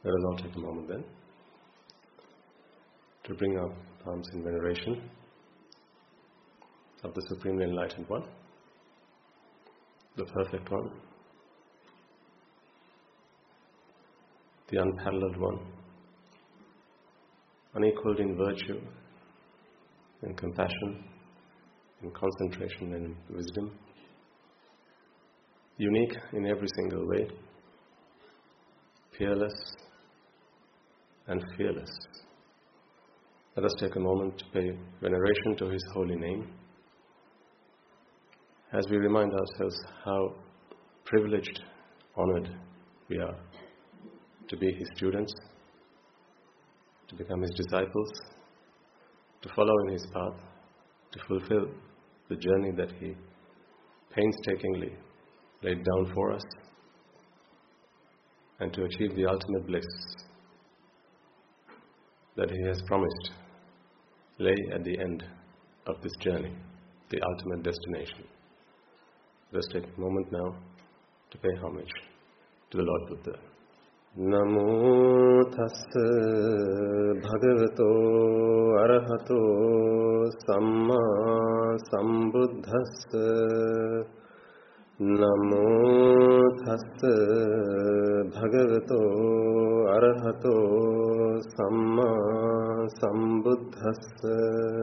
Let us all take a moment then to bring our palms in veneration of the Supremely Enlightened One, the Perfect One, the Unparalleled One, unequaled in virtue, in compassion, in concentration and in wisdom, unique in every single way, peerless and fearless. Let us take a moment to pay veneration to His holy name as we remind ourselves how privileged, honored we are to be His students, to become His disciples, to follow in His path, to fulfill the journey that He painstakingly laid down for us, and to achieve the ultimate bliss that He has promised lay at the end of this journey, the ultimate destination. Let's take a moment now to pay homage to the Lord Buddha. Namo tassa bhagavato arahato samma sambuddhassa. Namo tassa bhagavato arahato samma sambuddhassa.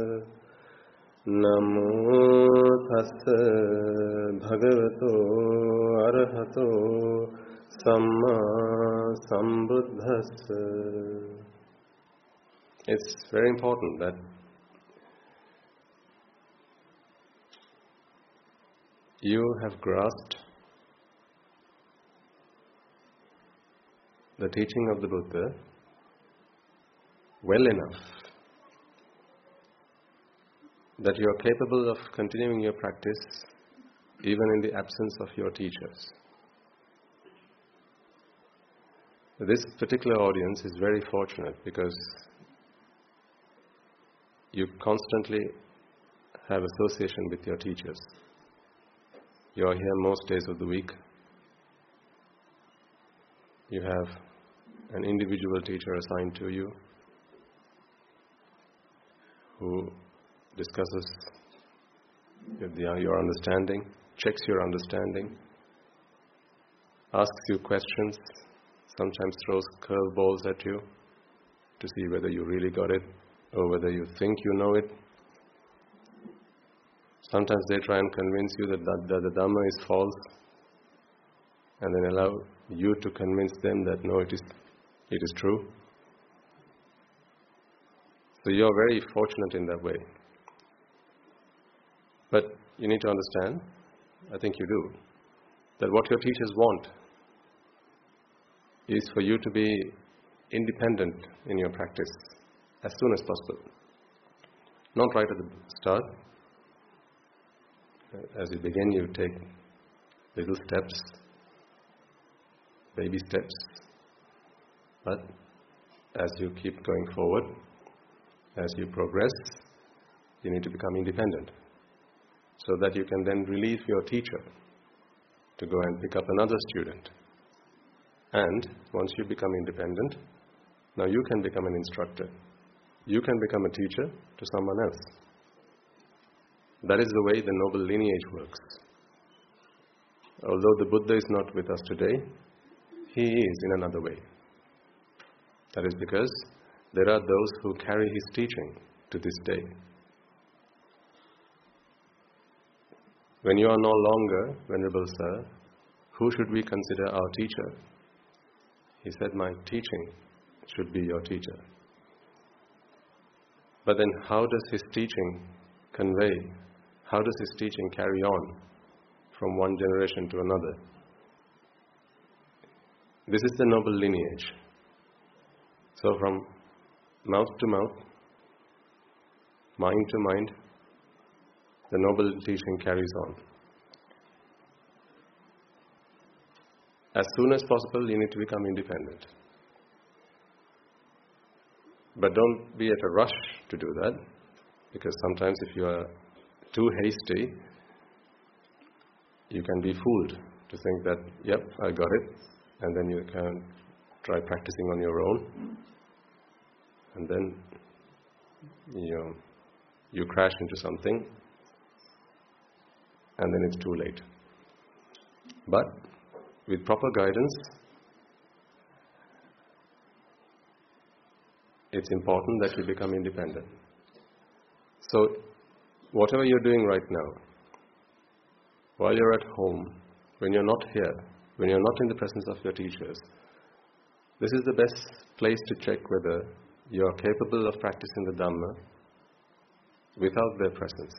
Namo tassa bhagavato arahato samma sambuddhassa. It's very important that you have grasped the teaching of the Buddha well enough that you are capable of continuing your practice even in the absence of your teachers. This particular audience is very fortunate because you constantly have association with your teachers. You are here most days of the week. You have an individual teacher assigned to you who discusses your understanding, checks your understanding, asks you questions, sometimes throws curveballs at you to see whether you really got it or whether you think you know it. Sometimes they try and convince you that the Dhamma is false, and then allow you to convince them that no, it is true. So you are very fortunate in that way. But you need to understand, I think you do, that what your teachers want is for you to be independent in your practice as soon as possible. Not right at the start. As you begin, you take little steps, baby steps. But as you keep going forward, as you progress, you need to become independent, so that you can then relieve your teacher to go and pick up another student. And once you become independent, now you can become an instructor. You can become a teacher to someone else. That is the way the noble lineage works. Although the Buddha is not with us today, he is in another way. That is because there are those who carry his teaching to this day. When you are no longer, Venerable Sir, who should we consider our teacher? He said, my teaching should be your teacher. But then how does his teaching convey? How does his teaching carry on from one generation to another? This is the noble lineage. So from mouth to mouth, mind to mind, the noble teaching carries on. As soon as possible, you need to become independent. But don't be at a rush to do that, because sometimes if you are too hasty, you can be fooled to think that, yep, I got it, and then you can try practicing on your own, and then you crash into something, and then it's too late. But with proper guidance, it's important that you become independent. So, whatever you're doing right now, while you're at home, when you're not here, when you're not in the presence of your teachers, this is the best place to check whether you're capable of practicing the Dhamma without their presence.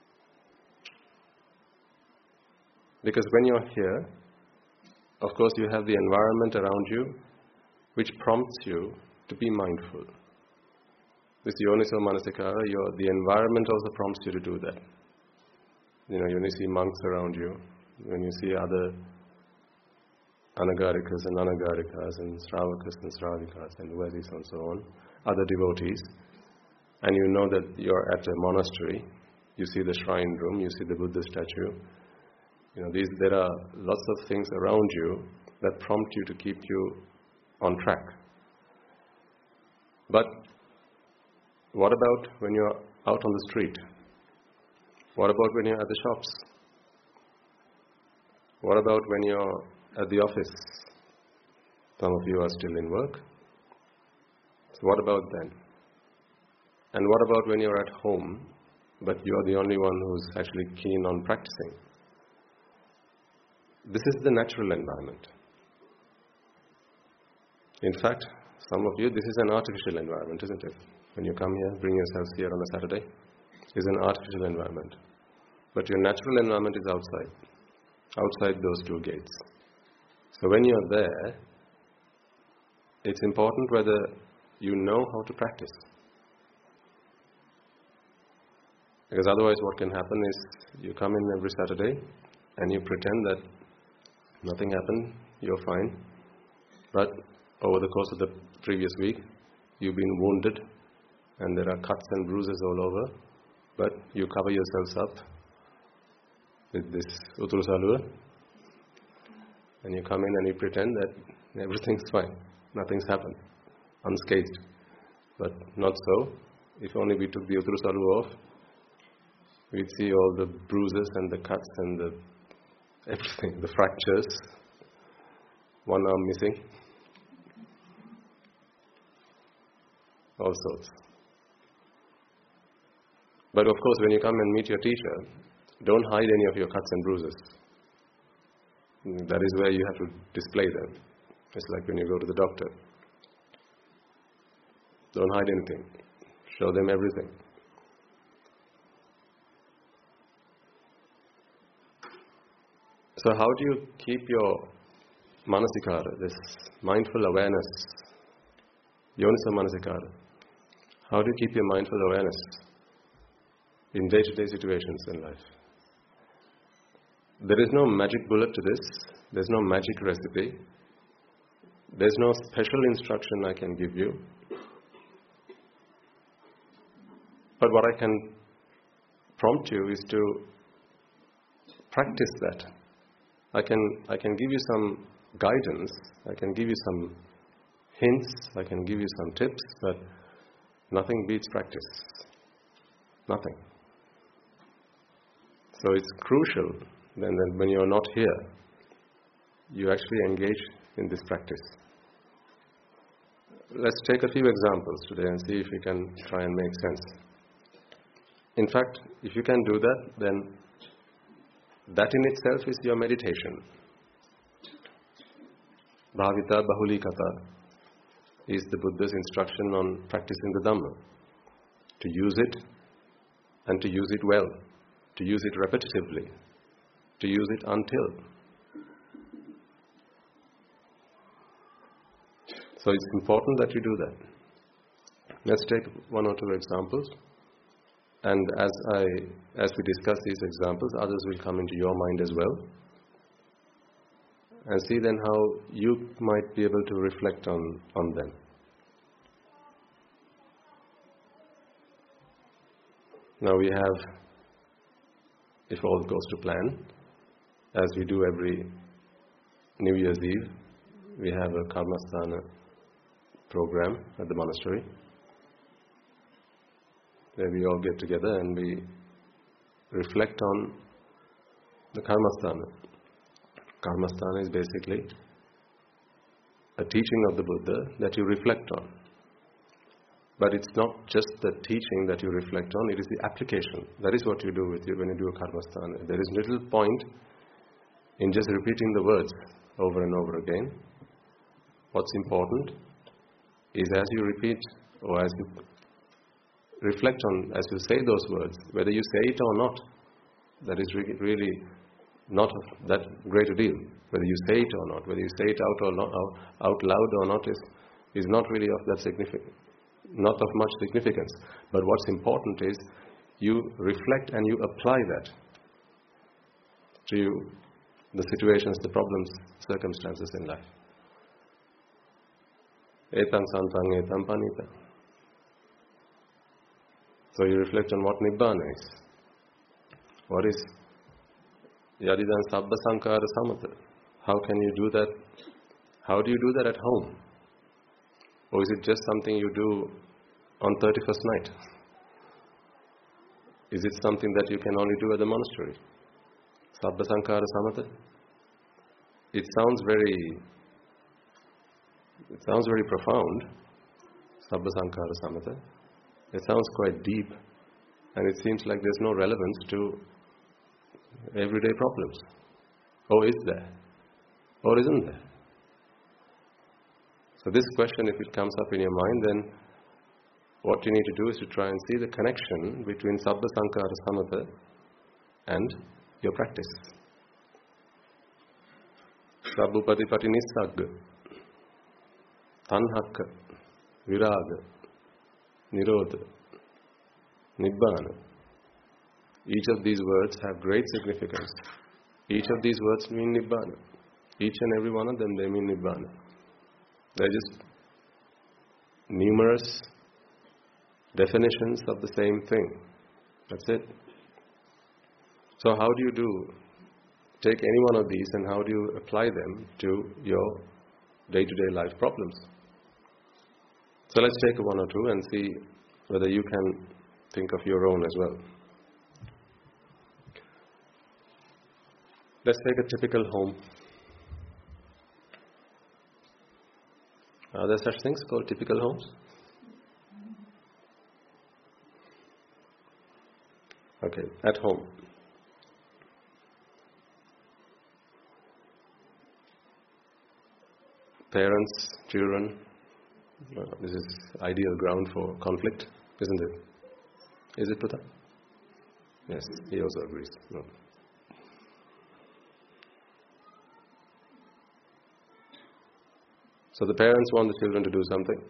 Because when you're here, of course you have the environment around you which prompts you to be mindful. This Yoniso Manasikara, the environment also prompts you to do that. When you see monks around you, when you see other Anagarikas and Anagarikas and Sravakas and Sravikas and Vadis and so on, other devotees, and you know that you're at a monastery, you see the shrine room, you see the Buddha statue, there are lots of things around you that prompt you to keep you on track. But what about when you're out on the street? What about when you're at the shops? What about when you're at the office? Some of you are still in work. So what about then? And what about when you're at home, but you're the only one who's actually keen on practicing? This is the natural environment. In fact, some of you, this is an artificial environment, isn't it? When you come here, bring yourselves here on a Saturday, it's an artificial environment. But your natural environment is outside those two gates. So when you're there, it's important whether you know how to practice. Because otherwise what can happen is you come in every Saturday and you pretend that nothing happened, you're fine. But over the course of the previous week, you've been wounded and there are cuts and bruises all over, but you cover yourselves up with this Uttara Salua, and you come in and you pretend that everything's fine, nothing's happened, unscathed. But not so. If only we took the Uttara Salua off, we'd see all the bruises and the cuts and everything, the fractures, one arm missing, all sorts. But of course, when you come and meet your teacher, don't hide any of your cuts and bruises. That is where you have to display them. It's like when you go to the doctor. Don't hide anything. Show them everything. So how do you keep your manasikara, this mindful awareness, yoniso manasikara? How do you keep your mindful awareness in day-to-day situations in life? There is no magic bullet to this. There's no magic recipe. There's no special instruction I can give you. But what I can prompt you is to practice that. I can give you some guidance, I can give you some hints, I can give you some tips, but nothing beats practice. Nothing. So it's crucial then that when you're not here, you actually engage in this practice. Let's take a few examples today and see if we can try and make sense. In fact, if you can do that, then that in itself is your meditation. Bhavita Bahulikata is the Buddha's instruction on practicing the Dhamma. To use it, and to use it well. To use it repetitively. To use it until. So it's important that you do that. Let's take one or two examples. And as we discuss these examples, others will come into your mind as well. And see then how you might be able to reflect on them. Now we have, if all goes to plan, as we do every New Year's Eve, we have a Karmasthana program at the monastery where we all get together and we reflect on the Karmasthana. Karmasthana is basically a teaching of the Buddha that you reflect on. But it's not just the teaching that you reflect on, it is the application. That is what you do when you do a Karmasthana. There is little point in just repeating the words over and over again. What's important is as you repeat or as you reflect on, as you say those words, whether you say it or not, that is really not that great a deal. Whether you say it or not, whether you say it out loud or not is not really of that significance. Not of much significance. But what's important is you reflect and you apply that to the situations, the problems, circumstances in life. Etam santang etam panita. So you reflect on what Nibbana is. What is Yadidan Sabba Sankara Samatha? How can you do that? How do you do that at home? Or is it just something you do on 31st night? Is it something that you can only do at the monastery? Sabba Sankara Samatha? It sounds very profound, Sabba Sankara Samatha. It sounds quite deep, and it seems like there's no relevance to everyday problems. Or is there? Or isn't there? So this question, if it comes up in your mind, then what you need to do is to try and see the connection between Sabba Sankara Samatha and your practice. Sabbupatipati Nissagga, Tanhakka, Viraga, Nirodha, Nibbana. Each of these words have great significance. Each of these words mean Nibbana. Each and every one of them, they mean Nibbana. They're just numerous definitions of the same thing. That's it. So how do you take any one of these and how do you apply them to your day-to-day life problems? So let's take one or two and see whether you can think of your own as well. Let's take a typical home. Are there such things called typical homes? Okay, at home. Parents, children, this is ideal ground for conflict, isn't it? Is it, Putta? Yes, he also agrees. No. So the parents want the children to do something.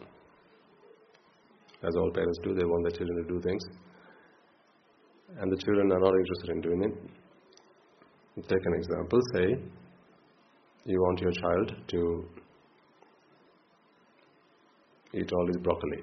As all parents do, they want their children to do things. And the children are not interested in doing it. Take an example. Say, you want your child to eat all his broccoli.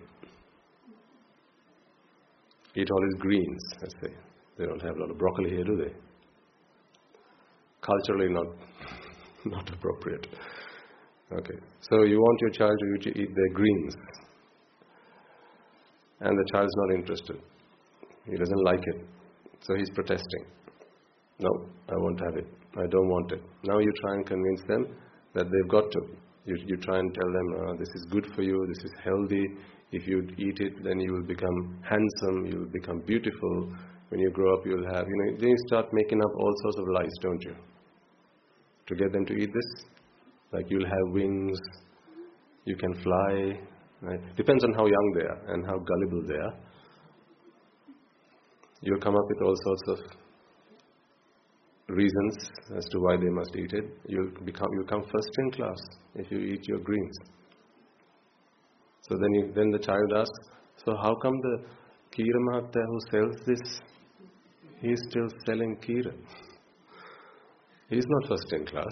Eat all his greens, let's say. They don't have a lot of broccoli here, do they? Culturally not appropriate. Okay. So you want your child to eat their greens. And the child's not interested. He doesn't like it. So he's protesting. No, I won't have it. I don't want it. Now you try and convince them that they've got to. You try and tell them, this is good for you, this is healthy. If you eat it, then you will become handsome, you will become beautiful. When you grow up, you'll have, then you start making up all sorts of lies, don't you? To get them to eat this. Like you'll have wings, you can fly. Right? Depends on how young they are and how gullible they are. You'll come up with all sorts of reasons as to why they must eat it. You'll come first in class if you eat your greens. So then the child asks, so how come the Kira Mahatya who sells this, he's still selling Kira? He's not first in class.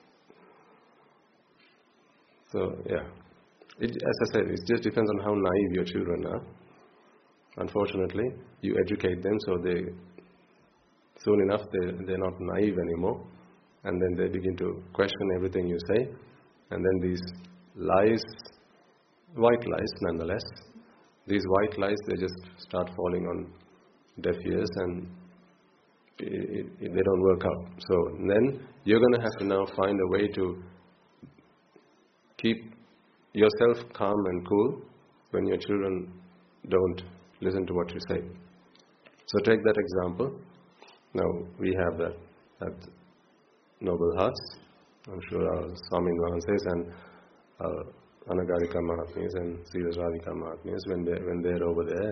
So, yeah. As I said, it just depends on how naive your children are. Unfortunately, you educate them so soon enough they're not naive anymore. And then they begin to question everything you say. And then these lies, white lies nonetheless, these white lies, they just start falling on deaf ears and they don't work out. So then you're going to have to now find a way to keep yourself calm and cool when your children don't listen to what you say. So take that example. Now we have that at Noble Hearts. I'm sure our Swamin Vahanses and our Anagarika Mahatmyas and Sridhar Radhika Mahatmyas, when they're over there,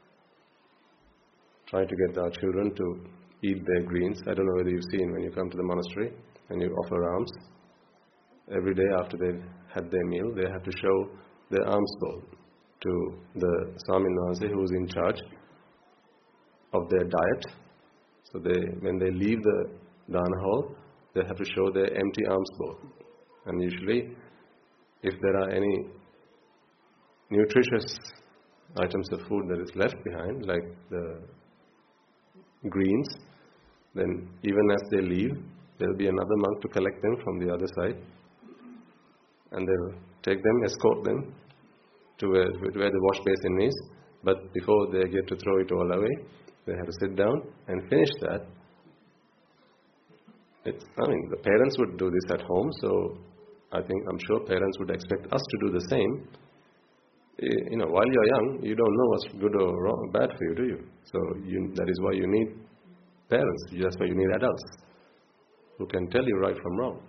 try to get our children to eat their greens. I don't know whether you've seen when you come to the monastery and you offer alms. Every day after they've had their meal, they have to show their alms bowl to the Swamin Vahanse who's in charge of their diet. So when they leave the dana hall, they have to show their empty alms bowl. And usually, if there are any nutritious items of food that is left behind, like the greens, then even as they leave, there will be another monk to collect them from the other side. And they'll take them, escort them to where the wash basin is. But before they get to throw it all away, they have to sit down and finish that. The parents would do this at home, so I'm sure parents would expect us to do the same. While you're young, you don't know what's good or wrong, bad for you, do you? So that is why you need parents. That's why you need adults who can tell you right from wrong.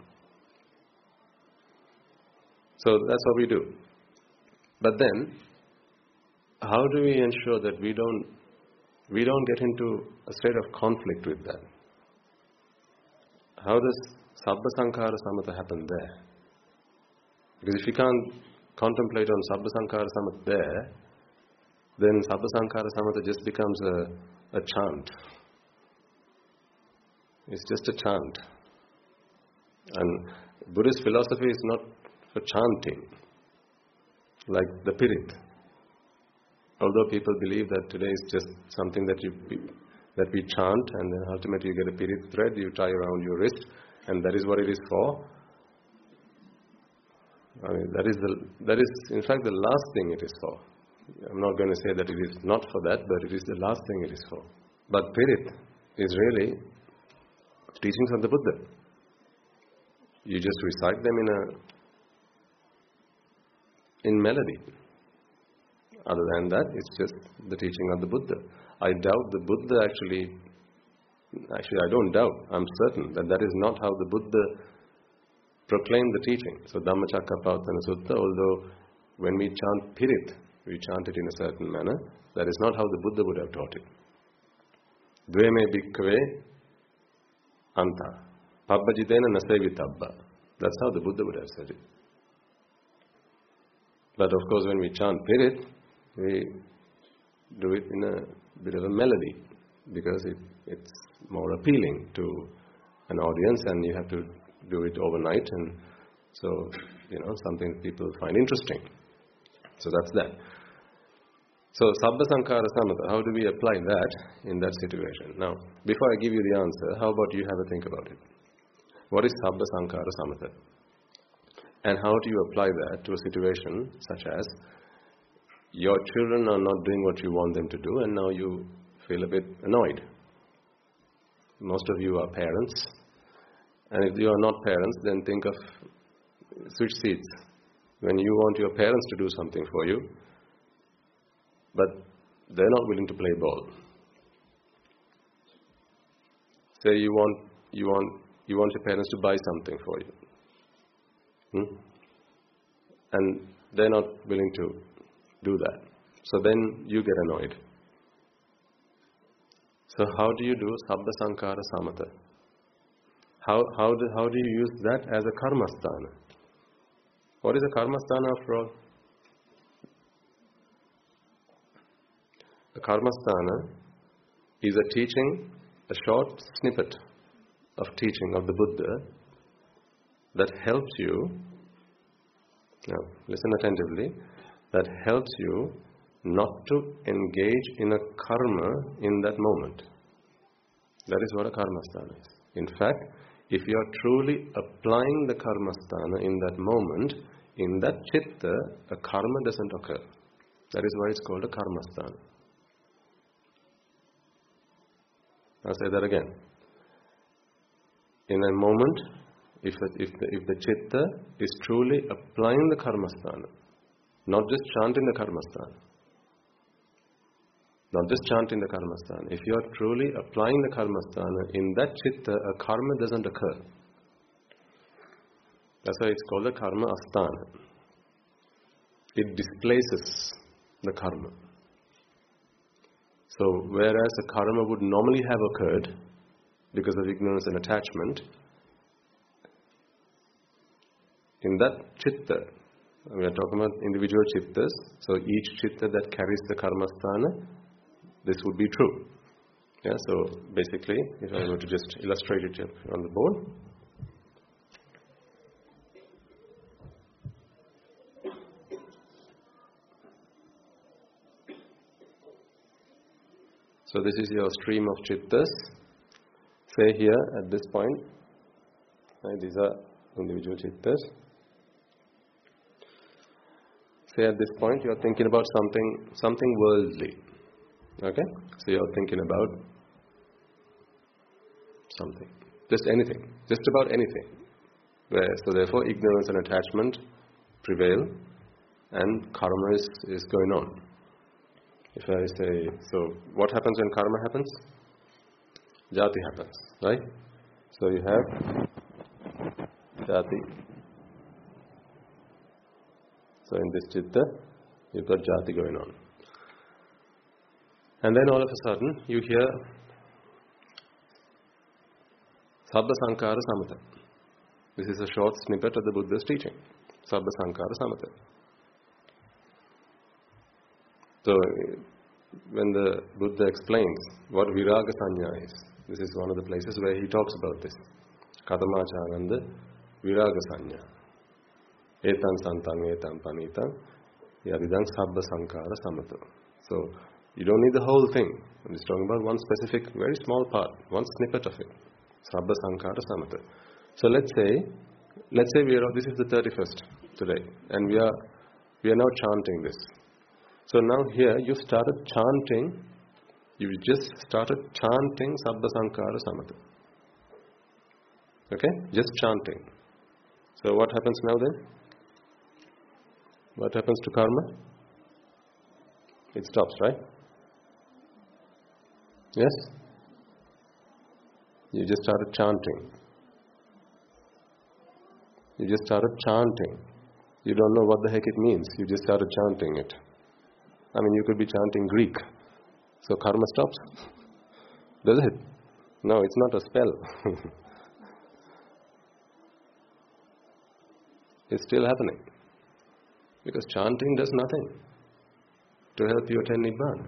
So that's what we do. But then, how do we ensure that we don't get into a state of conflict with that? How does Sabba Sankhara Samatha happen there? Because if you can't contemplate on Sabba Sankhara Samatha there, then Sabba Sankhara Samatha just becomes a chant. It's just a chant. And Buddhist philosophy is not for chanting, like the Pirit. Although people believe that today is just something that we chant, and then ultimately you get a Pirit thread, you tie around your wrist, and that is what it is for. That is in fact the last thing it is for. I'm not going to say that it is not for that, but it is the last thing it is for. But Pirit is really teachings of the Buddha. You just recite them in melody. Other than that, it's just the teaching of the Buddha. I doubt the Buddha actually I don't doubt, I'm certain that is not how the Buddha proclaimed the teaching. So Dhammacakkappavattana Sutta, although when we chant Pirit, we chant it in a certain manner, that is not how the Buddha would have taught it. Dveme bhikkhave anta, pabbajitena nasevitabba. That's how the Buddha would have said it. But of course when we chant Pirit, we do it in a bit of a melody, because it's more appealing to an audience, and you have to do it overnight, and so something people find interesting. So that's that. So Sabba Sankhara Samatha, how do we apply that in that situation? Now, before I give you the answer, how about you have a think about it? What is Sabba Sankhara Samatha? And how do you apply that to a situation such as your children are not doing what you want them to do, and now you feel a bit annoyed. Most of you are parents, and if you are not parents, then think of switch seats. When you want your parents to do something for you, but they're not willing to play ball. Say you want your parents to buy something for you, and they're not willing to do that. So then you get annoyed. So how do you do Sabba Sankhara Samatha? How do you use that as a karmasthana? What is a karmasthana after all? A karmasthana is a teaching, a short snippet of teaching of the Buddha that helps you, now listen attentively, that helps you not to engage in a karma in that moment. That is what a karmasthana is. In fact, if you are truly applying the karmasthana in that moment, in that chitta, a karma doesn't occur. That is why it's called a karmasthana. I'll say that again. In a moment, if the chitta is truly applying the karmasthana, not just chanting the karmasthana, not just chanting the karmasthana, if you are truly applying the karmasthana, in that chitta, a karma doesn't occur. That's why it's called a karma asthana. It displaces the karma. So, whereas a karma would normally have occurred because of ignorance and attachment, in that chitta, we are talking about individual chittas, so each chitta that carries the karmasthana, this would be true. Yeah, so basically, if I were to just illustrate it on the board. So this is your stream of chittas. Say here at this point, right, these are individual chittas. Say at this point you are thinking about something worldly. Okay? So you are thinking about something. Just anything. Just about anything. So therefore ignorance and attachment prevail and karma is going on. If I say, so what happens when karma happens? Jati happens, right? So you have jati. So in this chitta, you've got jati going on. And then all of a sudden, you hear Sabba Sankara Samatha. This is a short snippet of the Buddha's teaching. Sabba Sankara Samatha. So, when the Buddha explains what Viraga Sanya is, this is one of the places where he talks about this. Katamachananda Viraga Sanya. Etan Santang Etan Panitan Yadidang Sabba Sankara Samatha. So, you don't need the whole thing. I'm just talking about one specific, very small part, one snippet of it. Sabba Sankara Samatha. So let's say this is the 31st today, and we are now chanting this. So now here you just started chanting Sabba Sankara Samatha. Okay? Just chanting. So what happens now then? What happens to karma? It stops, right? Yes? You just started chanting. You just started chanting. You don't know what the heck it means. You just started chanting it. I mean, you could be chanting Greek. So karma stops. Does it? No, it's not a spell. It's still happening. Because chanting does nothing to help you attain Nibbana.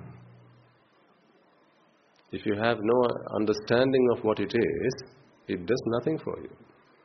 If you have no understanding of what it is, it does nothing for you.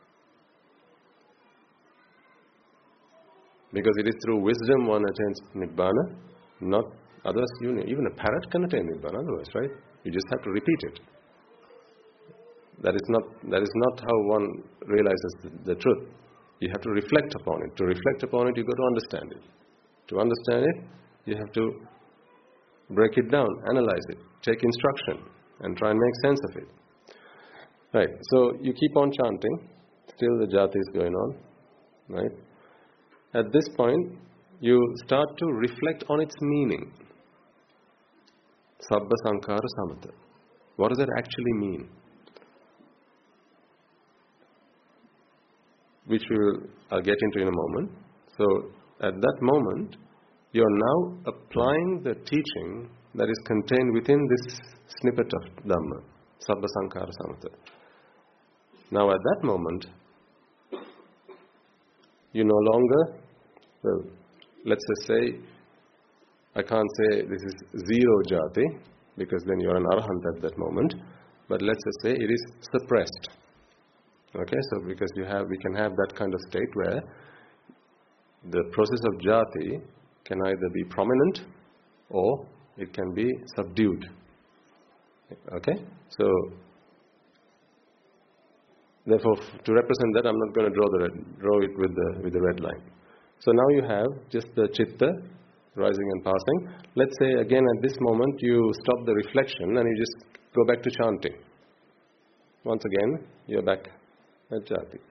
Because it is through wisdom one attains Nibbana, not others. Even a parrot can attain Nibbana otherwise, right? You just have to repeat it. That is not how one realizes the truth. You have to reflect upon it. To reflect upon it, you got to understand it. To understand it, you have to break it down, analyze it, take instruction, and try and make sense of it. Right, so you keep on chanting, still the jati is going on, right? At this point, you start to reflect on its meaning. Sabba Sankara Samatha. What does that actually mean? Which I'll get into in a moment. So, at that moment, you are now applying the teaching that is contained within this snippet of Dhamma, Sabba Sankara Samatha. Now at that moment, you no longer, well, let's just say, I can't say this is zero jati, because then you're an arahant at that moment, but let's just say it is suppressed. Okay, so because we can have that kind of state where the process of jati can either be prominent or it can be subdued. Okay? So, Therefore, to represent that, I'm not going to draw it with the red line. So now you have just the chitta rising and passing. Let's say again at this moment you stop the reflection and you just go back to chanting. Once again, you're back at jati.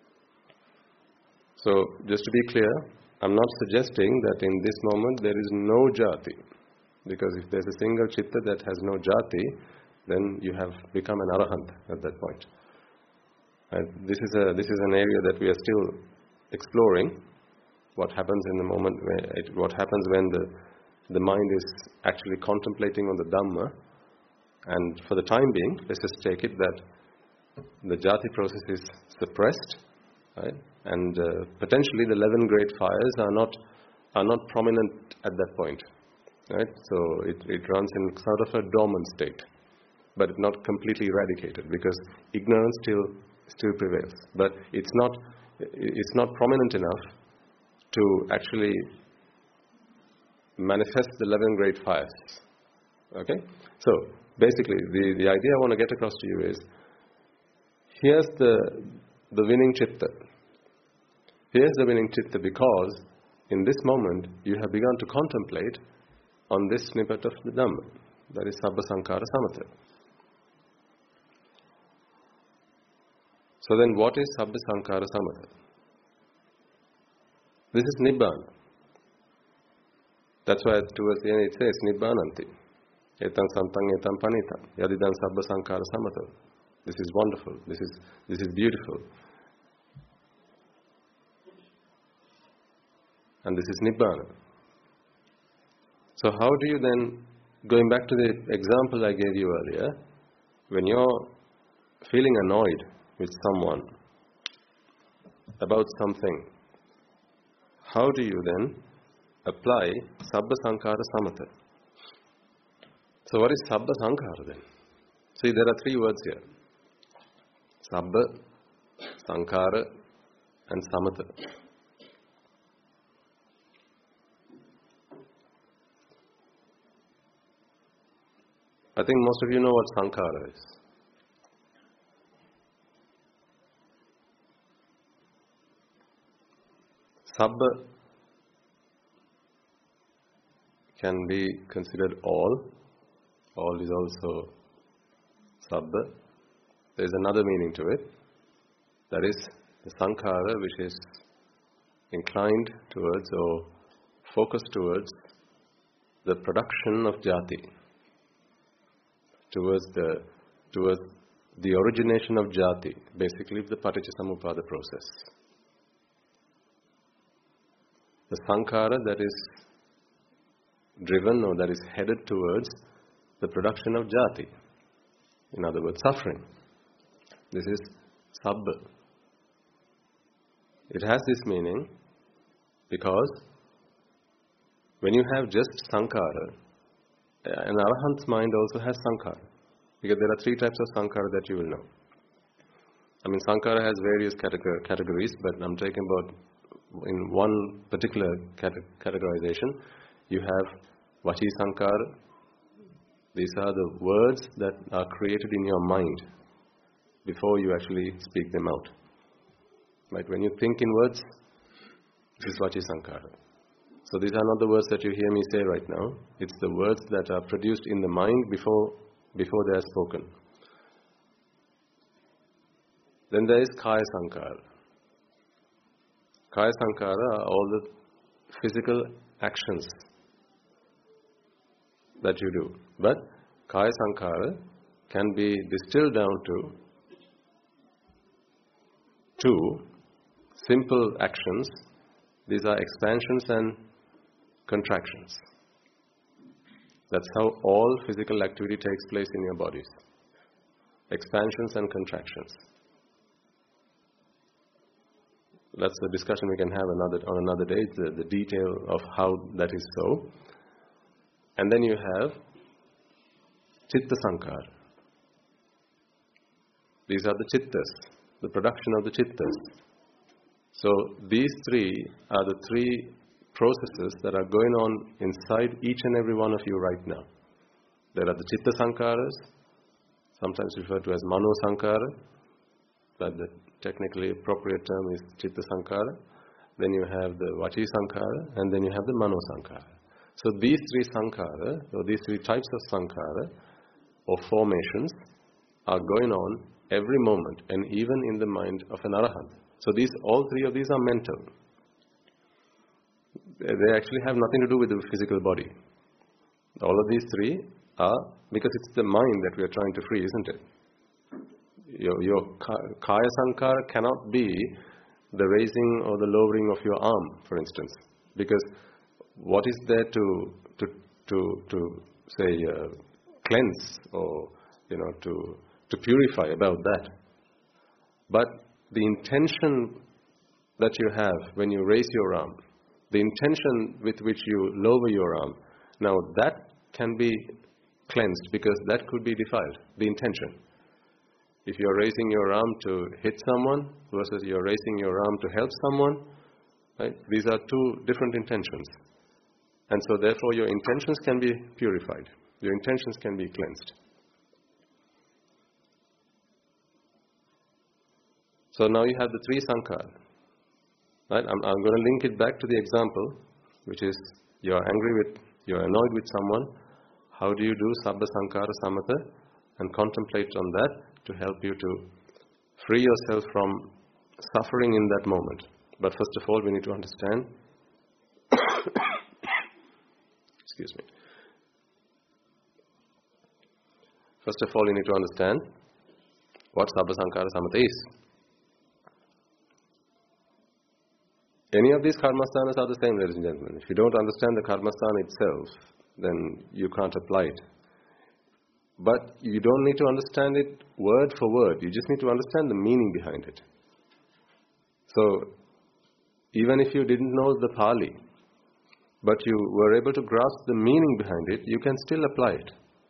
So, just to be clear, I'm not suggesting that in this moment there is no jati. Because if there's a single chitta that has no jati, then you have become an arahant at that point. And this is an area that we are still exploring. What happens in the moment, what happens when the mind is actually contemplating on the Dhamma. And for the time being, let's just take it that the jati process is suppressed, right? And potentially the 11 great fires are not prominent at that point, right? So it runs in sort of a dormant state, but not completely eradicated because ignorance still prevails. But it's not prominent enough to actually manifest the 11 great fires. Okay? So basically, the idea I want to get across to you is, here's the winning chitta. Here's the winning chitta because in this moment you have begun to contemplate on this snippet of the Dhamma. That is Sabba Sankhara Samatha. So then what is Sabba Sankhara Samatha? This is Nibbana. That's why towards the end it says Nibbananti. Etam santang etam panitam. Yadidan Sabba Sankhara Samatha. This is wonderful. This is beautiful. And this is Nibbana. So how do you then, going back to the example I gave you earlier, when you're feeling annoyed with someone about something, how do you then apply Sabba Sankhara Samatha? So what is Sabba Sankhara then? See, there are three words here. Sabba, Sankhara and Samatha. I think most of you know what Sankhara is. Sabba can be considered all. All is also Sabba. There is another meaning to it. That is the Sankhara which is inclined towards or focused towards the production of jati. Towards the origination of jati. Basically the Paticcasamuppada process. The Sankhara that is driven or that is headed towards the production of jati. In other words, suffering. This is Sabba. It has this meaning because when you have just Sankhara, an Arahant's mind also has Sankhara. Because there are three types of Sankhara that you will know. I mean, Sankhara has various categories, but I'm talking about in one particular categorization. You have Vachi Sankhara. These are the words that are created in your mind before you actually speak them out. Right? When you think in words, this is Vachi Sankhara. So these are not the words that you hear me say right now. It's the words that are produced in the mind before they are spoken. Then there is Kaya Sankhara. Kaya Sankhara are all the physical actions that you do. But Kaya Sankhara can be distilled down to two simple actions. These are expansions and contractions. That's how all physical activity takes place in your bodies. Expansions and contractions. That's a discussion we can have on another day, the detail of how that is so. And then you have Chitta Sankhara. These are the Chittas, the production of the Chittas. So these three are the three processes that are going on inside each and every one of you right now. There are the Chitta Sankharas, sometimes referred to as Mano Sankhara. but the technically appropriate term is Chitta Sankhara. Then you have the Vachi Sankhara, and then you have the Mano Sankhara. So these three Sankhara, or these three types of Sankhara, or formations, are going on every moment, and even in the mind of an Arahant. So all three of these are mental. They actually have nothing to do with the physical body. All of these three are, because it's the mind that we are trying to free, isn't it? Your Kaya Sankhara cannot be the raising or the lowering of your arm, for instance. Because what is there to say, cleanse or, to purify about that? But the intention that you have when you raise your arm, the intention with which you lower your arm, now that can be cleansed because that could be defiled, the intention. If you're raising your arm to hit someone versus you're raising your arm to help someone, right? These are two different intentions. And so therefore your intentions can be purified. Your intentions can be cleansed. So now you have the three sankhara. Right? I'm going to link it back to the example, which is you're annoyed with someone. How do you do Sabba Sankhara Samatha and contemplate on that to help you to free yourself from suffering in that moment? But first of all, we need to understand excuse me. First of all, you need to understand what Sabba Sankhara Samatha is. Any of these karmasthanas are the same, ladies and gentlemen. If you don't understand the karmasthana itself, then you can't apply it. But you don't need to understand it word for word. You just need to understand the meaning behind it. So, even if you didn't know the Pali, but you were able to grasp the meaning behind it, you can still apply it.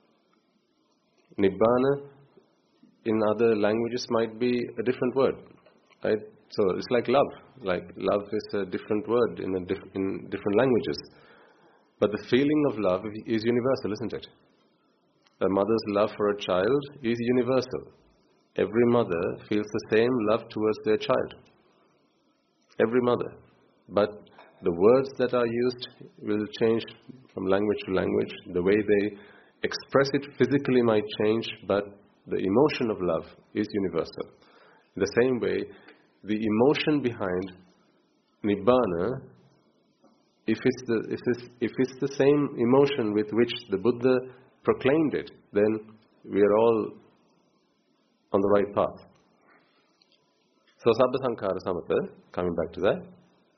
Nibbana in other languages might be a different word, right? So it's like love. Like love is a different word in different languages. But the feeling of love is universal, isn't it? A mother's love for a child is universal. Every mother feels the same love towards their child. Every mother. But the words that are used will change from language to language. The way they express it physically might change, but the emotion of love is universal. In the same way, the emotion behind Nibbana, if it's the same emotion with which the Buddha proclaimed it, then we are all on the right path. So Sabba Sankhara Samatha, coming back to that.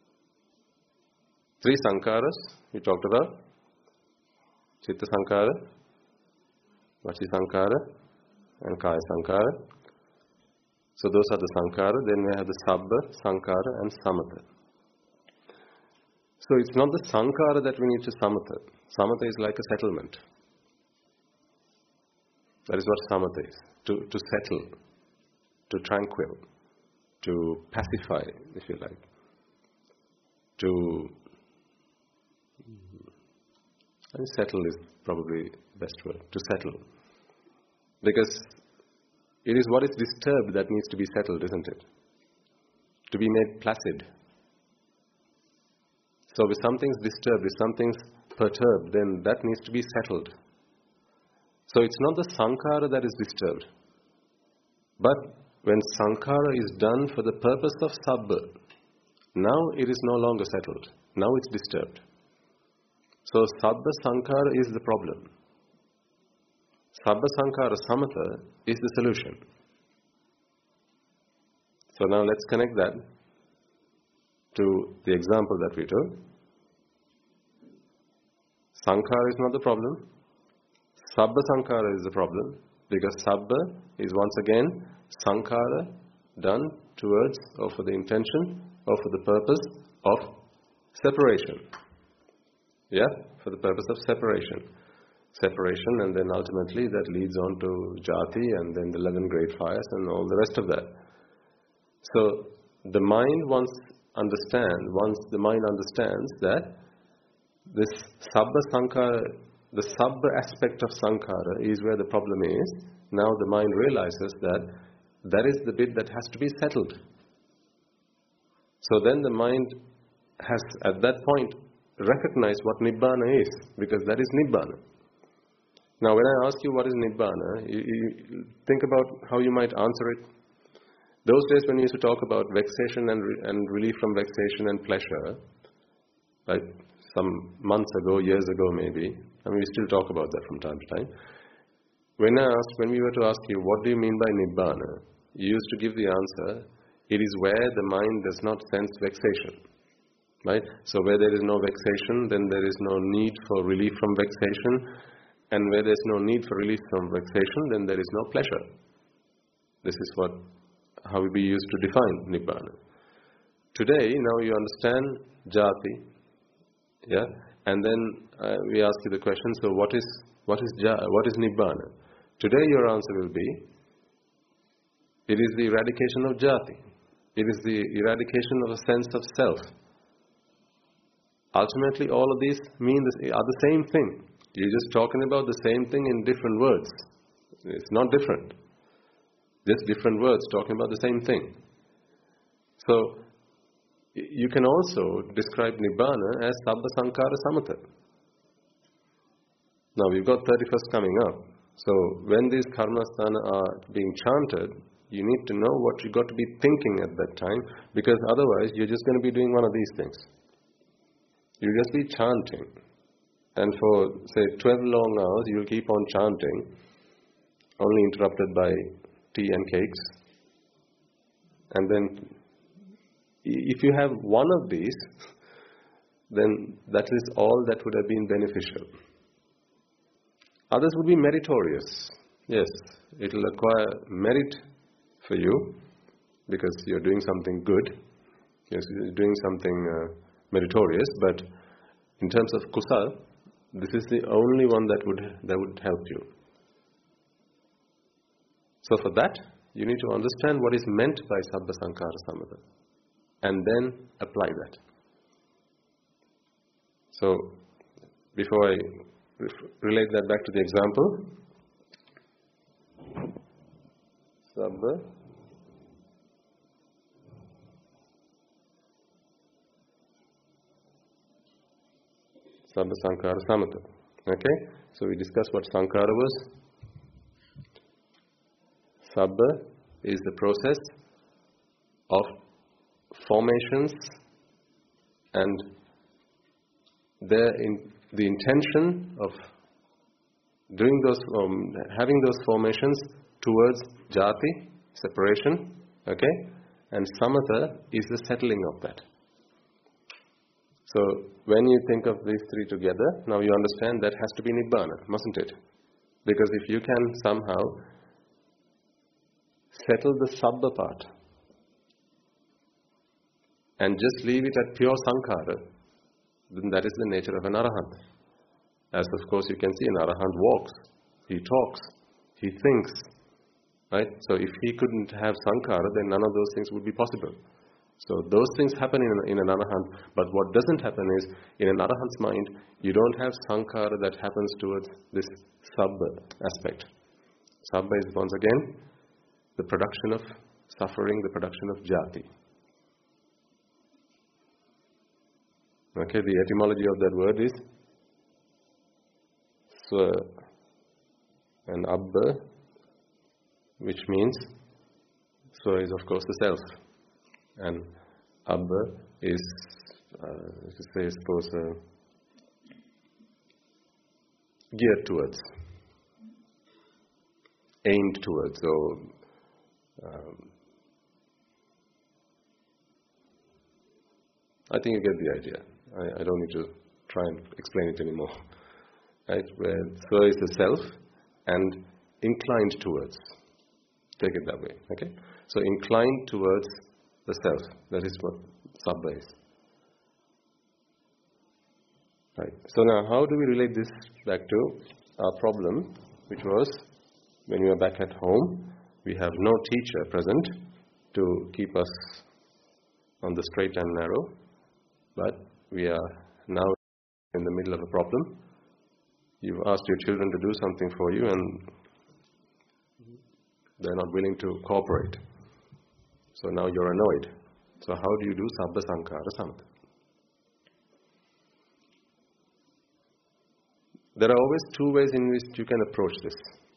Three Sankharas we talked about. Chitta Sankhara, Vachi Sankhara, and Kaya Sankhara. So those are the Sankhara. Then we have the Sabba, Sankhara, and Samatha. So it's not the Sankhara that we need to Samatha. Samatha is like a settlement. That is what Samatha is. To settle, to tranquil, to pacify, if you like. Settle is probably the best word. To settle. Because it is what is disturbed that needs to be settled, isn't it? To be made placid. So if something's disturbed, if something's perturbed, then that needs to be settled. So it's not the sankhara that is disturbed. But when sankhara is done for the purpose of sabba, now it is no longer settled. Now it's disturbed. So sabba sankhara is the problem. Sabba Sankhara Samatha is the solution. So now let's connect that to the example that we took. Sankhara is not the problem. Sabba Sankhara is the problem, because Sabba is once again Sankhara done towards or for the intention or for the purpose of separation. Yeah? For the purpose of separation. Separation, and then ultimately that leads on to jati and then the 11 great fires and all the rest of that. So the mind once the mind understands that this Sabba Sankhara, the Sabba aspect of Sankhara is where the problem is, now the mind realizes that that is the bit that has to be settled. So then the mind has, at that point, recognized what Nibbana is, because that is Nibbana. Now, when I ask you what is Nibbana, you think about how you might answer it. Those days when we used to talk about vexation and relief from vexation and pleasure, like some months ago, years ago maybe, I mean, we still talk about that from time to time. When we were to ask you, what do you mean by Nibbana? You used to give the answer, it is where the mind does not sense vexation. Right? So where there is no vexation, then there is no need for relief from vexation. And where there is no need for relief from vexation, then there is no pleasure. This is how we used to define Nibbana. Today, now you understand jati, yeah? And then we ask you the question, so what is Nibbana? Today your answer will be, it is the eradication of jati. It is the eradication of a sense of self. Ultimately, all of these are the same thing. You're just talking about the same thing in different words. It's not different. Just different words talking about the same thing. So, you can also describe Nibbana as Sabba Sankhara Samatha. Now, we've got 31st coming up. So, when these Karmasthana are being chanted, you need to know what you've got to be thinking at that time, because otherwise you're just going to be doing one of these things. You'll just be chanting. And for, say, 12 long hours, you'll keep on chanting, only interrupted by tea and cakes. And then, if you have one of these, then that is all that would have been beneficial. Others would be meritorious. Yes, it will acquire merit for you, because you're doing something good, you're doing something meritorious, but in terms of kusal, this is the only one that would help you. So for that, you need to understand what is meant by Sabba Sankhara Samatha, and then apply that. So, before I relate that back to the example, Sabba Sankhara Samatha. Okay? So we discussed what Sankhara was. Sabba is the process of formations and the intention of doing those, having those formations towards jati, separation, okay? And samatha is the settling of that. So, when you think of these three together, now you understand that has to be Nibbana, mustn't it? Because if you can somehow settle the Sabba part and just leave it at pure Sankhara, then that is the nature of an Arahant. As of course you can see, an Arahant walks, he talks, he thinks, right? So if he couldn't have Sankhara, then none of those things would be possible. So those things happen in an Arahant, but what doesn't happen is, in an Arahant's mind, you don't have Sankhara that happens towards this Sabba aspect. Sabba is once again the production of suffering, the production of jati. Okay, the etymology of that word is Swa and Abba, which means Swa is of course the self, and Abba is, I suppose, geared towards, aimed towards, or I think you get the idea. I don't need to try and explain it anymore. Right? Where Swa is the self and inclined towards. Take it that way. Okay? So inclined towards the self. That is what Sabba is. Right. So now how do we relate this back to our problem, which was when we are back at home, we have no teacher present to keep us on the straight and narrow, but we are now in the middle of a problem. You've asked your children to do something for you, and They're not willing to cooperate. So now you're annoyed. So how do you do Sabba Sankhara Samatha? There are always two ways in which you can approach this.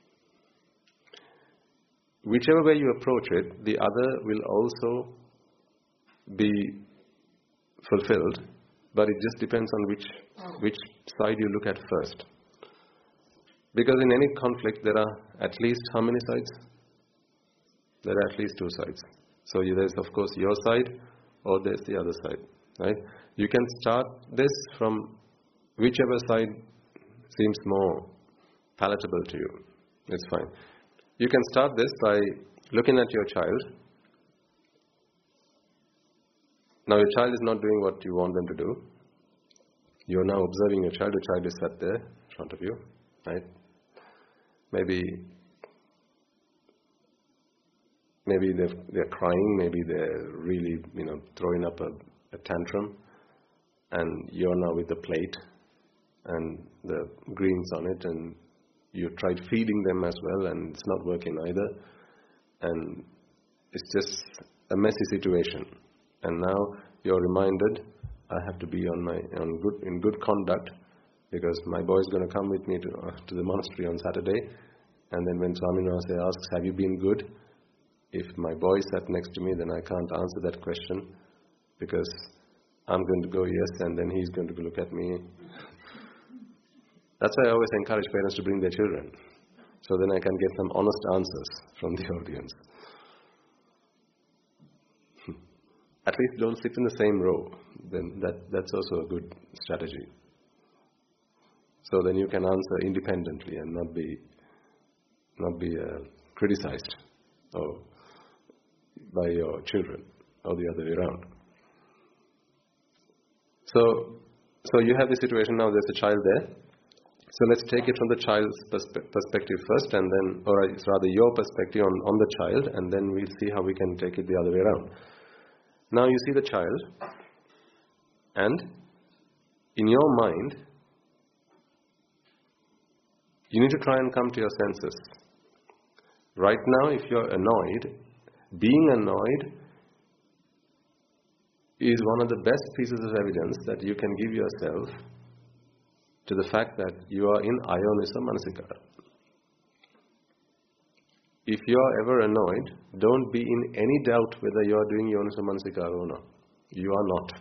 Whichever way you approach it, the other will also be fulfilled, but it just depends on which side you look at first. Because in any conflict, there are at least how many sides? There are at least two sides. So there's of course your side, or there's the other side, right? You can start this from whichever side seems more palatable to you. It's fine. You can start this by looking at your child. Now your child is not doing what you want them to do. You're now observing your child. The child is sat there in front of you, right? Maybe they're crying, maybe they're really, throwing up a tantrum, and you're now with the plate and the greens on it, and you tried feeding them as well, and it's not working either, and it's just a messy situation. And now you're reminded, I have to be in good conduct, because my boy is going to come with me to the monastery on Saturday, and then when Swami Namaste asks, have you been good? If my boy sat next to me, then I can't answer that question, because I'm going to go yes, and then he's going to look at me. That's why I always encourage parents to bring their children, so then I can get some honest answers from the audience. At least don't sit in the same row. Then that's also a good strategy. So then you can answer independently and not be criticized by your children, or the other way around. So you have the situation now. There's a child there. So let's take it from the child's perspective first, and then, or it's rather your perspective on the child, and then we'll see how we can take it the other way around. Now you see the child, and in your mind, you need to try and come to your senses. Right now, if you're annoyed, being annoyed is one of the best pieces of evidence that you can give yourself to the fact that you are in Ayoniso Manasikara. If you are ever annoyed, don't be in any doubt whether you are doing Yoniso Manasikara or not. You are not.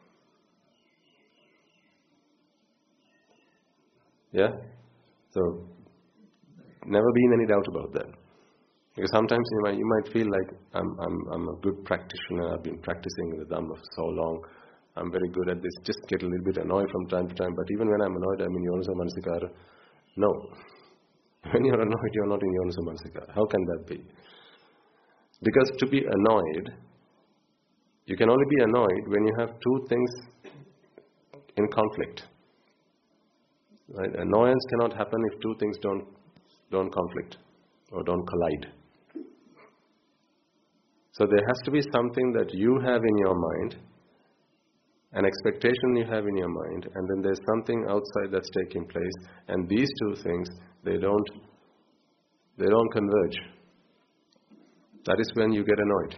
Yeah? So, never be in any doubt about that. Because sometimes you might feel like I'm a good practitioner, I've been practicing the Dhamma for so long, I'm very good at this, just get a little bit annoyed from time to time, but even when I'm annoyed, I'm in Yoniso Manasikara. No. When you're annoyed, you're not in Yoniso Manasikara. How can that be? Because to be annoyed, you can only be annoyed when you have two things in conflict. Right? Annoyance cannot happen if two things don't conflict or don't collide. So there has to be something that you have in your mind, an expectation you have in your mind, and then there's something outside that's taking place, and these two things, they don't converge. That is when you get annoyed.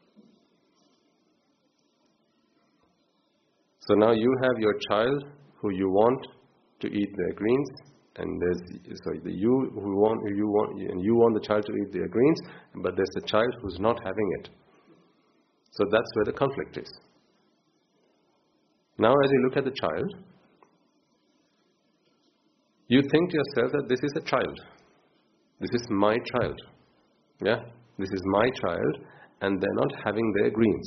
So now you have your child who you want to eat their greens, and you want the child to eat their greens, but there's a child who's not having it. So that's where the conflict is. Now as you look at the child, you think to yourself that this is a child. This is my child. Yeah? This is my child, and they're not having their greens.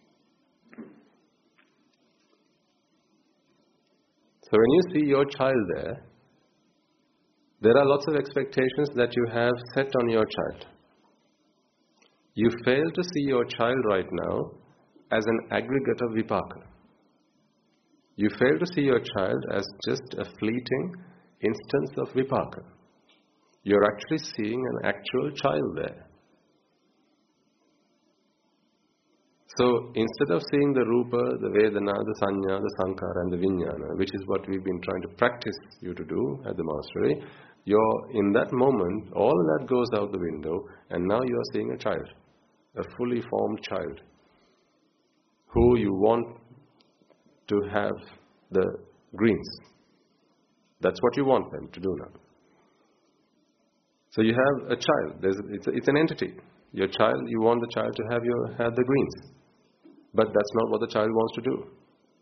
So when you see your child there are lots of expectations that you have set on your child. You fail to see your child right now as an aggregate of vipaka. You fail to see your child as just a fleeting instance of vipaka. You're actually seeing an actual child there. So instead of seeing the rupa, the vedana, the sanya, the sankhara and the vijnana, which is what we've been trying to practice you to do at the monastery, in that moment, all that goes out the window, and now you are seeing a child, a fully formed child, who you want to have the greens. That's what you want them to do now. So you have a child. It's an entity. Your child, you want the child to have the greens. But that's not what the child wants to do.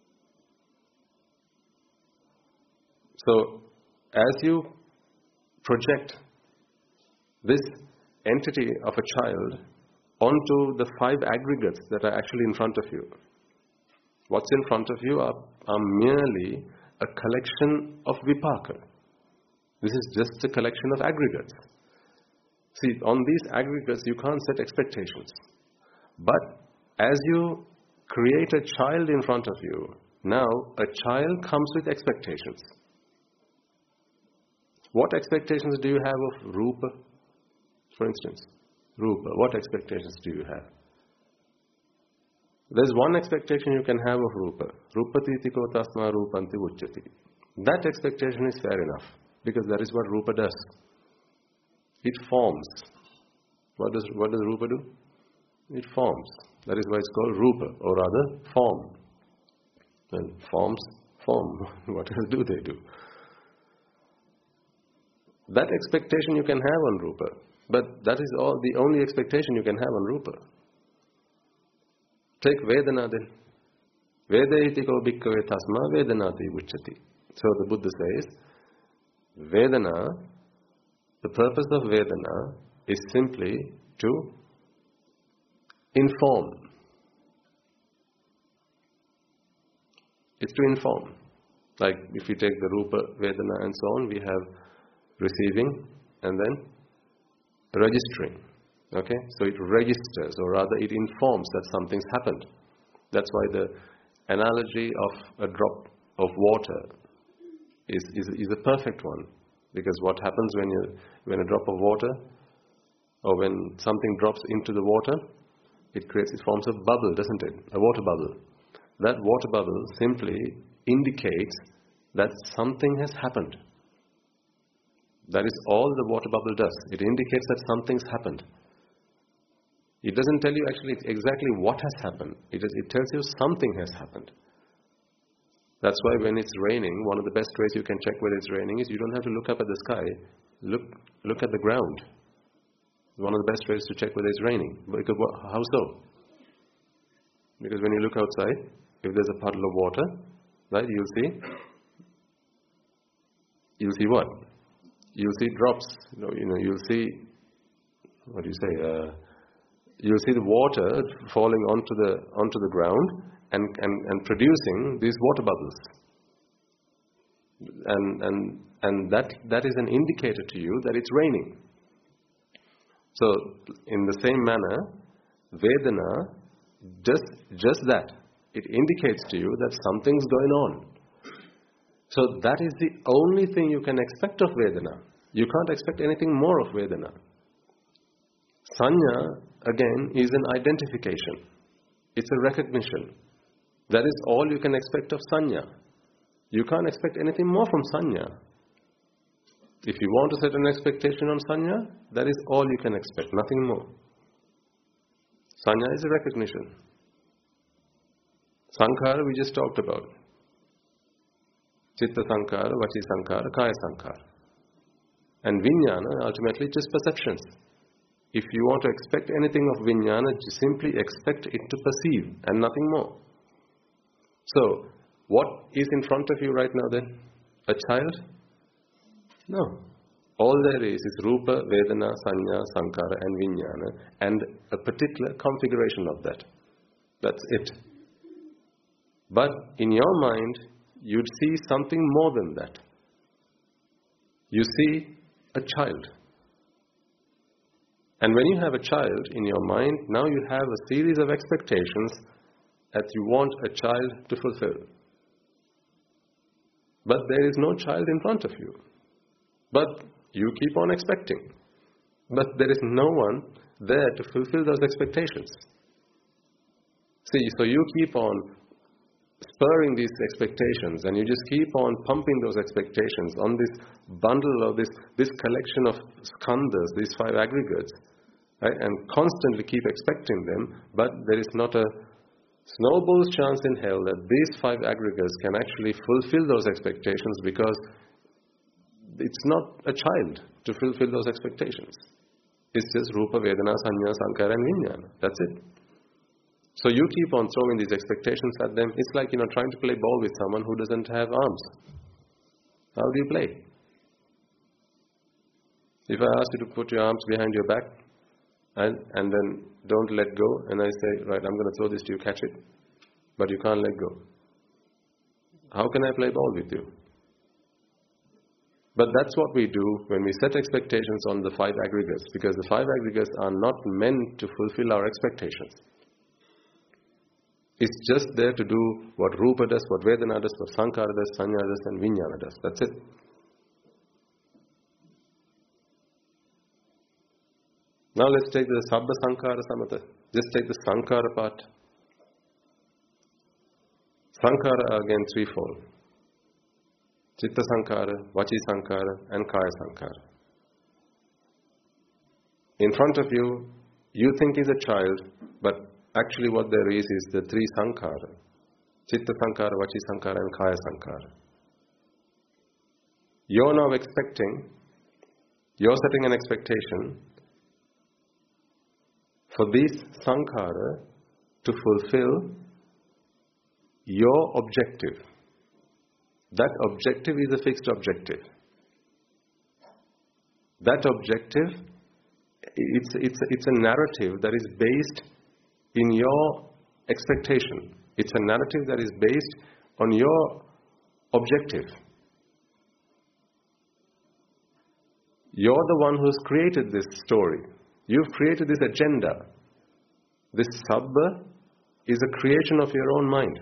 So as you project this entity of a child onto the 5 aggregates that are actually in front of you, what's in front of you are merely a collection of vipaka. This is just a collection of aggregates. See, on these aggregates you can't set expectations. But as you create a child in front of you, now a child comes with expectations. What expectations do you have of Rupa, for instance? Rupa, what expectations do you have? There's one expectation you can have of Rupa. Rupatitiko tasma rupanti uchyati. That expectation is fair enough, because that is what Rupa does. It forms. What does Rupa do? It forms. That is why it's called Rupa, or rather, form. And forms form. What else do they do? That expectation you can have on Rupa, but that is the only expectation you can have on Rupa. Take Vedana then. Vedaitiko bhikkhave tasma vedanati uchati. So the Buddha says, Vedana, the purpose of Vedana is simply to inform. It's to inform. Like if you take the Rupa, Vedana and so on, we have receiving and then registering. Okay? So it registers, or rather it informs that something's happened. That's why the analogy of a drop of water is a perfect one. Because what happens when a drop of water, or when something drops into the water, it forms a bubble, doesn't it? A water bubble. That water bubble simply indicates that something has happened. That is all the water bubble does. It indicates that something's happened. It doesn't tell you actually exactly what has happened. It tells you something has happened. That's why when it's raining, one of the best ways you can check whether it's raining is you don't have to look up at the sky. Look at the ground. One of the best ways to check whether it's raining. Because how so? Because when you look outside, if there's a puddle of water, right, you'll see what? You'll see drops. You'll see, what do you say? You'll see the water falling onto the ground and producing these water bubbles. And that is an indicator to you that it's raining. So in the same manner, Vedana does just that. It indicates to you that something's going on. So that is the only thing you can expect of Vedana. You can't expect anything more of Vedana. Sanya, again, is an identification. It's a recognition. That is all you can expect of Sanya. You can't expect anything more from Sanya. If you want to set an expectation on Sanya, that is all you can expect, nothing more. Sanya is a recognition. Sankhara we just talked about. Chitta Sankhara, Vachi Sankhara, Kaya Sankhara. And Vijnana, ultimately, just perceptions. If you want to expect anything of Vijnana, just simply expect it to perceive and nothing more. So, what is in front of you right now then? A child? No. All there is Rupa, Vedana, Sanya, Sankhara and Vijnana, and a particular configuration of that. That's it. But in your mind, you'd see something more than that. You see a child. And when you have a child in your mind, now you have a series of expectations that you want a child to fulfill. But there is no child in front of you. But you keep on expecting. But there is no one there to fulfill those expectations. See, so you keep on spurring these expectations, and you just keep on pumping those expectations on this bundle or this collection of skandhas, these 5 aggregates, right? And constantly keep expecting them, but there is not a snowball's chance in hell that these 5 aggregates can actually fulfill those expectations, because it's not a child to fulfill those expectations. It's just Rupa, Vedana, Sanya, Sankhara and Vijnana. That's it. So you keep on throwing these expectations at them. It's like, trying to play ball with someone who doesn't have arms. How do you play? If I ask you to put your arms behind your back and then don't let go, and I say, right, I'm going to throw this to you, catch it, but you can't let go. How can I play ball with you? But that's what we do when we set expectations on the 5 aggregates, because the 5 aggregates are not meant to fulfill our expectations. It's just there to do what Rupa does, what Vedana does, what Sankhara does, Sanya does, and Vijnana does. That's it. Now let's take the Sabba Sankhara Samatha. Just take the Sankhara part. Sankhara are again threefold. Chitta Sankhara, Vachi Sankhara, and Kaya Sankhara. In front of you, you think he's a child, but actually what there is the 3 Sankhara. Chitta Sankhara, Vachi Sankhara, and Kaya Sankhara. You're now you're setting an expectation for these Sankhara to fulfill your objective. That objective is a fixed objective. That objective, it's a narrative that is based in your expectation. It's a narrative that is based on your objective. You're the one who's created this story. You've created this agenda. This Sabba is a creation of your own mind.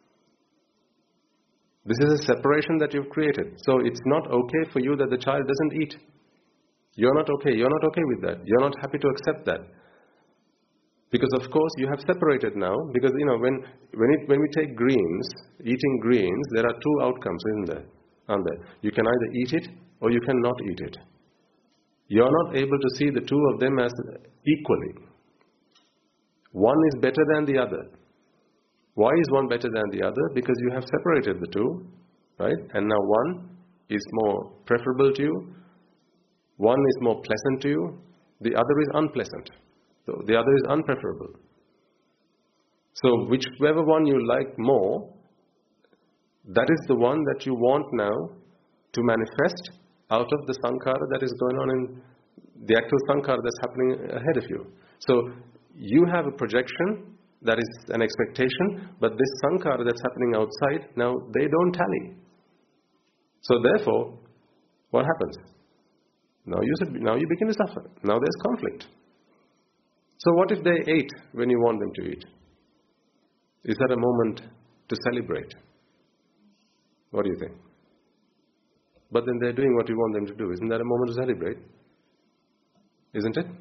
This is a separation that you've created. So it's not okay for you that the child doesn't eat. You're not okay. You're not okay with that. You're not happy to accept that. Because of course you have separated now, because when we take greens, eating greens, there are 2 outcomes, aren't there? You can either eat it or you cannot eat it. You're not able to see the 2 of them as equally. One is better than the other. Why is one better than the other? Because you have separated the 2, right? And now one is more preferable to you, one is more pleasant to you, the other is unpleasant. So the other is unpreferable. So whichever one you like more, that is the one that you want now to manifest out of the sankhara that is going on in the actual sankhara that's happening ahead of you. So you have a projection, that is an expectation, but this sankhara that's happening outside, now they don't tally. So therefore, what happens? Now you begin to suffer. Now there's conflict. So what if they ate when you want them to eat? Is that a moment to celebrate? What do you think? But then they're doing what you want them to do. Isn't that a moment to celebrate? Isn't it?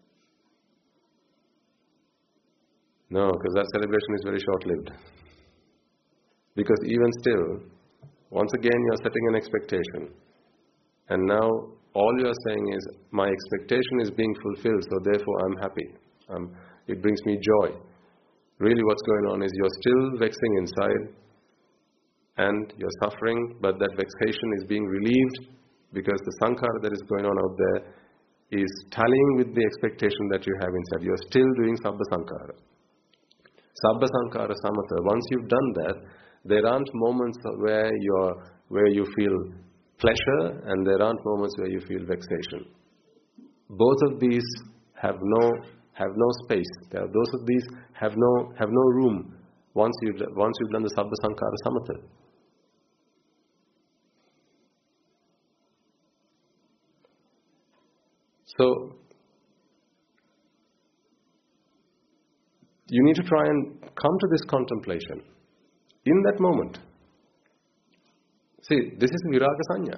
No, because that celebration is very short-lived. Because even still, once again you're setting an expectation. And now all you're saying is, my expectation is being fulfilled, so therefore I'm happy. It brings me joy. Really what's going on is you're still vexing inside and you're suffering, but that vexation is being relieved because the sankhara that is going on out there is tallying with the expectation that you have inside. You're still doing Sabba Sankhara. Sabba Sankhara Samatha. Once you've done that, there aren't moments where you feel pleasure and there aren't moments where you feel vexation. Both of these have no space. Those of these have no room once you've done the Sabba Sankhara Samatha. So you need to try and come to this contemplation in that moment. See, this is Viraga Sanya.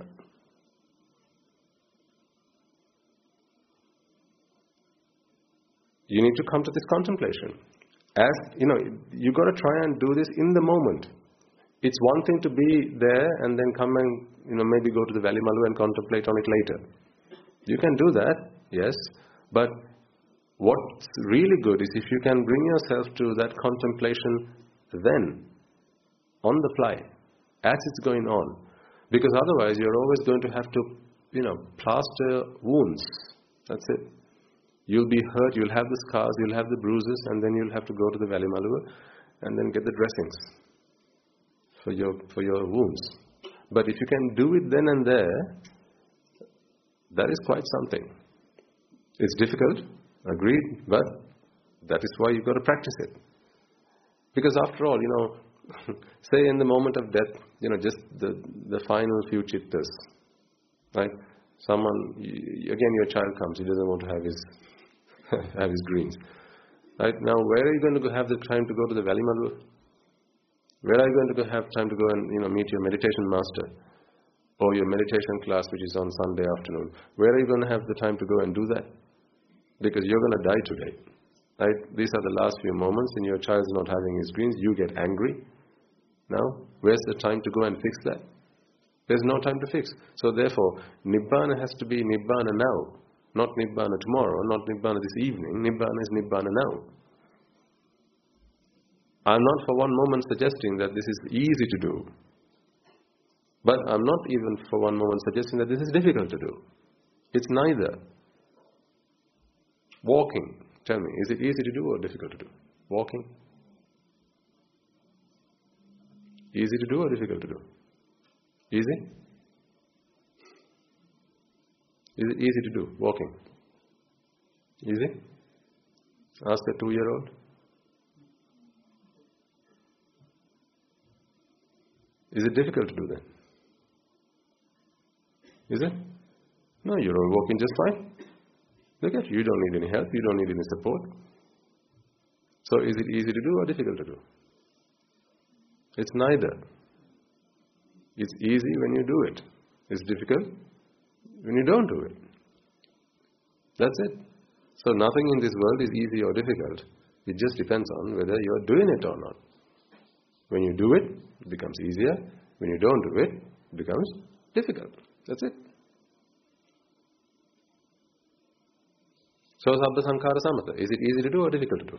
You need to come to this contemplation. As, you've got to try and do this in the moment. It's one thing to be there and then come and maybe go to the Valley Malu and contemplate on it later. You can do that, yes, but what's really good is if you can bring yourself to that contemplation then, on the fly, as it's going on. Because otherwise you're always going to have to, plaster wounds. That's it. You'll be hurt, you'll have the scars, you'll have the bruises, and then you'll have to go to the Valley Malu and then get the dressings for your wounds. But if you can do it then and there, that is quite something. It's difficult, agreed, but that is why you've got to practice it. Because after all, say in the moment of death, just the final few chittas, right? Someone, again your child comes, he doesn't want to have his greens. Right? Now, where are you going to have the time to go to the Valley Malu? Where are you going to have time to go and meet your meditation master? Or your meditation class which is on Sunday afternoon? Where are you going to have the time to go and do that? Because you're going to die today. Right? These are the last few moments and your child is not having his greens, you get angry. Now, where's the time to go and fix that? There's no time to fix. So therefore, Nibbana has to be Nibbana now. Not Nibbana tomorrow, not Nibbana this evening. Nibbana is Nibbana now. I'm not for one moment suggesting that this is easy to do. But I'm not even for one moment suggesting that this is difficult to do. It's neither. Walking, tell me, is it easy to do or difficult to do? Walking? Easy to do or difficult to do? Easy? Is it easy to do, walking? Easy? Ask a 2-year-old. Is it difficult to do that? Is it? No, you're all walking just fine. Look at you, you don't need any help, you don't need any support. So is it easy to do or difficult to do? It's neither. It's easy when you do it. It's difficult when you don't do it. That's it. So nothing in this world is easy or difficult. It just depends on whether you are doing it or not. When you do it, it becomes easier. When you don't do it, it becomes difficult. That's it. So Sabba Sankhara Samatha. Is it easy to do or difficult to do?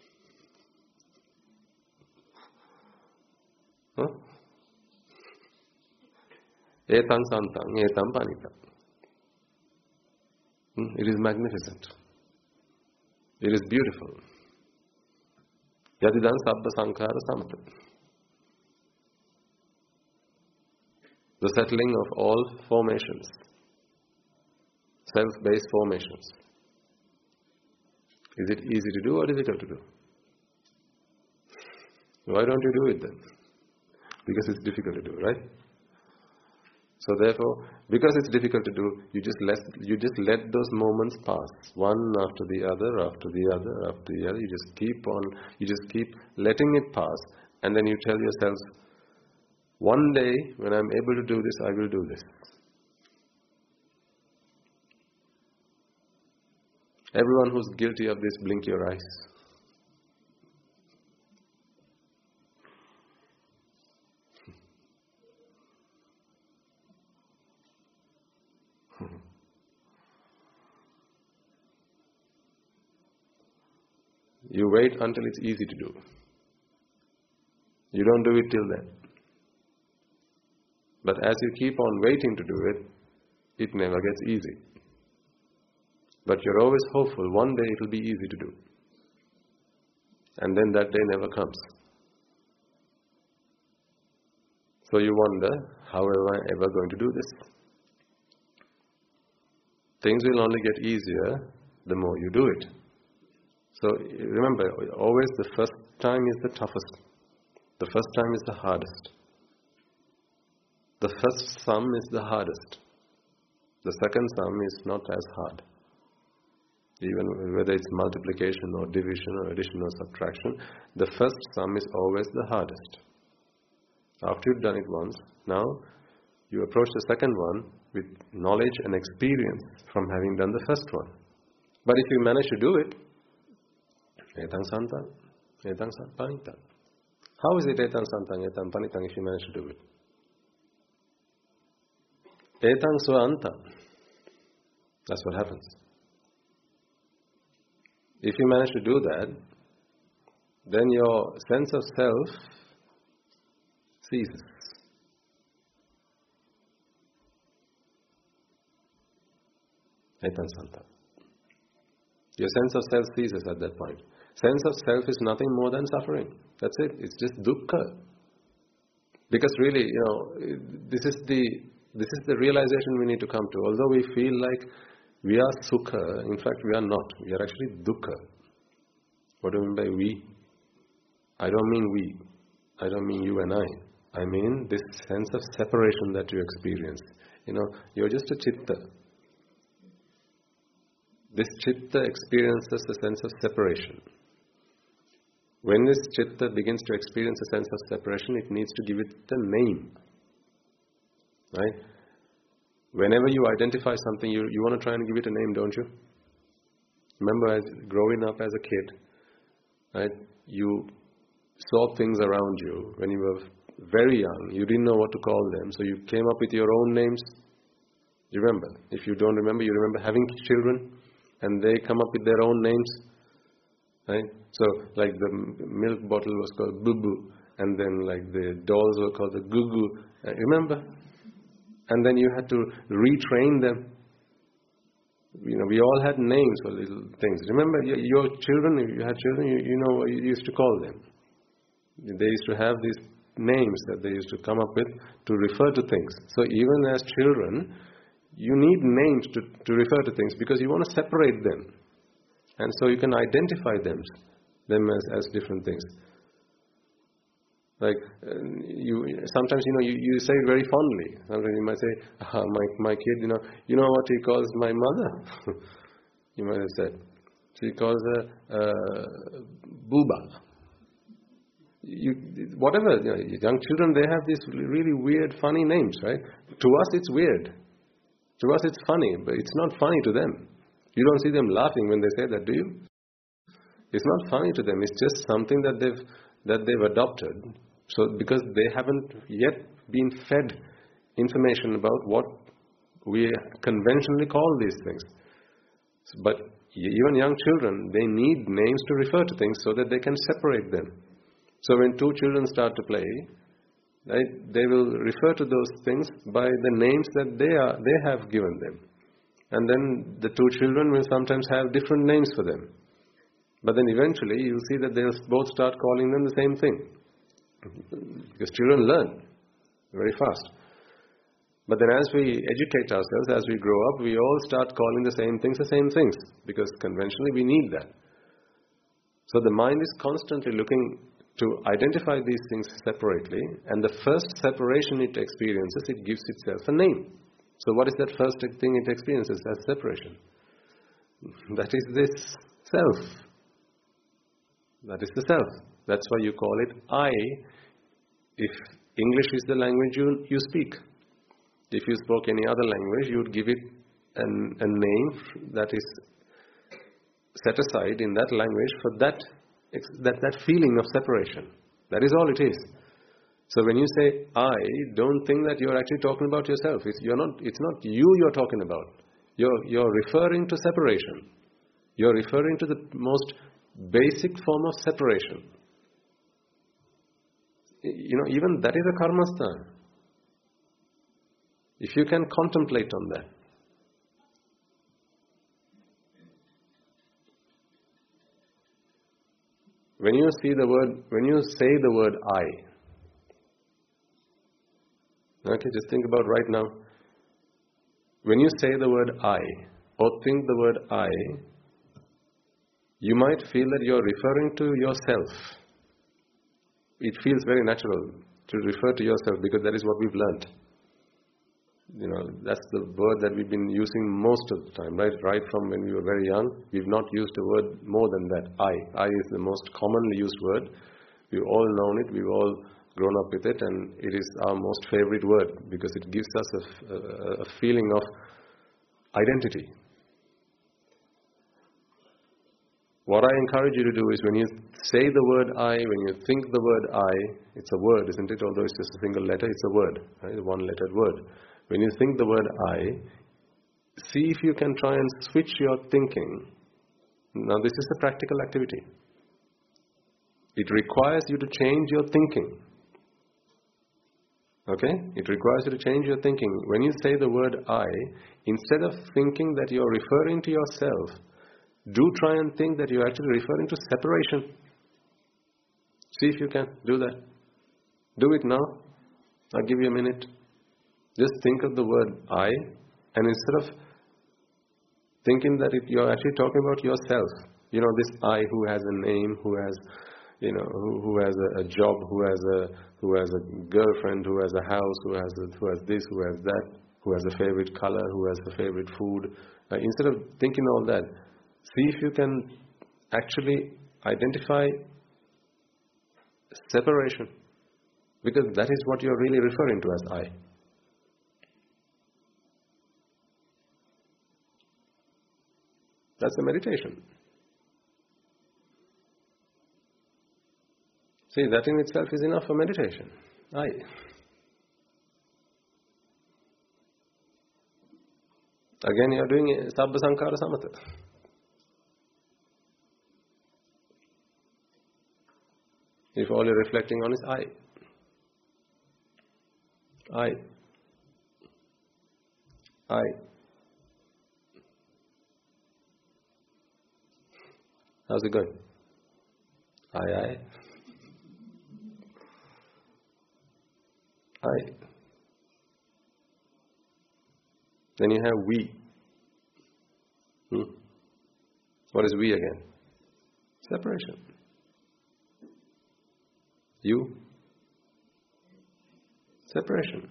Huh? Etang Santang, Etam Panita. It is magnificent. It is beautiful. Yadidan Sabba Sankhara Samatha. The settling of all formations. Self-based formations. Is it easy to do or difficult to do? Why don't you do it then? Because it's difficult to do, right? So therefore, because it's difficult to do, you just let those moments pass, one after the other, after the other, after the other. You just keep letting it pass, and then you tell yourself, one day when I'm able to do this, I will do this. Everyone who's guilty of this, blink your eyes. You wait until it's easy to do. You don't do it till then. But as you keep on waiting to do it, it never gets easy. But you're always hopeful, one day it will be easy to do. And then that day never comes. So you wonder, how am I ever going to do this? Things will only get easier the more you do it. So remember, always the first time is the toughest. The first time is the hardest. The first sum is the hardest. The second sum is not as hard. Even whether it's multiplication or division or addition or subtraction, the first sum is always the hardest. After you've done it once, now you approach the second one with knowledge and experience from having done the first one. But if you manage to do it, etang santa, etang panita. How is it etang santang etang panitang if you manage to do it? Etang swa anta. That's what happens. If you manage to do that, then your sense of self ceases. Etang santang. Your sense of self ceases at that point. Sense of self is nothing more than suffering. That's it. It's just dukkha. Because really, this is the realization we need to come to. Although we feel like we are sukha, in fact we are not. We are actually dukkha. What do I mean by we? I don't mean we. I don't mean you and I. I mean this sense of separation that you experience. You're just a chitta. This chitta experiences a sense of separation. When this chitta begins to experience a sense of separation, it needs to give it a name. Right? Whenever you identify something, you want to try and give it a name, don't you? Remember, as growing up as a kid, right? You saw things around you when you were very young. You didn't know what to call them, so you came up with your own names. You remember? If you don't remember, you remember having children, and they come up with their own names. Right? So, like the milk bottle was called Boo-Boo, and then like the dolls were called the Goo-Goo. Remember? And then you had to retrain them. We all had names for little things. Remember, your children, if you had children, you know what you used to call them. They used to have these names that they used to come up with to refer to things. So even as children, you need names to refer to things because you want to separate them. And so you can identify them as different things. Like, sometimes, you say it very fondly. Sometimes you might say, my kid, you know what he calls my mother? You might have said. She calls her Booba. Whatever, young children, they have these really weird, funny names, right? To us, it's weird. To us, it's funny, but it's not funny to them. You don't see them laughing when they say that, do you? It's not funny to them. It's just something that they've adopted. So because they haven't yet been fed information about what we conventionally call these things. But even young children, they need names to refer to things so that they can separate them. So when two children start to play, right, they will refer to those things by the names that they have given them. And then the two children will sometimes have different names for them. But then eventually you'll see that they'll both start calling them the same thing. Because children learn very fast. But then as we educate ourselves, as we grow up, we all start calling the same things, because conventionally we need that. So the mind is constantly looking to identify these things separately, and the first separation it experiences, it gives itself a name. So what is that first thing it experiences as separation? That is this self. That is the self. That's why you call it I, if English is the language you speak. If you spoke any other language, you would give it a name that is set aside in that language for that feeling of separation. That is all it is. So when you say I, don't think that you're actually talking about yourself. It's not you you're talking about. You're referring to separation. You're referring to the most basic form of separation. Even that is a karmasthana. If you can contemplate on that. When you say the word I, okay, just think about right now. When you say the word I, or think the word I, you might feel that you're referring to yourself. It feels very natural to refer to yourself because that is what we've learnt. That's the word that we've been using most of the time, right? Right from when we were very young, we've not used a word more than that. I is the most commonly used word. We've all known it, we've all grown up with it, and it is our most favorite word because it gives us a feeling of identity. What I encourage you to do is when you say the word I, when you think the word I, it's a word, isn't it? Although it's just a single letter, it's a word, right? A one-lettered word. When you think the word I, see if you can try and switch your thinking. Now this is a practical activity. It requires you to change your thinking. Okay? It requires you to change your thinking. When you say the word I, instead of thinking that you're referring to yourself, do try and think that you're actually referring to separation. See if you can do that. Do it now. I'll give you a minute. Just think of the word I, and instead of thinking that you're actually talking about yourself, this I who has a name, who has, who has a job, who has a girlfriend, who has a house, who has this, who has that, who has a favorite color, who has a favorite food. Instead of thinking all that, see if you can actually identify separation, because that is what you're really referring to as I. That's a meditation. See, that in itself is enough for meditation. I. Again, you're doing Sabba Sankhara Samatha. If all you're reflecting on is I. How's it going? I. Then you have we. What is we again? Separation. You. Separation.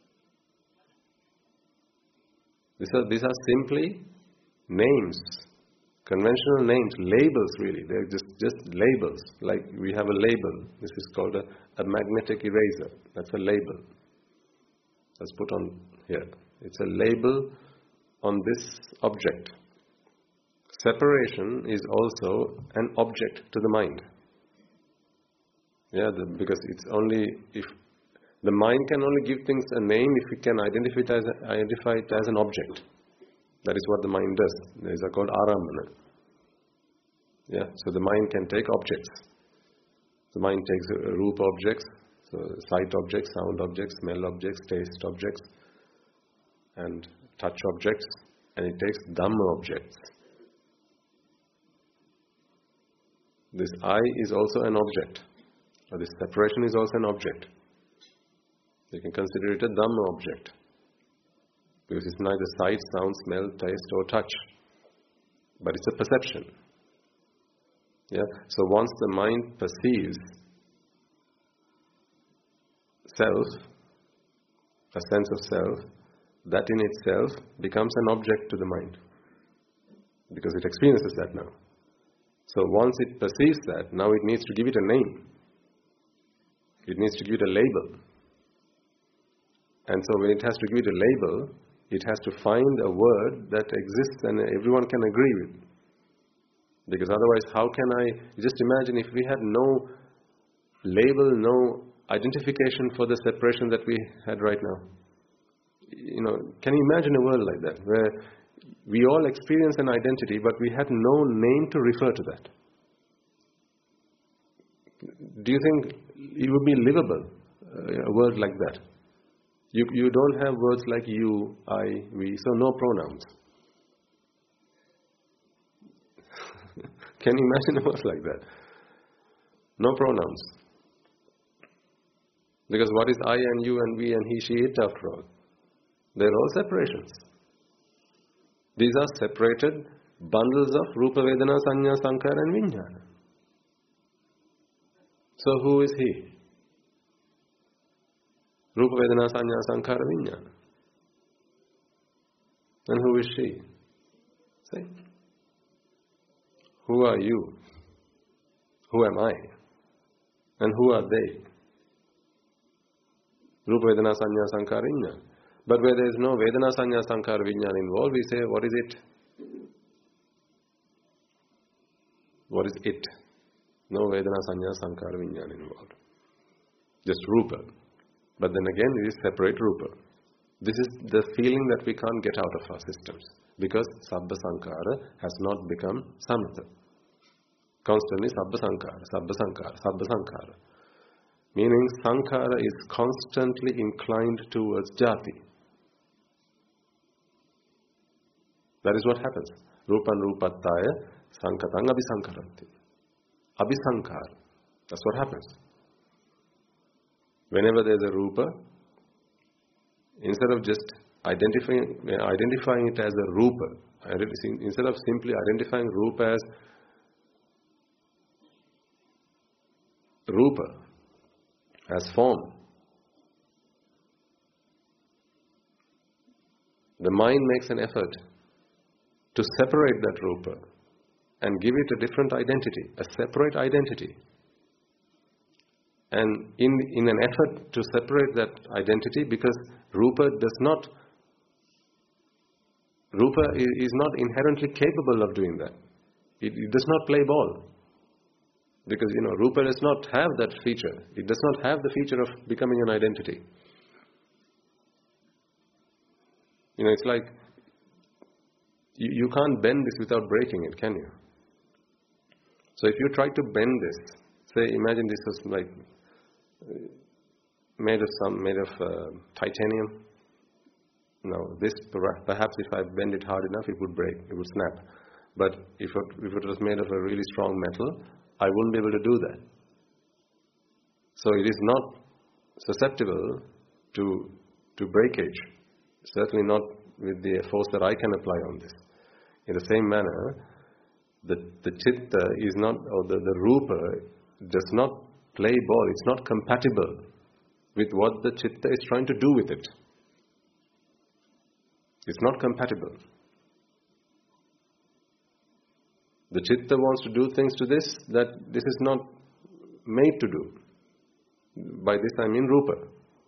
These are simply names. Conventional names, labels really. They're just labels. Like we have a label. This is called a magnetic eraser. That's a label. Let's put on here. It's a label on this object. Separation is also an object to the mind. Because it's only if the mind can only give things a name if it can identify it as an object. That is what the mind does. These are called arambana. So the mind can take objects. The mind takes roop objects, so sight objects, sound objects, smell objects, taste objects, and touch objects, and it takes dhamma objects. This I is also an object, or this separation is also an object. You can consider it a dhamma object, because it's neither sight, sound, smell, taste, or touch, but it's a perception. So once the mind perceives self, a sense of self, that in itself becomes an object to the mind, because it experiences that now. So once it perceives that, now it needs to give it a name. It needs to give it a label. And so when it has to give it a label, it has to find a word that exists and everyone can agree with. Because otherwise, how can just imagine if we had no label, no identification for the separation that we had right now. Can you imagine a world like that, where we all experience an identity, but we had no name to refer to that? Do you think it would be livable, a world like that? You don't have words like you, I, we, so no pronouns. Can you imagine a world like that? No pronouns. Because what is I and you and we and he, she, it after all? They're all separations. These are separated bundles of Rupa, Vedana, Sanya, Sankhara and Vijnana. So who is he? Rupa, Vedana, Sanya, Sankhara, Vijnana. And who is she? Say. Who are you? Who am I? And who are they? Rupa, Vedana, Sanya, Sankhara, Vijnana. But where there is no Vedana, Sanya, Sankhara, Vijnana involved, we say, what is it? What is it? No Vedana, Sanya, Sankhara, Vijnana involved. Just Rupa. But then again, it is separate Rupa. This is the feeling that we can't get out of our systems. Because Sabbha Sankhara has not become Samatha. Constantly Sabbha Sankhara, Sabbha Sankhara, Sabbha Sankhara. Meaning Sankhara is constantly inclined towards Jati. That is what happens. Rupan Rupattaya Sankatang Abhisankharanti. Abhisankhara. That's what happens. Whenever there is a Rupa, instead of just identifying it as a Rupa, instead of simply identifying Rupa as Rupa, as form, the mind makes an effort to separate that Rupa and give it a different identity, a separate identity. And in an effort to separate that identity, because Rupa is not inherently capable of doing that. It does not play ball. Because, Rupa does not have that feature. It does not have the feature of becoming an identity. It's like, you can't bend this without breaking it, can you? So if you try to bend this, say, imagine this was like made of titanium. Now, this perhaps if I bend it hard enough, it would break, it would snap. But if it was made of a really strong metal, I wouldn't be able to do that. So it is not susceptible to breakage. Certainly not with the force that I can apply on this. In the same manner, the chitta is not, or the rupa does not play ball. It's not compatible with what the chitta is trying to do with it. It's not compatible. The chitta wants to do things to this that this is not made to do. By this I mean rupa.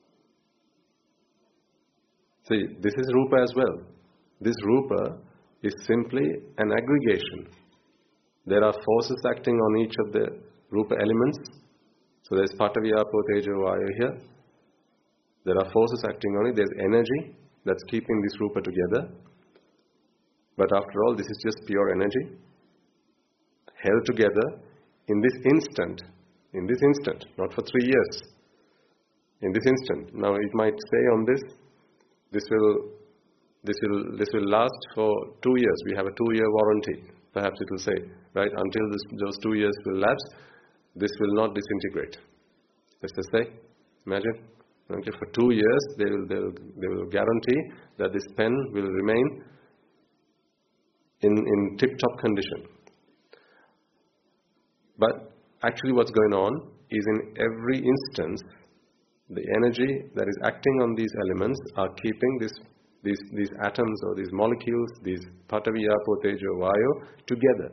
See, this is rupa as well. This rupa is simply an aggregation. There are forces acting on each of the rupa elements. So there's Patavi, Apo, Tejo, Vayu here. There are forces acting on it. There's energy that's keeping this rupa together. But after all, this is just pure energy, held together in this instant, not for 3 years, in this instant. Now it might say on this will last for 2 years. We have a 2-year warranty. Perhaps it will say, right, until those 2 years will lapse, this will not disintegrate. Let's just say, imagine, okay, for 2 years they will guarantee that this pen will remain in tip-top condition. But actually what's going on is in every instance, the energy that is acting on these elements are keeping these atoms or these molecules, these Patavi, Apo, Tejo, Vayu, together.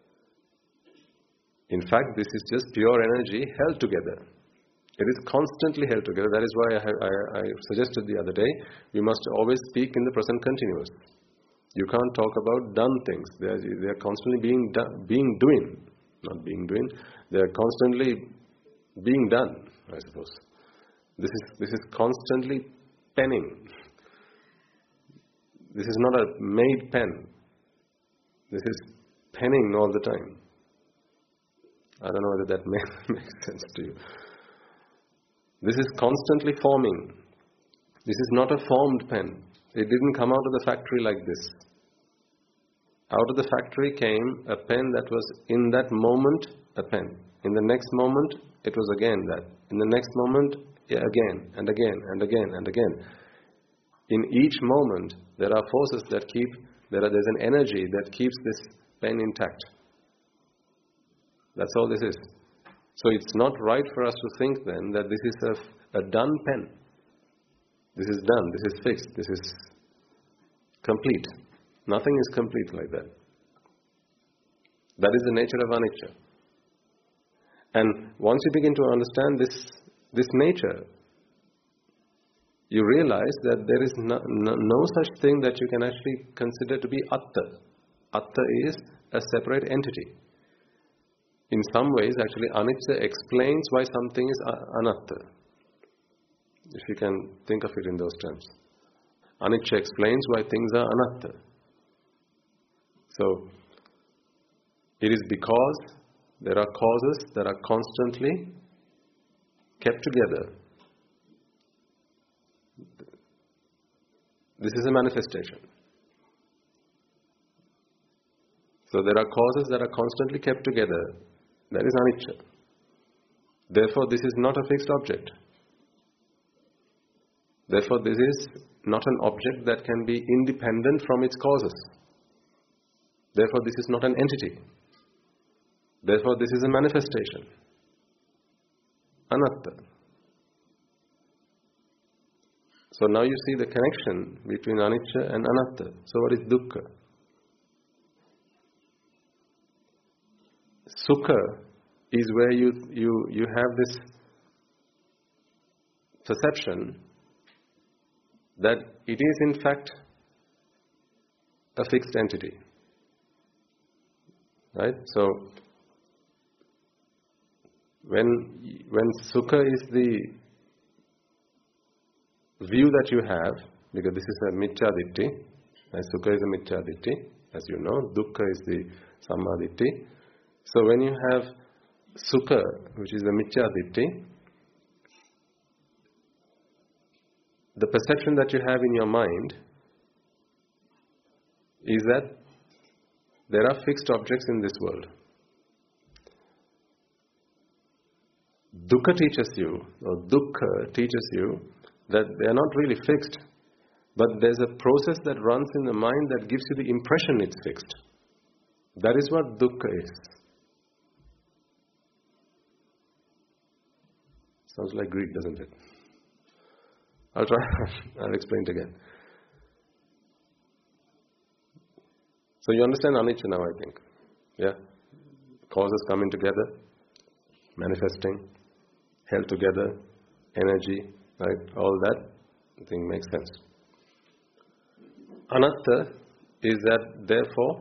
In fact, this is just pure energy held together. It is constantly held together. That is why I suggested the other day, we must always speak in the present continuous. You can't talk about done things. They are constantly being doing. They are constantly being done, I suppose. This is constantly penning. This is not a made pen. This is penning all the time. I don't know whether that makes sense to you. This is constantly forming. This is not a formed pen. It didn't come out of the factory like this. Out of the factory came a pen that was in that moment a pen. In the next moment, it was again that. In the next moment, again and again and again and again. In each moment, there are forces that there's an energy that keeps this pen intact. That's all this is. So it's not right for us to think then that this is a done pen. This is done, this is fixed, this is complete. Nothing is complete like that. That is the nature of anicca. And once you begin to understand this nature, you realize that there is no such thing that you can actually consider to be atta. Atta is a separate entity. in some ways actually anicca explains why something is anatta. If you can think of it in those terms. Anicca explains why things are anatta. So, it is because there are causes that are constantly kept together. This is a manifestation. So there are causes that are constantly kept together. That is anicca. Therefore, this is not a fixed object. Therefore, this is not an object that can be independent from its causes. Therefore, this is not an entity. Therefore, this is a manifestation. Anatta. So now you see the connection between anicca and anatta. So what is dukkha? Sukha is where you have this perception that it is in fact a fixed entity. Right? So when sukha is the view that you have, because this is a mithya ditti, sukha is a mithya ditti, as you know, dukkha is the samma ditti. So when you have sukha, which is the mithya ditti, the perception that you have in your mind is that there are fixed objects in this world. Dukkha teaches you, or dukkha teaches you, that they are not really fixed, but there's a process that runs in the mind that gives you the impression it's fixed. That is what dukkha is. Sounds like Greek, doesn't it? I'll try. I'll explain it again. So you understand anicca now, I think. Yeah? Causes coming together, manifesting, held together, energy, right? All that, I think, makes sense. Anatta is that, therefore,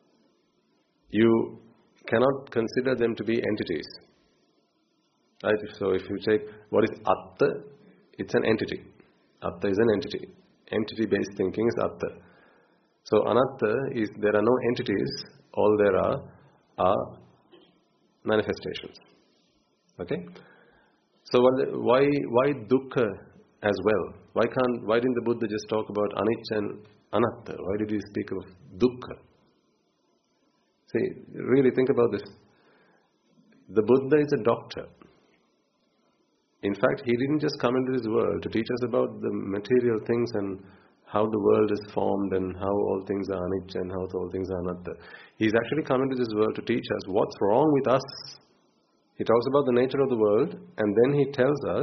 you cannot consider them to be entities. Right? So if you take what is atta, it's an entity. Atta is an entity. Entity-based thinking is atta. So anatta is there are no entities, all there are manifestations. Okay? So why dukkha as well? Why didn't the Buddha just talk about anicca and anatta? Why did he speak of dukkha? See, really think about this. The Buddha is a doctor. In fact, he didn't just come into this world to teach us about the material things and how the world is formed and how all things are anicca and how all things are anatta. He's actually come into this world to teach us what's wrong with us. He talks about the nature of the world, and then he tells us,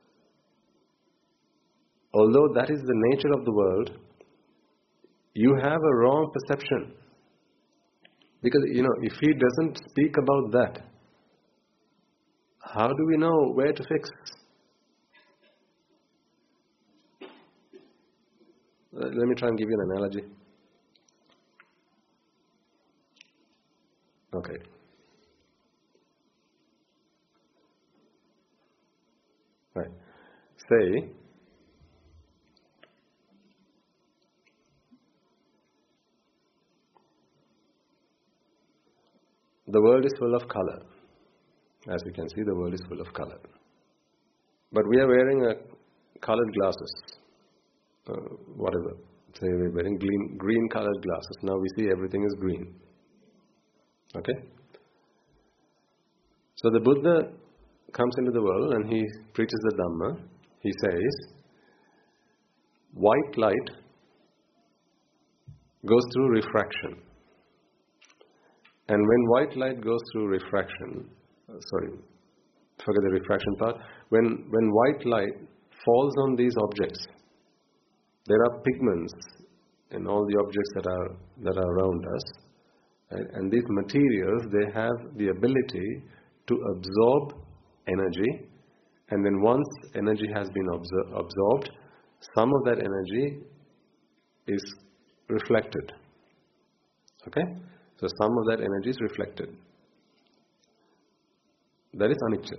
although that is the nature of the world, you have a wrong perception. Because, if he doesn't speak about that, how do we know where to fix? Let me try and give you an analogy. Okay. Right. Say, the world is full of color. As you can see, the world is full of color. But we are wearing colored glasses. Whatever. Say we're wearing green colored glasses. Now we see everything is green. Okay? So the Buddha comes into the world and he preaches the Dhamma. He says, white light goes through refraction. And when white light goes through refraction, forget the refraction part. When white light falls on these objects, there are pigments in all the objects that are around us, right? And these materials, they have the ability to absorb energy, and then once energy has been absorbed, some of that energy is reflected. Okay? So some of that energy is reflected. That is anicca.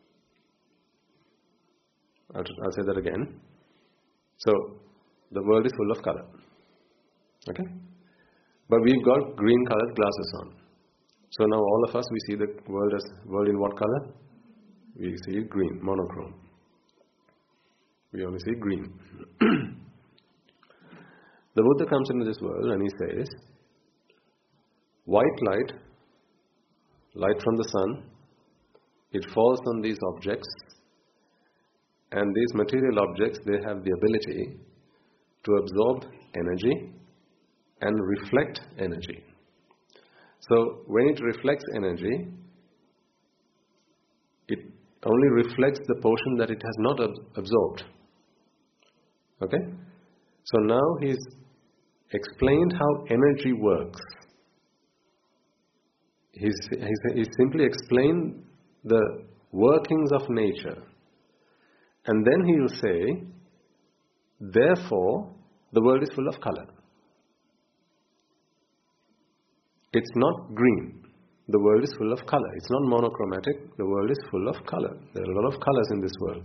I'll say that again. So, the world is full of color. Okay? But we've got green colored glasses on. So now all of us, we see the world in what color? We see it green, monochrome. We only see green. The Buddha comes into this world and he says, white light from the sun, it falls on these objects, and these material objects, they have the ability to absorb energy and reflect energy. So when it reflects energy, it only reflects the portion that it has not absorbed. Okay? So now he's explained how energy works. He's simply explained the workings of nature. And then he will say, therefore, the world is full of color. It's not green. The world is full of color. It's not monochromatic. The world is full of color. There are a lot of colors in this world.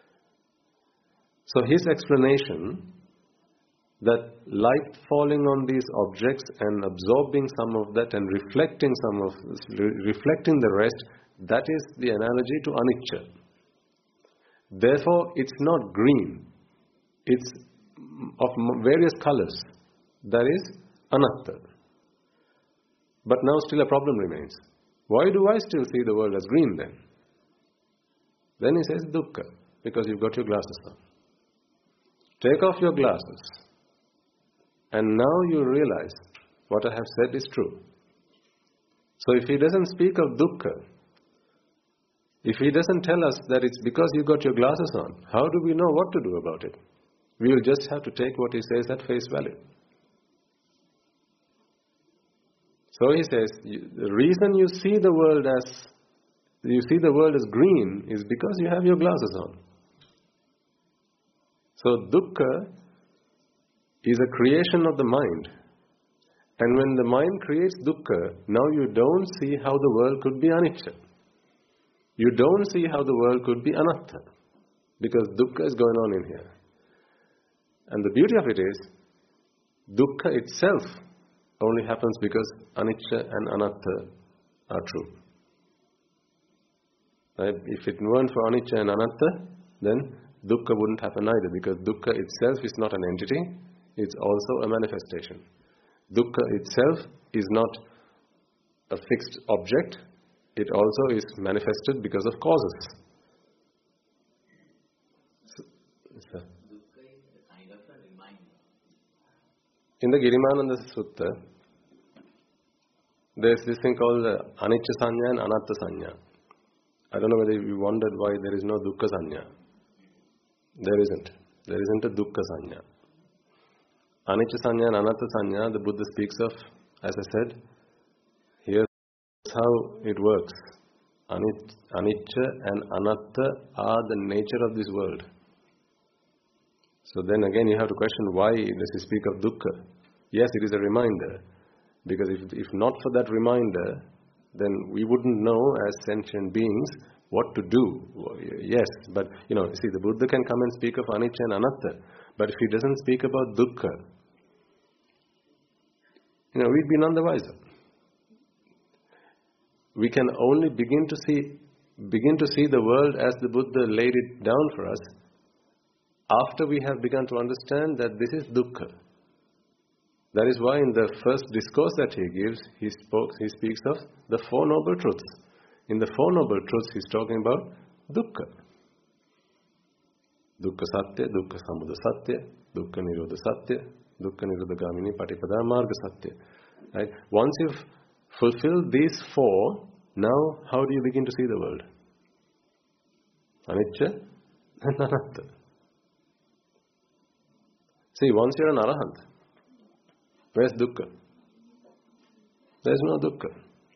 So his explanation that light falling on these objects and absorbing some of that and reflecting the rest, that is the analogy to anicca. Therefore, it's not green. It's of various colors. That is anatta. But now still a problem remains. Why do I still see the world as green then? Then he says dukkha, because you've got your glasses on. Take off your glasses. And now you realize what I have said is true. So if he doesn't speak of dukkha, if he doesn't tell us that it's because you got your glasses on, how do we know what to do about it? We will just have to take what he says at face value. So he says, the reason you see the world as green is because you have your glasses on. So dukkha is a creation of the mind. And when the mind creates dukkha, now you don't see how the world could be anicca. You don't see how the world could be anatta. Because dukkha is going on in here. And the beauty of it is, dukkha itself only happens because anicca and anatta are true. Right? If it weren't for anicca and anatta, then dukkha wouldn't happen either, because dukkha itself is not an entity, it's also a manifestation. Dukkha itself is not a fixed object, it also is manifested because of causes. So, in the Girimananda Sutta, there's this thing called Anicca Sanya and Anatta Sanya. I don't know whether you wondered why there is no Dukkha Sanya. There isn't. There isn't a Dukkha Sanya. Anicca Sanya and Anatta Sanya, the Buddha speaks of, as I said, here's how it works. Anicca and Anatta are the nature of this world. So then again you have to question, why does he speak of dukkha? Yes, it is a reminder. Because if not for that reminder, then we wouldn't know as sentient beings what to do. Yes, but see, the Buddha can come and speak of anicca and anatta. But if he doesn't speak about dukkha, we'd be none the wiser. We can only begin to see the world as the Buddha laid it down for us after we have begun to understand that this is dukkha. That is why in the first discourse that he gives, he speaks of the Four Noble Truths. In the Four Noble Truths, he's talking about dukkha. Dukkha satya, dukkha samudaya satya, dukkha nirodha satya, dukkha nirodhagamini patipada marga satya. Right? Once you've fulfilled these four, now how do you begin to see the world? Anicca and anatta. See, once you're an arahant, where's dukkha? There's no dukkha.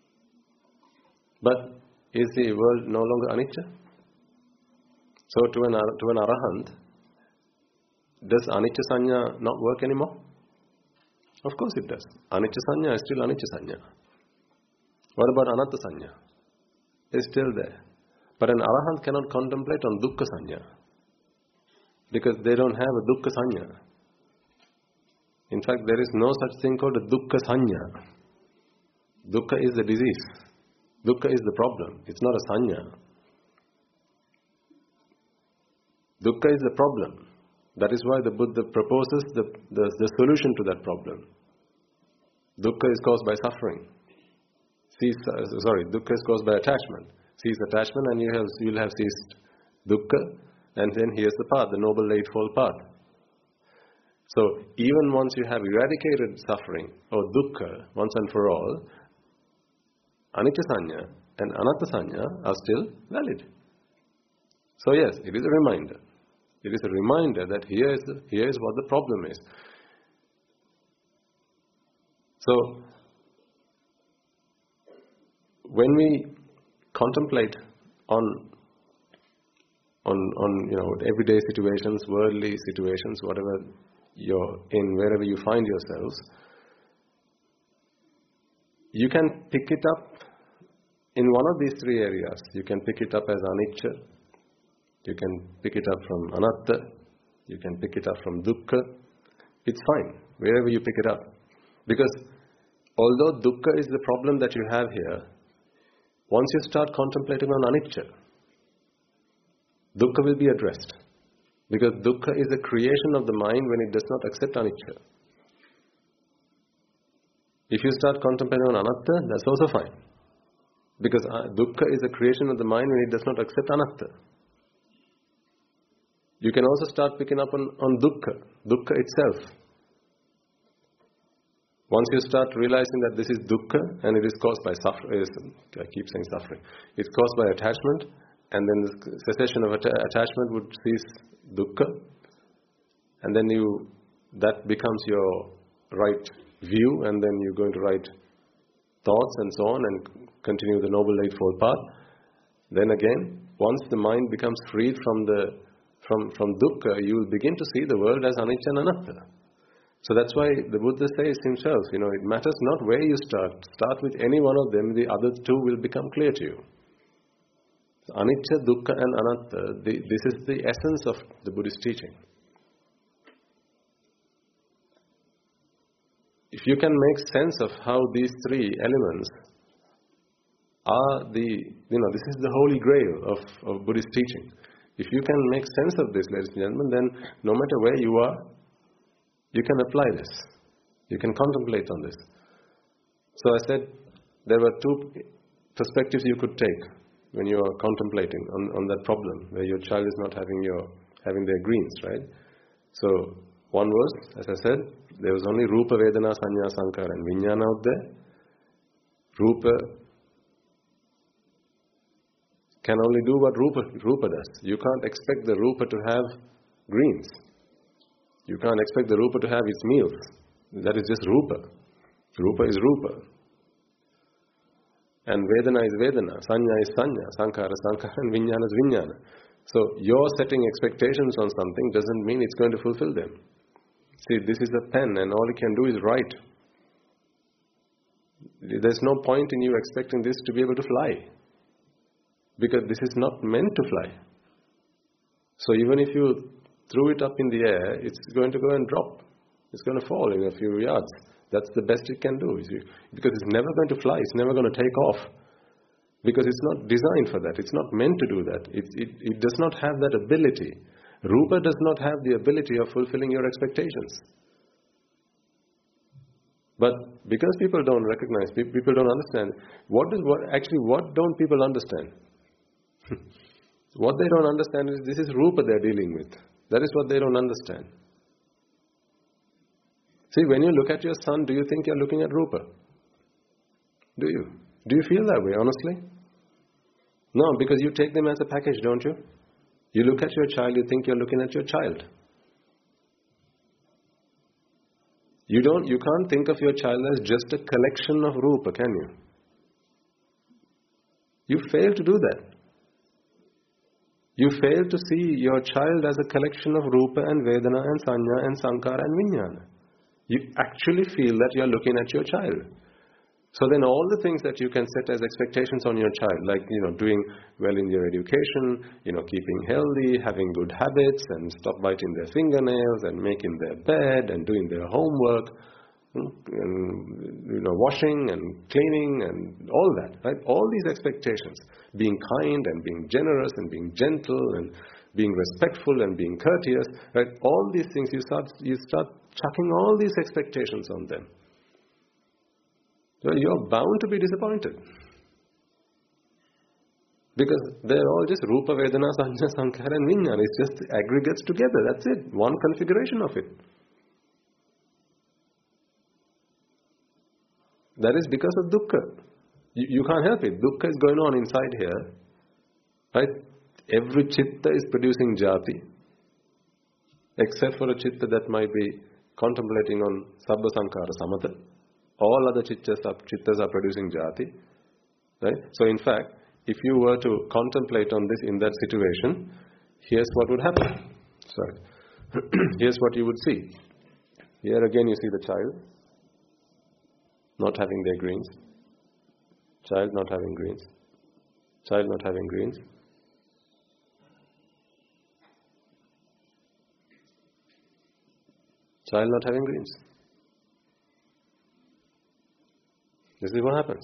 But is the world no longer anicca? So to an arahant, does anicca sanya not work anymore? Of course it does. Anicca sanya is still anicca sanya. What about anatta sanya? It's still there. But an arahant cannot contemplate on dukkha sanya, because they don't have a dukkha sanya. In fact, there is no such thing called a dukkha sanya. Dukkha is the disease. Dukkha is the problem. It's not a sanya. Dukkha is the problem. That is why the Buddha proposes the solution to that problem. Dukkha is caused by suffering. Dukkha is caused by attachment. Cease attachment and you'll have ceased dukkha, and then here's the path, the Noble Eightfold Path. So even once you have eradicated suffering or dukkha once and for all, anicca sanya and anatta sanya are still valid. So yes, it is a reminder. It is a reminder that here is what the problem is. So when we contemplate on everyday situations, worldly situations, whatever you're in, wherever you find yourselves, you can pick it up in one of these three areas. You can pick it up as anicca, you can pick it up from anatta, you can pick it up from dukkha. It's fine, wherever you pick it up. Because although dukkha is the problem that you have here, once you start contemplating on anicca, dukkha will be addressed. Because dukkha is a creation of the mind when it does not accept anicca. If you start contemplating on anatta, that's also fine. Because dukkha is a creation of the mind when it does not accept anatta. You can also start picking up on dukkha itself. Once you start realizing that this is dukkha and it is caused by suffering, I keep saying suffering, it's caused by attachment, and then the cessation of attachment would cease dukkha, and then that becomes your right view, and then you're going to right thoughts and so on and continue the Noble Eightfold Path. Then again, once the mind becomes freed from dukkha, you will begin to see the world as anicca and anatta. So that's why the Buddha says himself, it matters not where you start. Start with any one of them, the other two will become clear to you. So anicca, dukkha and anatta, this is the essence of the Buddhist teaching. If you can make sense of how these three elements are this is the holy grail of Buddhist teaching. If you can make sense of this, ladies and gentlemen, then no matter where you are, you can apply this. You can contemplate on this. So I said there were two perspectives you could take when you are contemplating on that problem, where your child is not having their greens, right? So one was, as I said, there was only Rupa, Vedana, Sanya, Sankara and Vijnana out there. Rupa can only do what Rupa does. You can't expect the Rupa to have greens. You can't expect the Rupa to have its meals. That is just Rupa. Rupa is Rupa. And Vedana is Vedana. Sanya is Sanya. Sankara is Sankara. And Vijnana is Vijnana. So your setting expectations on something doesn't mean it's going to fulfill them. See, this is a pen and all it can do is write. There's no point in you expecting this to be able to fly. Because this is not meant to fly. So even if you threw it up in the air, it's going to go and drop. It's going to fall in a few yards. That's the best it can do. Because it's never going to fly. It's never going to take off. Because it's not designed for that. It's not meant to do that. It does not have that ability. Rupa does not have the ability of fulfilling your expectations. But because people don't recognize, people don't understand, what don't people understand? What they don't understand is this is Rupa they're dealing with. That is what they don't understand. See, when you look at your son, do you think you're looking at Rupa? Do you? Do you feel that way, honestly? No, because you take them as a package, don't you? You look at your child, you think you're looking at your child. You can't think of your child as just a collection of Rupa, can you? You fail to do that. You fail to see your child as a collection of Rupa and Vedana and Sanya and Sankara and Vijnana. You actually feel that you're looking at your child. So then all the things that you can set as expectations on your child, like, doing well in your education, keeping healthy, having good habits, and stop biting their fingernails, and making their bed, and doing their homework, and, washing and cleaning and all that, right? All these expectations, being kind and being generous and being gentle and being respectful and being courteous, right? All these things, you start chucking all these expectations on them. So you're bound to be disappointed. Because they're all just Rupa, Vedana, Sanya, Sankhara and Vijnana. It's just aggregates together. That's it. One configuration of it. That is because of dukkha. You can't help it. Dukkha is going on inside here. Right? Every chitta is producing jati. Except for a chitta that might be contemplating on Sabba Sankhara Samatha. All other chittas are producing jati. Right? So in fact, if you were to contemplate on this in that situation, here's what would happen. Sorry. Here's what you would see. Here again you see the child not having their greens. Child not having greens. Child not having greens. Child not having greens. This is what happens.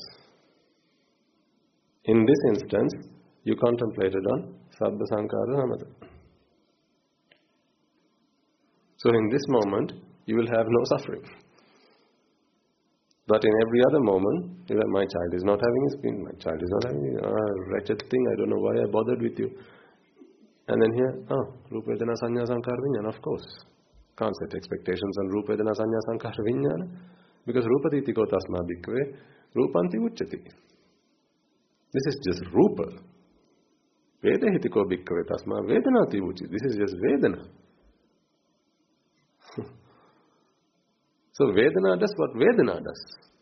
In this instance, you contemplated on Sabba Sankhara Samatha. So in this moment, you will have no suffering. But in every other moment, my child is not having his green, my child is not having his, wretched thing, I don't know why I bothered with you. And then here, Rupa Vedana Sanya Sankhara Vijnana, of course. Can't set expectations on Rupa Vedana Sanya Sankhara Vijnana. Because Rupa Titiko Tasma Bhikkhave, Rupanti Uchati. This is just Rupa. Veda Hitiko Bhikkhave Tasma Vedanati Uchati. This is just Vedana. So Vedana does what Vedana does.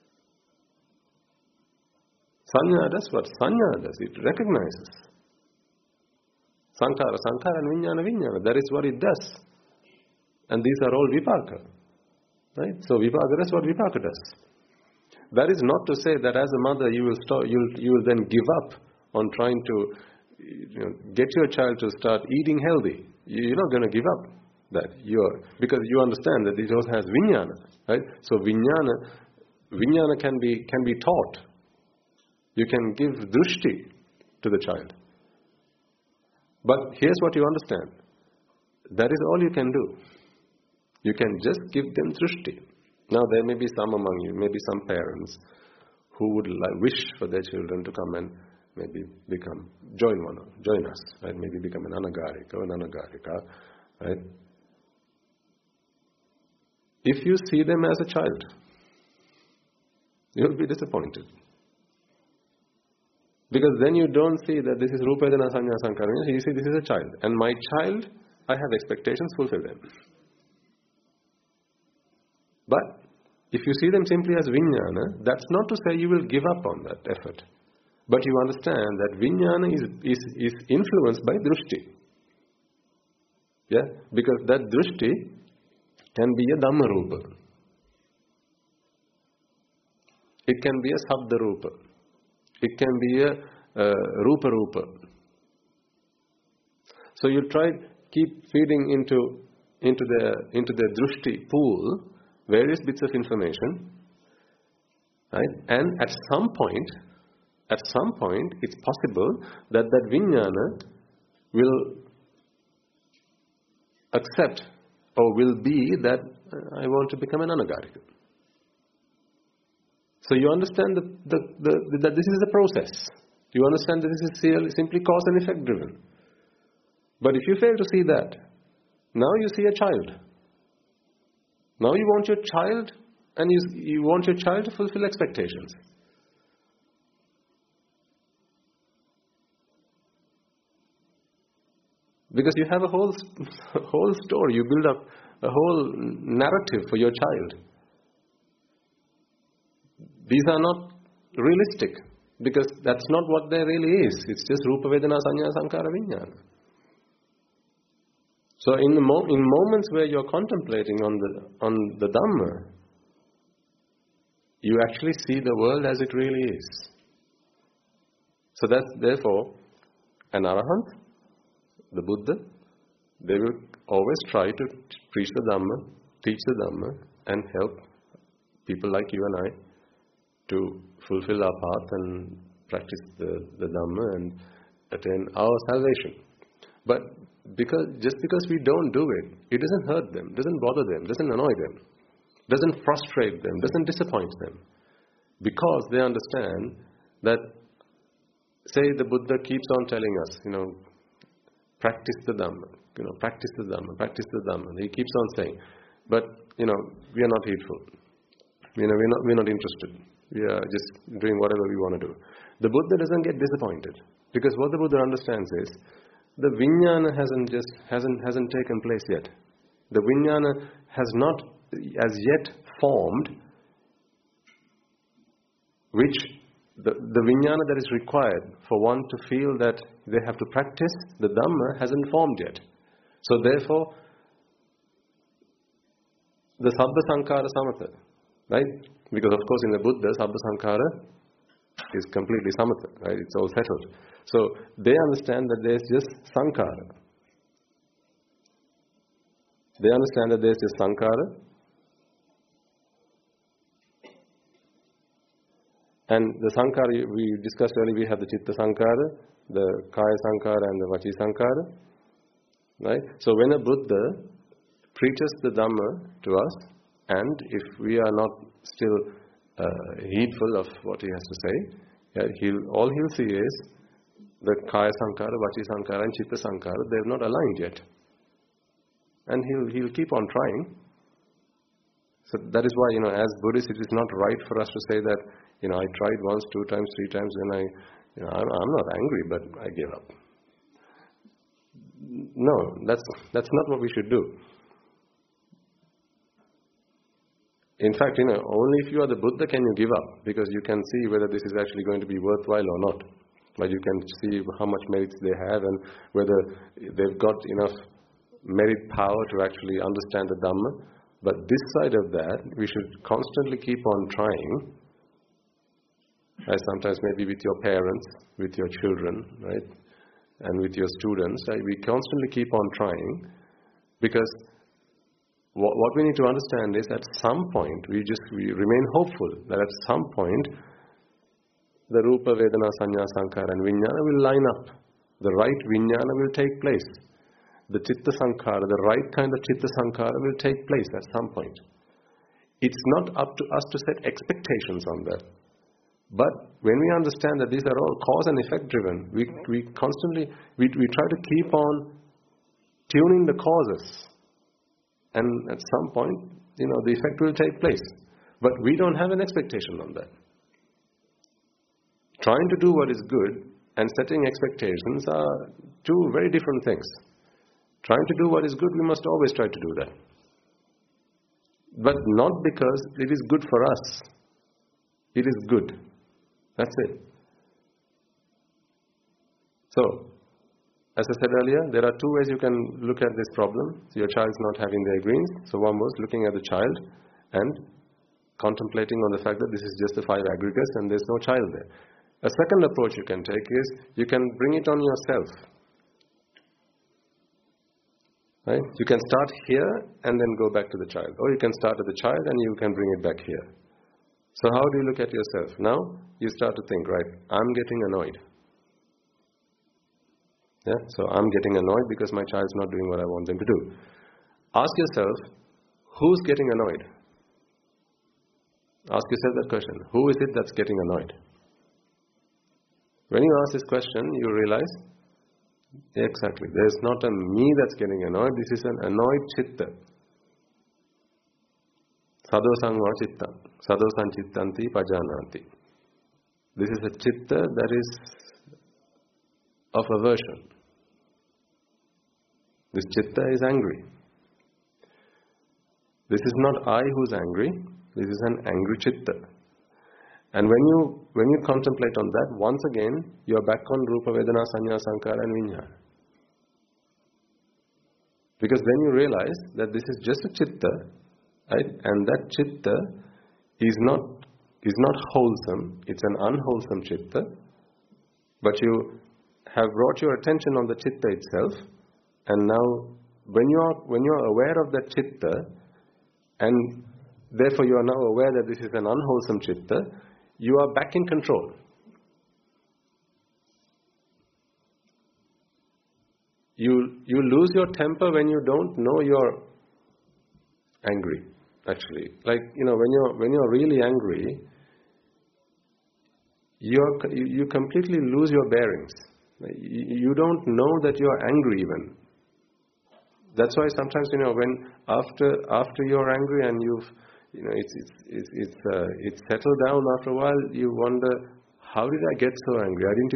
Sanya does what Sanya does. It recognizes. Sankhara, Sankhara and Vijnana, Vijnana. That is what it does. And these are all Vipaka. Right? So Vipaka does what Vipaka does. That is not to say that as a mother you will then give up on trying to get your child to start eating healthy. You're not going to give up that. Because you understand that it also has Vijnana. Right? So Vijnana can be taught. You can give drushti to the child. But here's what you understand. That is all you can do. You can just give them drushti. Now there may be some among you, maybe some parents who would wish for their children to come and maybe join us, right? Maybe become an anagarika or an anagarika, right? If you see them as a child, you'll be disappointed. Because then you don't see that this is Rupa Vedana Sanya Sankhara. You see this is a child. And my child, I have expectations, fulfill them. But if you see them simply as Vijnana, that's not to say you will give up on that effort. But you understand that Vijnana is influenced by Drushti. Yeah? Because that Drushti can be a Dhamma Rupa. It can be a Sabda Rupa. It can be a Rupa Rupa. So you keep feeding into the Drushti pool various bits of information, right? And at some point, it's possible that Vijnana will accept or will be that I want to become an anagarika. So you understand that this is a process. You understand that this is simply cause and effect driven. But if you fail to see that, now you see a child. Now you want your child, and you want your child to fulfill expectations. Because you have a whole story, you build up a whole narrative for your child. These are not realistic, because that's not what there really is. It's just Rupa Vedana Sanya Sankhara Vijnana. So in moments where you're contemplating on the Dhamma, you actually see the world as it really is. So that's therefore an Arahant, the Buddha, they will always try to preach the Dhamma, teach the Dhamma, and help people like you and I to fulfill our path and practice the Dhamma and attain our salvation. But just because we don't do it, it doesn't hurt them, doesn't bother them, doesn't annoy them, doesn't frustrate them, doesn't disappoint them. Because they understand that, say the Buddha keeps on telling us, practice the Dhamma, practice the Dhamma, practice the Dhamma. He keeps on saying, but, we are not heedful. We're not interested. We are just doing whatever we want to do. The Buddha doesn't get disappointed, because what the Buddha understands is the Vijnana hasn't taken place yet. The Vijnana has not as yet formed, which the Vijnana that is required for one to feel that they have to practice the Dhamma hasn't formed yet. So therefore, the Sabbha Sankhara Samatha, right? Because of course in the Buddha, Sabbha Sankhara is completely Samatha, right? It's all settled. So they understand that there's just Sankhara. They understand that there's just Sankhara. And the Sankhara, we discussed earlier, we have the Chitta Sankhara, the Kaya Sankhara and the Vachi Sankhara. Right? So when a Buddha preaches the Dhamma to us, and if we are not still heedful of what he has to say, all he'll see is the Kaya Sankhara, Vachi Sankhara and Chitta Sankhara, they're not aligned yet. And he'll keep on trying. So that is why, as Buddhists, it is not right for us to say that, I tried once, 2 times, 3 times, and I'm not angry, but I give up. No, that's not what we should do. In fact, only if you are the Buddha can you give up, because you can see whether this is actually going to be worthwhile or not. Like you can see how much merits they have and whether they've got enough merit power to actually understand the Dhamma. But this side of that, we should constantly keep on trying, as sometimes maybe with your parents, with your children, right, and with your students, right? We constantly keep on trying, because what we need to understand is at some point, we remain hopeful that at some point, the Rupa, Vedana, Sanya, Sankhara and Vijnana will line up. The right Vijnana will take place. The Chitta Sankhara, the right kind of Chitta Sankhara will take place at some point. It's not up to us to set expectations on that. But when we understand that these are all cause and effect driven, we constantly try to keep on tuning the causes. And at some point, the effect will take place. But we don't have an expectation on that. Trying to do what is good and setting expectations are 2 very different things. Trying to do what is good, we must always try to do that. But not because it is good for us. It is good. That's it. So, as I said earlier, there are 2 ways you can look at this problem. So your child is not having their greens. So one was looking at the child and contemplating on the fact that this is just the 5 aggregates and there's no child there. A second approach you can take is, you can bring it on yourself. Right? You can start here and then go back to the child. Or you can start at the child and you can bring it back here. So how do you look at yourself? Now, you start to think, right, I'm getting annoyed. Yeah? So I'm getting annoyed because my child's not doing what I want them to do. Ask yourself, who's getting annoyed? Ask yourself that question. Who is it that's getting annoyed? When you ask this question, you realize, exactly, there's not a me that's getting annoyed, this is an annoyed chitta. Sadosang va chitta. Sadosang chittanti pajananti. This is a chitta that is of aversion. This chitta is angry. This is not I who's angry, this is an angry chitta. And when you contemplate on that, once again, you are back on Rupa, Vedana, Sanya, Sankhara and Vijnana. Because then you realize that this is just a chitta, right? And that chitta is not is not wholesome, it's an unwholesome chitta, but you have brought your attention on the chitta itself, and now when you're aware of that chitta, and therefore you are now aware that this is an unwholesome chitta, you are back in control. You lose your temper when you don't know you're angry, actually. Like, when you're really angry, you completely lose your bearings. You don't know that you're angry even. That's why sometimes, when after you're angry and it's settled down after a while, you wonder, how did I get so angry? I didn't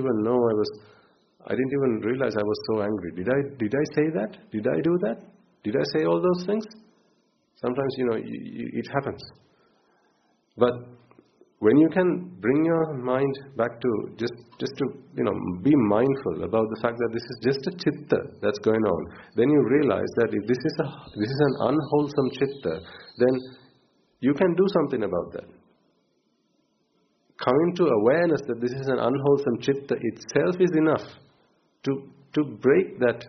even realize I was so angry. Did I say that? Did I do that? Did I say all those things? Sometimes, it happens. But when you can bring your mind back to just to be mindful about the fact that this is just a chitta that's going on, then you realize that if this is an unwholesome chitta, then you can do something about that. Coming to awareness that this is an unwholesome chitta itself is enough to break that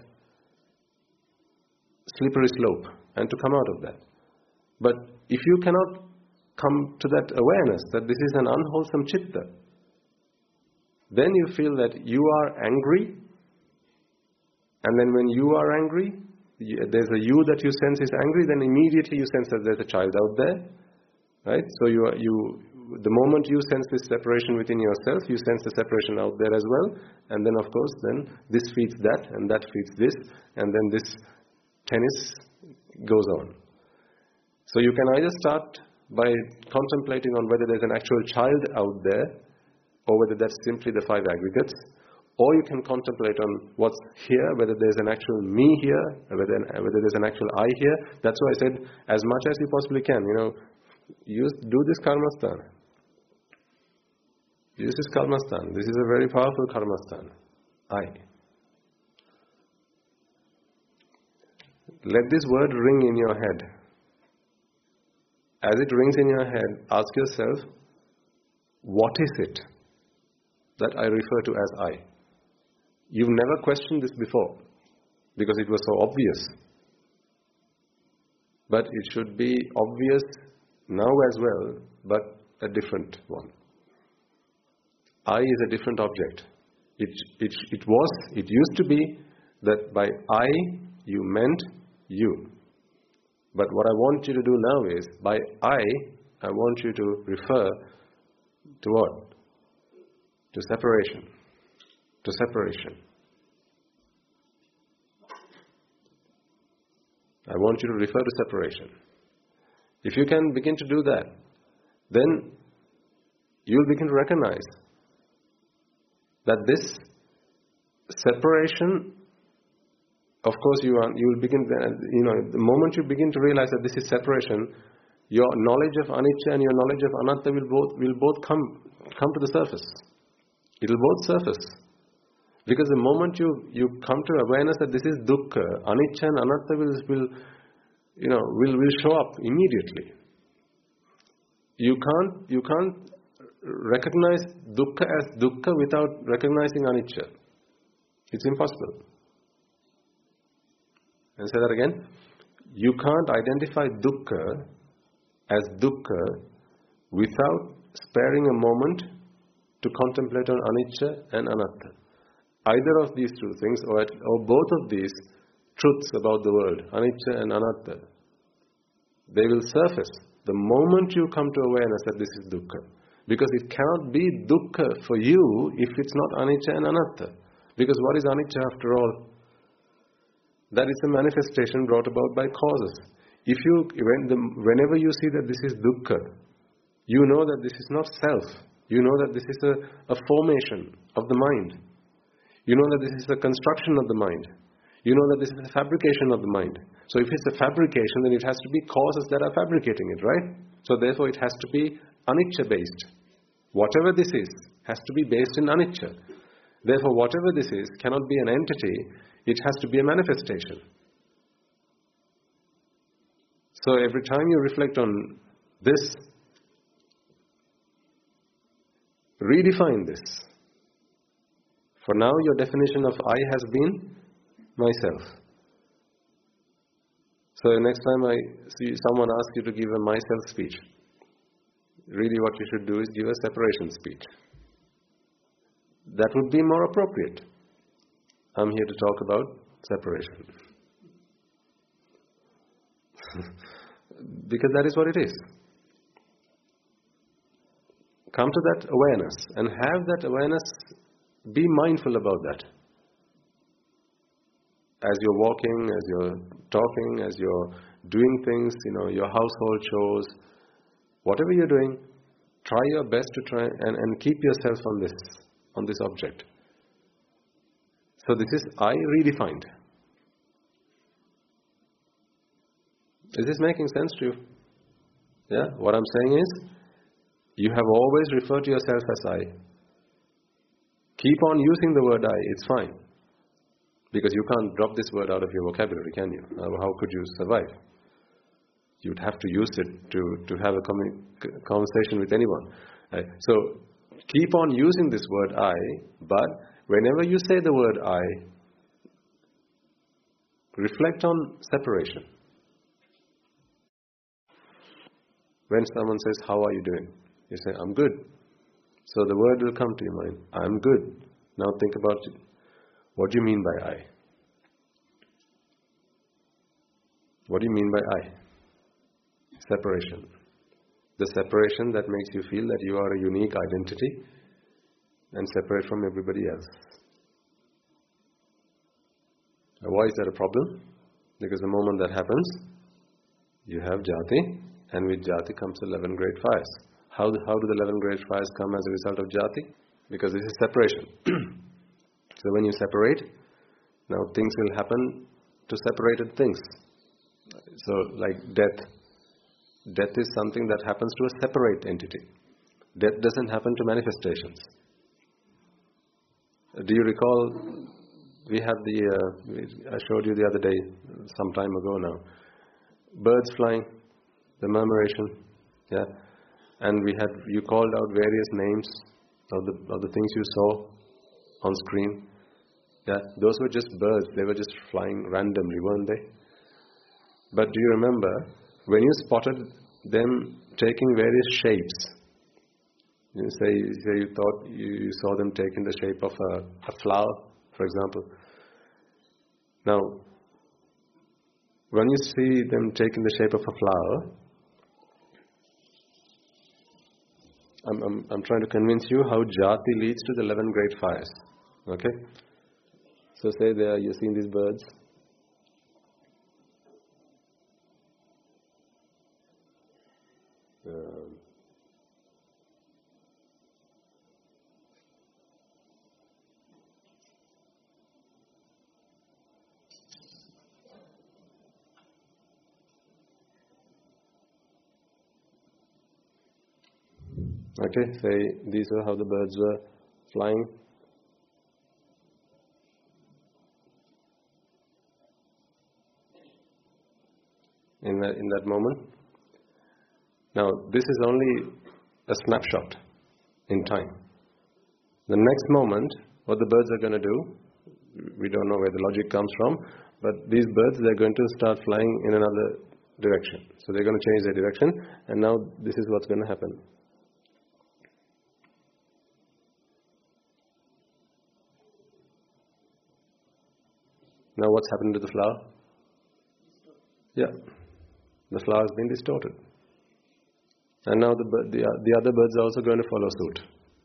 slippery slope and to come out of that. But if you cannot come to that awareness that this is an unwholesome chitta, then you feel that you are angry, and then when you are angry, there's a you that you sense is angry, then immediately you sense that there's a child out there, right? So the moment you sense this separation within yourself, you sense the separation out there as well, and then of course, then this feeds that, and that feeds this, and then this tennis goes on. So you can either start by contemplating on whether there's an actual child out there, or whether that's simply the five aggregates, or you can contemplate on what's here, whether there's an actual me here, whether there's an actual I here. That's why I said, as much as you possibly can, do this karmasthana. Use this karmasthana. This is a very powerful karmasthana. I. Let this word ring in your head. As it rings in your head, ask yourself, what is it that I refer to as I? You've never questioned this before because it was so obvious. But it should be obvious now as well, but a different one. I is a different object. It used to be that by I you meant you. But what I want you to do now is, by I want you to refer to what? To separation. To separation. I want you to refer to separation. If you can begin to do that, then you'll begin to recognize that this separation, of course, you'll begin. The moment you begin to realize that this is separation, your knowledge of anicca and your knowledge of anatta will both come to the surface. It'll both surface, because the moment you come to awareness that this is dukkha, anicca and anatta will show up immediately. You can't recognize dukkha as dukkha without recognizing anicca. It's impossible. And say that again. You can't identify dukkha as dukkha without sparing a moment to contemplate on anicca and anatta. Either of these two things, or both of these truths about the world, anicca and anatta, they will surface the moment you come to awareness that this is dukkha. Because it cannot be dukkha for you if it's not anicca and anatta. Because what is anicca after all? That is a manifestation brought about by causes. Whenever you see that this is dukkha, you know that this is not self. You know that this is a formation of the mind. You know that this is a construction of the mind. You know that this is a fabrication of the mind. So if it's a fabrication, then it has to be causes that are fabricating it, right? So therefore it has to be anicca based. Whatever this is has to be based in anicca. Therefore whatever this is cannot be an entity, it has to be a manifestation. So every time you reflect on this, Redefine this. For now, your definition of I has been myself. So next time I see someone ask you to give a myself speech, really what you should do is give a separation speech. That would be more appropriate. I'm here to talk about separation. Because that is what it is. Come to that awareness and have that awareness, be mindful about that. As you're walking, as you're talking, as you're doing things, your household chores, whatever you're doing, try your best to try and keep yourself on this object. So this is I redefined. Is this making sense to you? Yeah? What I'm saying is, you have always referred to yourself as I. Keep on using the word I, it's fine. Because you can't drop this word out of your vocabulary, can you? How could you survive? You'd have to use it to have a conversation with anyone. So, keep on using this word I, but whenever you say the word I, reflect on separation. When someone says, how are you doing? You say, I'm good. So the word will come to your mind. I'm good. Now think about it. What do you mean by I? What do you mean by I? Separation. The separation that makes you feel that you are a unique identity and separate from everybody else. Now, why is that a problem? Because the moment that happens, you have jati, and with jati comes 11 great fires. How do the 11 great fires come as a result of jati? Because this is separation. So when you separate, now things will happen to separated things. So like death. Death is something that happens to a separate entity. Death doesn't happen to manifestations. Do you recall, we had I showed you the other day, some time ago now, birds flying, the murmuration, yeah? And you called out various names of the things you saw on screen. Yeah, those were just birds. They were just flying randomly, weren't they? But do you remember when you spotted them taking various shapes? You say you thought you saw them taking the shape of a flower, for example. Now, when you see them taking the shape of a flower, I'm trying to convince you how jati leads to the 11 great fires. Okay? So say there, you're seeing these birds. Okay, say these are how the birds were flying. In that moment. Now, this is only a snapshot in time. The next moment, what the birds are going to do, we don't know where the logic comes from, but these birds, they're going to start flying in another direction. So they're going to change their direction, and now this is what's going to happen. Now what's happened to the flower? Yeah, the flower has been distorted. And now the other birds are also going to follow suit.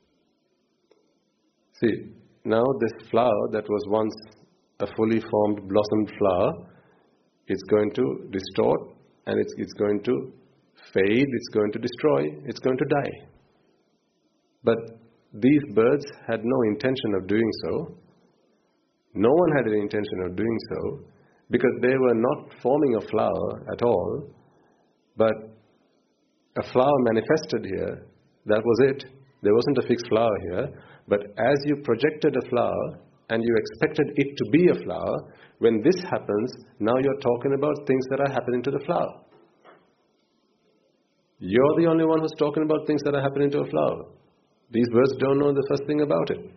See, now this flower that was once a fully formed blossomed flower, it's going to distort, and it's going to fade, it's going to destroy, it's going to die. But these birds had no intention of doing so. No one had any intention of doing so, because they were not forming a flower at all, but a flower manifested here. That was it. There wasn't a fixed flower here, but as you projected a flower and you expected it to be a flower, when this happens, now you're talking about things that are happening to the flower. You're the only one who's talking about things that are happening to a flower. These birds don't know the first thing about it.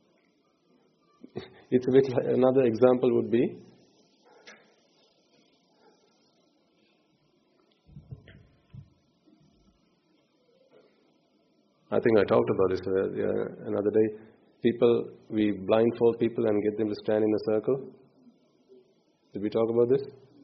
It's a bit like, another example would be, I think I talked about this another day. We blindfold people and get them to stand in a circle. Did we talk about this?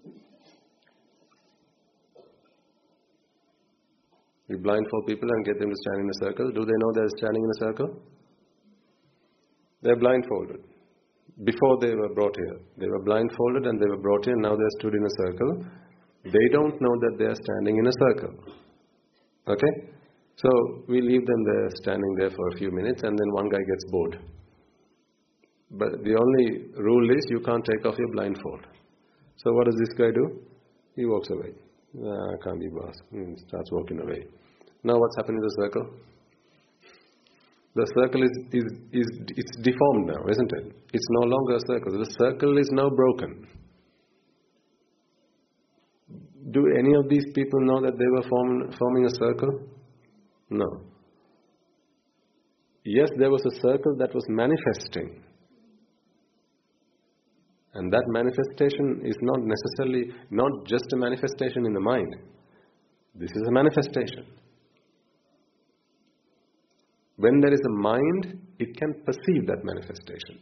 We blindfold people and get them to stand in a circle. Do they know they're standing in a circle? They're blindfolded. Before they were brought here, they were blindfolded and they were brought here. Now they're stood in a circle. They don't know that they're standing in a circle. Okay? So we leave them there, standing there for a few minutes, and then one guy gets bored. But the only rule is you can't take off your blindfold. So what does this guy do? He walks away. I can't be boss. He starts walking away. Now what's happening to the circle? The circle is deformed now, isn't it? It's no longer a circle. The circle is now broken. Do any of these people know that they were forming a circle? No. Yes, there was a circle that was manifesting. And that manifestation is not just a manifestation in the mind. This is a manifestation. When there is a mind, it can perceive that manifestation.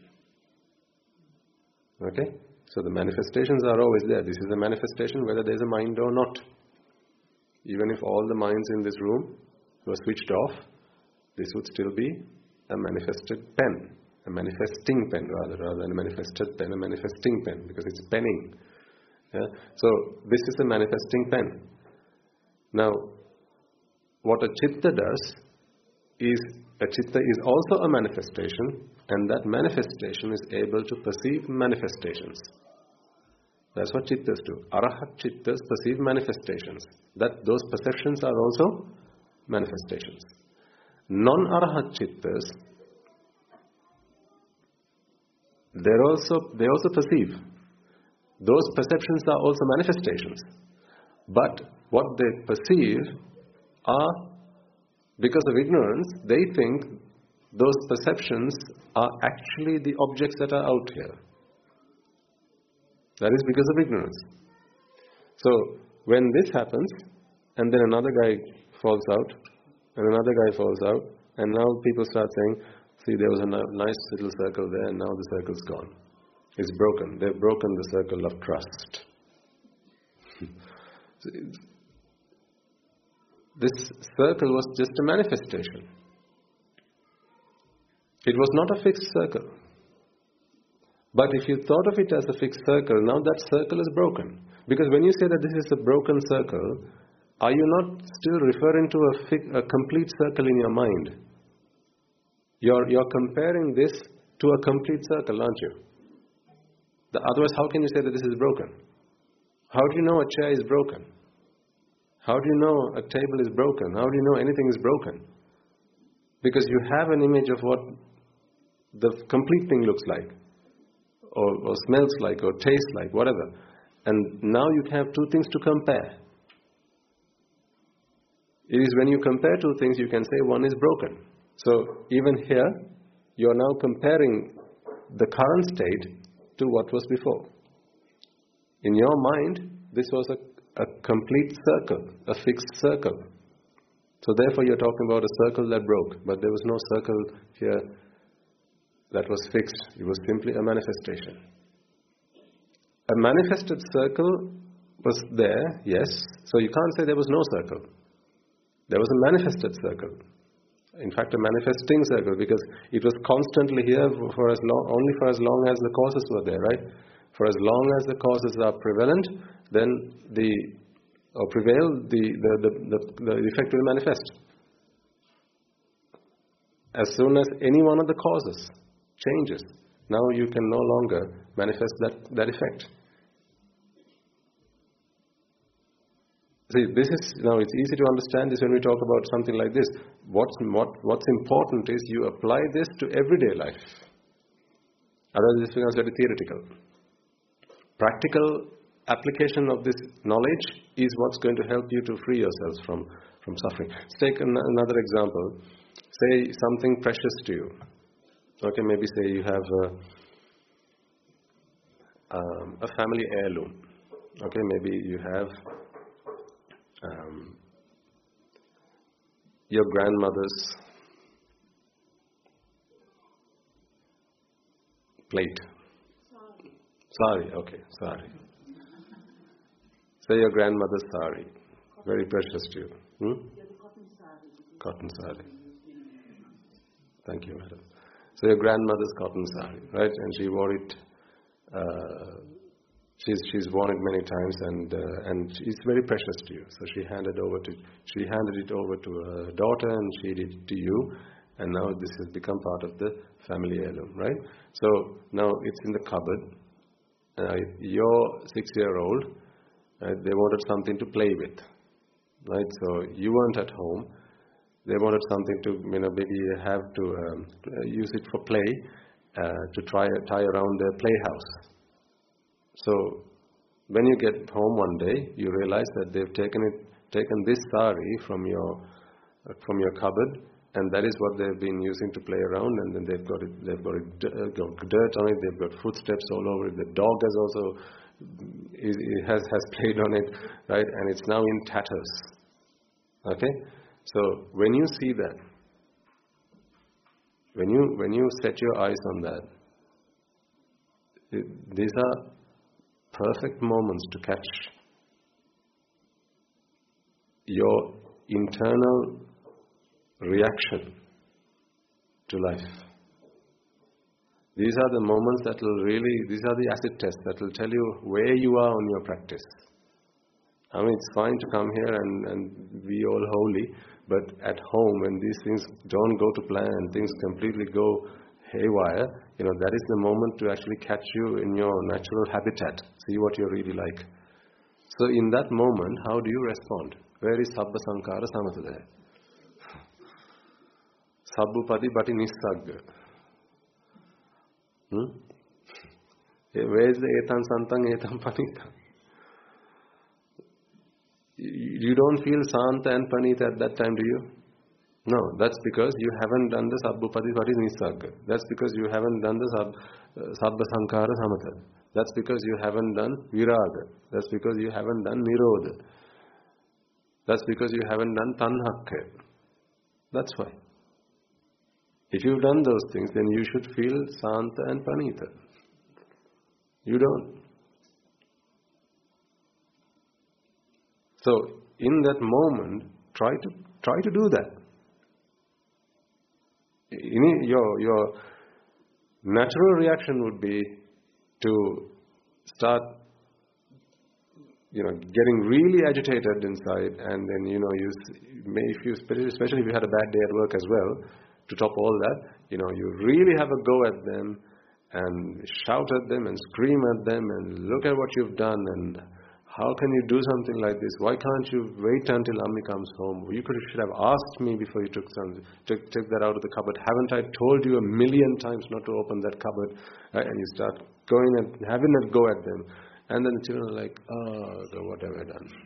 Okay? So the manifestations are always there. This is a manifestation whether there is a mind or not. Even if all the minds in this room were switched off, this would still be a manifested pen. A manifesting pen rather than a manifested pen, a manifesting pen, because it's penning. Yeah? So this is a manifesting pen. Now, what a chitta does is, a chitta is also a manifestation, and that manifestation is able to perceive manifestations. That's what chittas do. Arahat chittas perceive manifestations. Those perceptions are also manifestations. Non-arahat chittas, they also perceive. Those perceptions are also manifestations. But what they perceive are, because of ignorance, they think those perceptions are actually the objects that are out here. That is because of ignorance. So, when this happens, and then another guy falls out, and another guy falls out, and now people start saying, see, there was a nice little circle there, and now the circle's gone. It's broken. They've broken the circle of trust. This circle was just a manifestation. It was not a fixed circle. But if you thought of it as a fixed circle, now that circle is broken. Because when you say that this is a broken circle, are you not still referring to a complete circle in your mind? You're comparing this to a complete circle, aren't you? Otherwise, how can you say that this is broken? How do you know a chair is broken? How do you know a table is broken? How do you know anything is broken? Because you have an image of what the complete thing looks like, or smells like, or tastes like, whatever. And now you have two things to compare. It is when you compare two things, you can say one is broken. So even here, you are now comparing the current state to what was before. In your mind, this was a complete circle, a fixed circle. So therefore you're talking about a circle that broke, but there was no circle here that was fixed. It was simply a manifestation. A manifested circle was there, yes. So you can't say there was no circle. There was a manifested circle. In fact, a manifesting circle, because it was constantly here only for as long as the causes were there, right? For as long as the causes are prevalent, then the effect will manifest. As soon as any one of the causes changes, now you can no longer manifest that effect. See, now it's easy to understand this when we talk about something like this. What's important is you apply this to everyday life. Otherwise this becomes very theoretical. Practical application of this knowledge is what's going to help you to free yourselves from suffering. Let's take another example. say something precious to you. Okay, maybe say you have a family heirloom. Okay, maybe you have your grandmother's plate. Sari, okay, sari. Say your grandmother's sari. Very precious to you. Cotton sari. Thank you, madam. So your grandmother's cotton sari, right? And she wore it. She's worn it many times, and it's very precious to you. So she handed it over to her daughter, and she did it to you. And now this has become part of the family heirloom, right? So now it's in the cupboard. Your 6-year-old, they wanted something to play with, right? So you weren't at home. They wanted something to, maybe have to use it for play, to tie around their playhouse. So when you get home one day, you realize that they've taken this sari from your cupboard, and that is what they've been using to play around. And then they've got dirt on it. They've got footsteps all over it. The dog has also has played on it, right? And it's now in tatters. Okay. So when you see that, when you set your eyes on that, these are perfect moments to catch your internal reaction to life. These are the moments that will these are the acid tests that will tell you where you are on your practice. I mean, it's fine to come here and be all holy, but at home, when these things don't go to plan and things completely go haywire, that is the moment to actually catch you in your natural habitat, see what you're really like. So in that moment, how do you respond? Where is Sabba Sankara Samatha there? Sabbupati Bati Nissagga. Where is the Etan Santang Etan Panita? You don't feel Santa and Panita at that time, do you? No, that's because you haven't done the Sabbupati Bati Nissagga. That's because you haven't done the Sabba Sankara Samatha. That's because you haven't done Viraga. That's because you haven't done Nirodha. That's because you haven't done Tanhakka. That's why. If you've done those things, then you should feel Santa and Panita. You don't. So, in that moment, try to do that. Your natural reaction would be to start, getting really agitated inside, and then especially if you had a bad day at work as well. To top all that, you really have a go at them and shout at them and scream at them and look at what you've done and how can you do something like this? Why can't you wait until Ammi comes home? You should have asked me before you took that out of the cupboard. Haven't I told you 1,000,000 times not to open that cupboard? Right? And you start going and having a go at them. And then the children are like, oh, what have I done?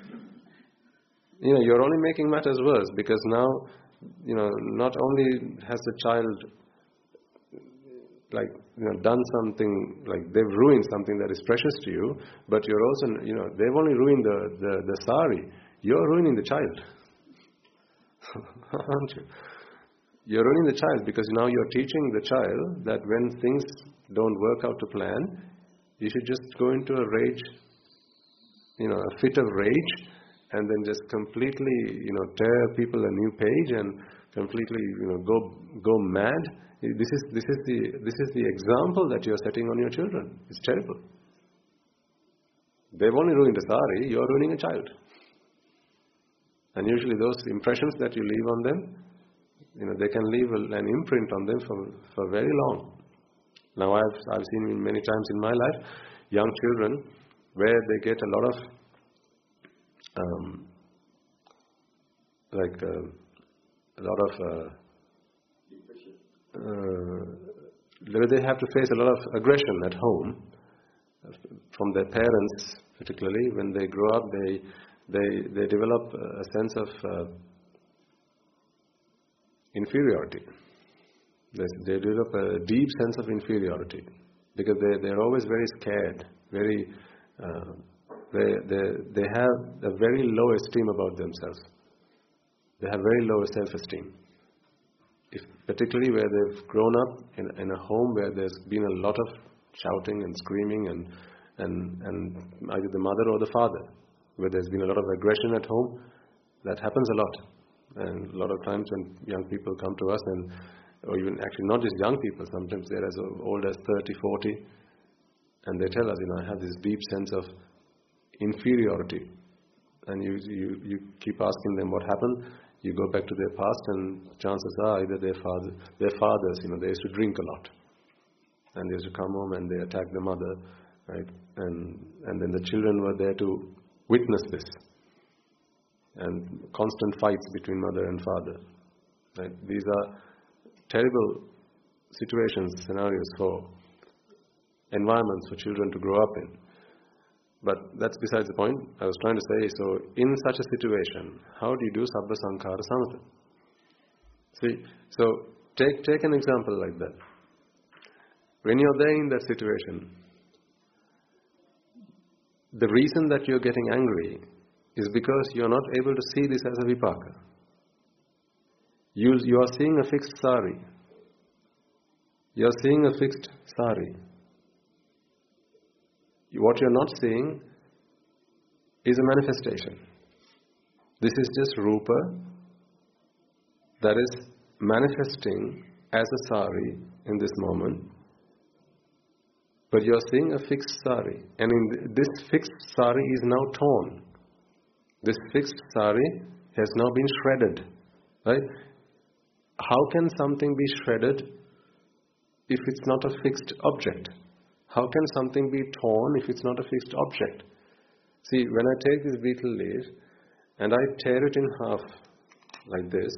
You're only making matters worse because now, not only has the child done something, they've ruined something that is precious to you, but you're also, they've only ruined the sari. You're ruining the child. Aren't you? You're ruining the child because now you're teaching the child that when things don't work out to plan, you should just go into a rage, a fit of rage, and then just completely, tear people a new page and completely, go mad. This is the example that you're setting on your children. It's terrible. They've only ruined a sari. You're ruining a child. And usually those impressions that you leave on them, they can leave an imprint on them for very long. Now I've seen many times in my life young children where they get a lot of where they have to face a lot of aggression at home from their parents, particularly when they grow up. They develop a sense of inferiority. They develop a deep sense of inferiority because they're always very scared, very they have a very low esteem about themselves. They have very low self-esteem. Particularly where they've grown up in a home where there's been a lot of shouting and screaming and either the mother or the father, where there's been a lot of aggression at home. That happens a lot. And a lot of times when young people come to us, or even actually not just young people, sometimes they're as old as 30, 40, and they tell us, I have this deep sense of inferiority. And you keep asking them what happened. You go back to their past, and chances are either their fathers, they used to drink a lot, and they used to come home and they attack the mother, right? And then the children were there to witness this, and constant fights between mother and father. Right? These are terrible situations, scenarios for environments for children to grow up in. But that's besides the point. I was trying to say, so in such a situation, how do you do Sabba Sankhara Samatha? See, so take an example like that. When you're there in that situation, the reason that you're getting angry is because you're not able to see this as a vipaka. You are seeing a fixed sari. You're seeing a fixed sari. What you're not seeing is a manifestation. This is just rupa that is manifesting as a sari in this moment. But you're seeing a fixed sari. And this fixed sari is now torn. This fixed sari has now been shredded. Right? How can something be shredded if it's not a fixed object? How can something be torn if it's not a fixed object? See, when I take this betel leaf and I tear it in half like this,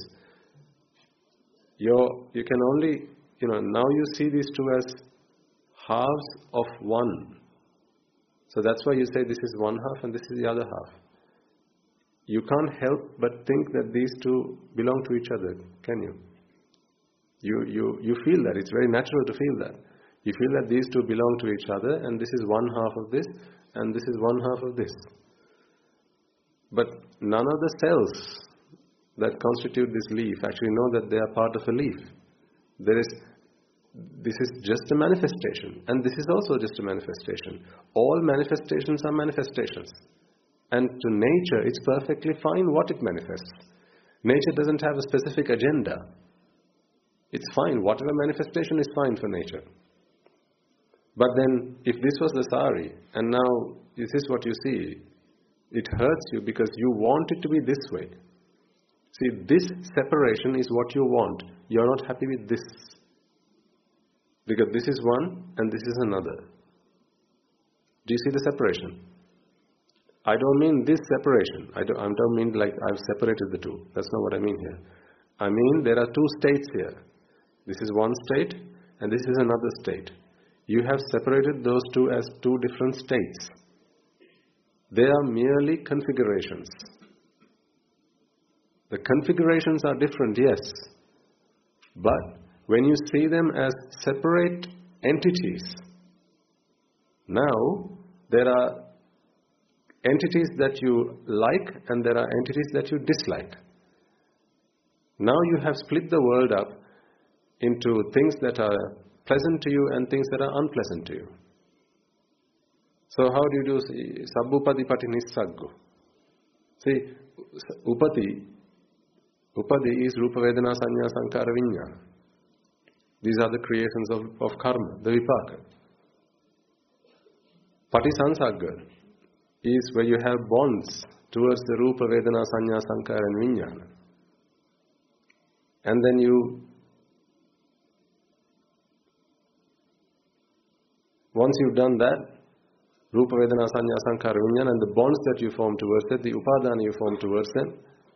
you can only, now you see these two as halves of one. So that's why you say this is one half and this is the other half. You can't help but think that these two belong to each other, can you? You feel that. It's very natural to feel that. You feel that these two belong to each other, and this is one half of this, and this is one half of this. But none of the cells that constitute this leaf actually know that they are part of a leaf. This is just a manifestation, and this is also just a manifestation. All manifestations are manifestations. And to nature, it's perfectly fine what it manifests. Nature doesn't have a specific agenda. It's fine. Whatever manifestation is fine for nature. But then, if this was the sari, and now this is what you see, it hurts you because you want it to be this way. See, this separation is what you want. You're not happy with this. Because this is one, and this is another. Do you see the separation? I don't mean this separation. I don't mean like I've separated the two. That's not what I mean here. I mean there are two states here. This is one state, and this is another state. You have separated those two as two different states. They are merely configurations. The configurations are different, yes. But when you see them as separate entities, now there are entities that you like and there are entities that you dislike. Now you have split the world up into things that are pleasant to you and things that are unpleasant to you. So how do you do Sabbupati Pati Nissaggo? See, Upati is Rupa Vedana Sanya Sankhara Vijnana. These are the creations of karma, the vipaka. Patisansagga is where you have bonds towards the Rupa Vedana Sanya Sankhara and Vijnana. And then once you've done that, Rupa Vedana Sanya Sankhara Vijnana, and the bonds that you form towards it, the upadana you form towards them,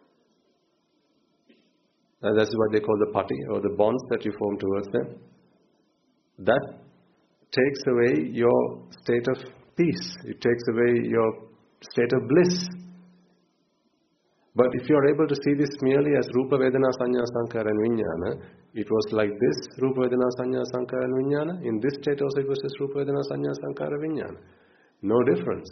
that's what they call the pati, or the bonds that you form towards them. That takes away your state of peace. It takes away your state of bliss. But if you are able to see this merely as Rupa, Vedana, Sanya, Sankhara and Vijnana, it was like this, Rupa, Vedana, Sanya, Sankhara and Vijnana. In this state also it was just Rupa, Vedana, Sanya, Sankhara, Vijnana. No difference.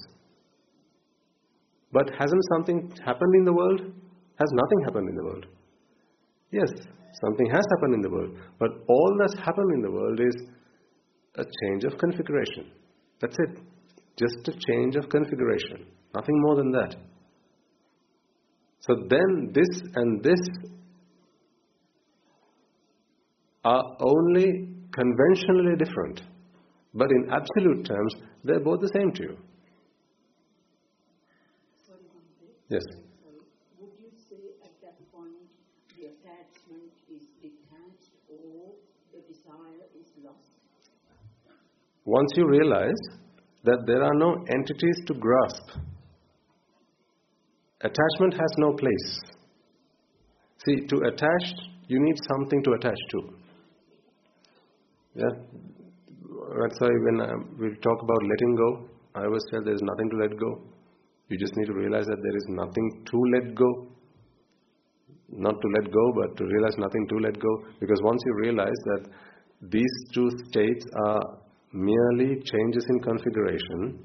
But hasn't something happened in the world? Has nothing happened in the world? Yes, something has happened in the world. But all that's happened in the world is a change of configuration. That's it. Just a change of configuration. Nothing more than that. So then this and this are only conventionally different. But in absolute terms, they're both the same to you. Yes. Would you say at that point the attachment is detached or the desire is lost? Once you realize that there are no entities to grasp, attachment has no place. See, to attach, you need something to attach to. Yeah? That's why when we talk about letting go, I always say there is nothing to let go. You just need to realize that there is nothing to let go. Not to let go, but to realize nothing to let go. Because once you realize that these two states are merely changes in configuration,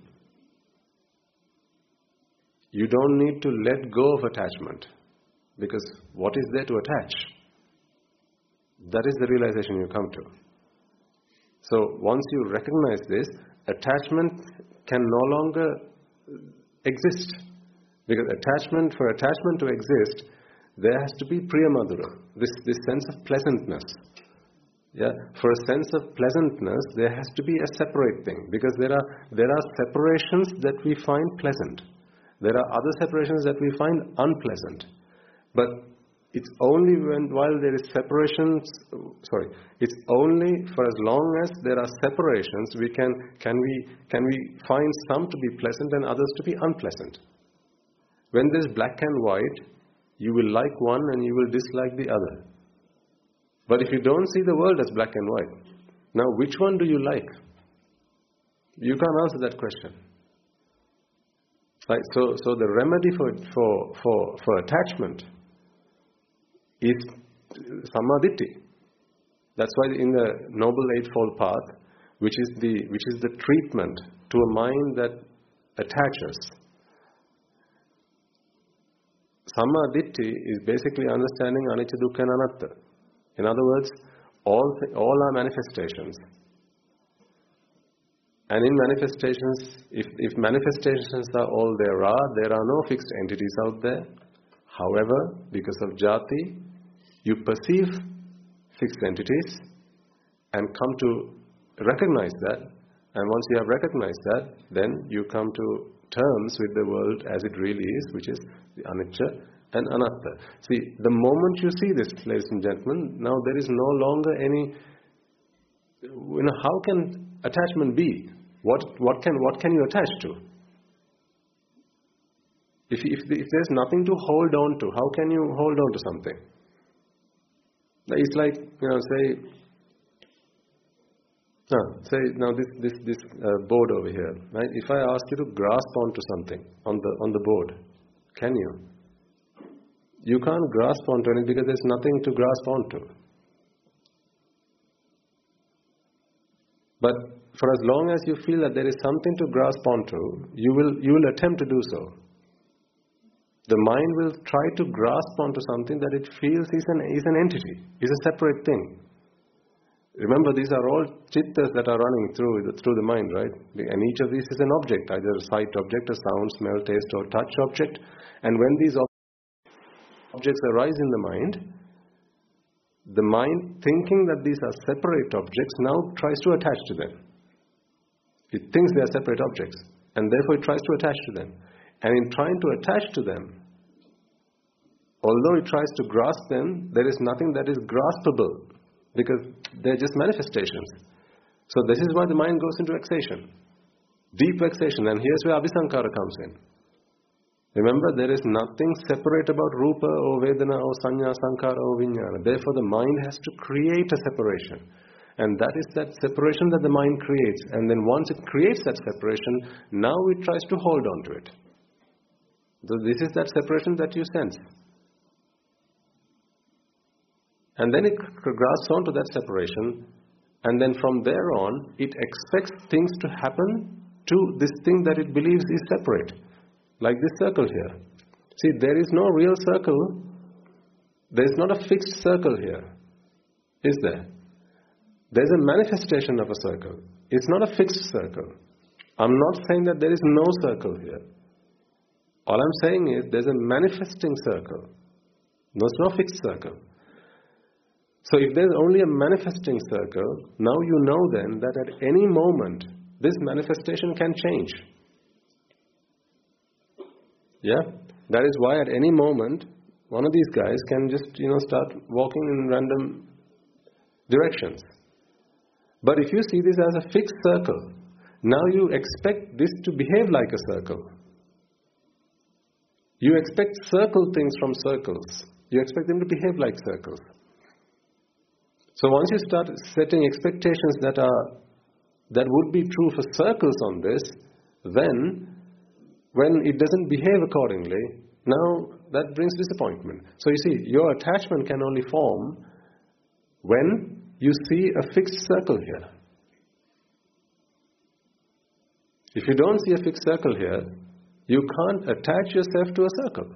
you don't need to let go of attachment. Because what is there to attach? That is the realization you come to. So once you recognize this, attachment can no longer exist. Because for attachment to exist, there has to be Priyamadura, this sense of pleasantness. Yeah? For a sense of pleasantness, there has to be a separate thing. Because there are separations that we find pleasant. There are other separations that we find unpleasant. But it's only while there is separations, it's only for as long as there are separations can we find some to be pleasant and others to be unpleasant. When there's black and white, you will like one and you will dislike the other. But if you don't see the world as black and white, now which one do you like? You can't answer that question. Right? So the remedy for attachment is samadhi. That's why in the Noble Eightfold Path, which is the treatment to a mind that attaches, samadhi is basically understanding anicca, dukkha and anatta. In other words, all are manifestations. And in manifestations, if manifestations are all there are no fixed entities out there. However, because of jati, you perceive fixed entities and come to recognize that. And once you have recognized that, then you come to terms with the world as it really is, which is the anicca and anatta. See, the moment you see this, ladies and gentlemen, now there is no longer any. How can attachment be? What can you attach to? If there's nothing to hold on to, how can you hold on to something? It's like, say now this board over here, right? If I ask you to grasp onto something on the board, can you? You can't grasp onto it because there's nothing to grasp onto. But for as long as you feel that there is something to grasp onto, you will attempt to do so. The mind will try to grasp onto something that it feels is an entity, is a separate thing. Remember, these are all chittas that are running through the mind, right? And each of these is an object, either a sight object, a sound, smell, taste, or touch object. And when these objects arise in the mind thinking that these are separate objects now tries to attach to them. It thinks they are separate objects, and therefore it tries to attach to them. And in trying to attach to them, although it tries to grasp them, there is nothing that is graspable, because they're just manifestations. So this is why the mind goes into vexation, deep vexation, and here's where abhisankara comes in. Remember, there is nothing separate about rupa or vedana or sanya, sankhara or vijnana. Therefore the mind has to create a separation. And that is that separation that the mind creates. And then once it creates that separation, now it tries to hold on to it. So this is that separation that you sense. And then it grasps onto that separation, and then from there on, it expects things to happen to this thing that it believes is separate. Like this circle here. See, there is no real circle. There is not a fixed circle here. Is there? There's a manifestation of a circle. It's not a fixed circle. I'm not saying that there is no circle here. All I'm saying is there's a manifesting circle. There's no fixed circle. So if there's only a manifesting circle, now you know then that at any moment, this manifestation can change. Yeah? That is why at any moment, one of these guys can just, start walking in random directions. But if you see this as a fixed circle, now you expect this to behave like a circle. You expect circle things from circles. You expect them to behave like circles. So once you start setting expectations that would be true for circles on this, then when it doesn't behave accordingly, now that brings disappointment. So you see, your attachment can only form when you see a fixed circle here. If you don't see a fixed circle here, you can't attach yourself to a circle.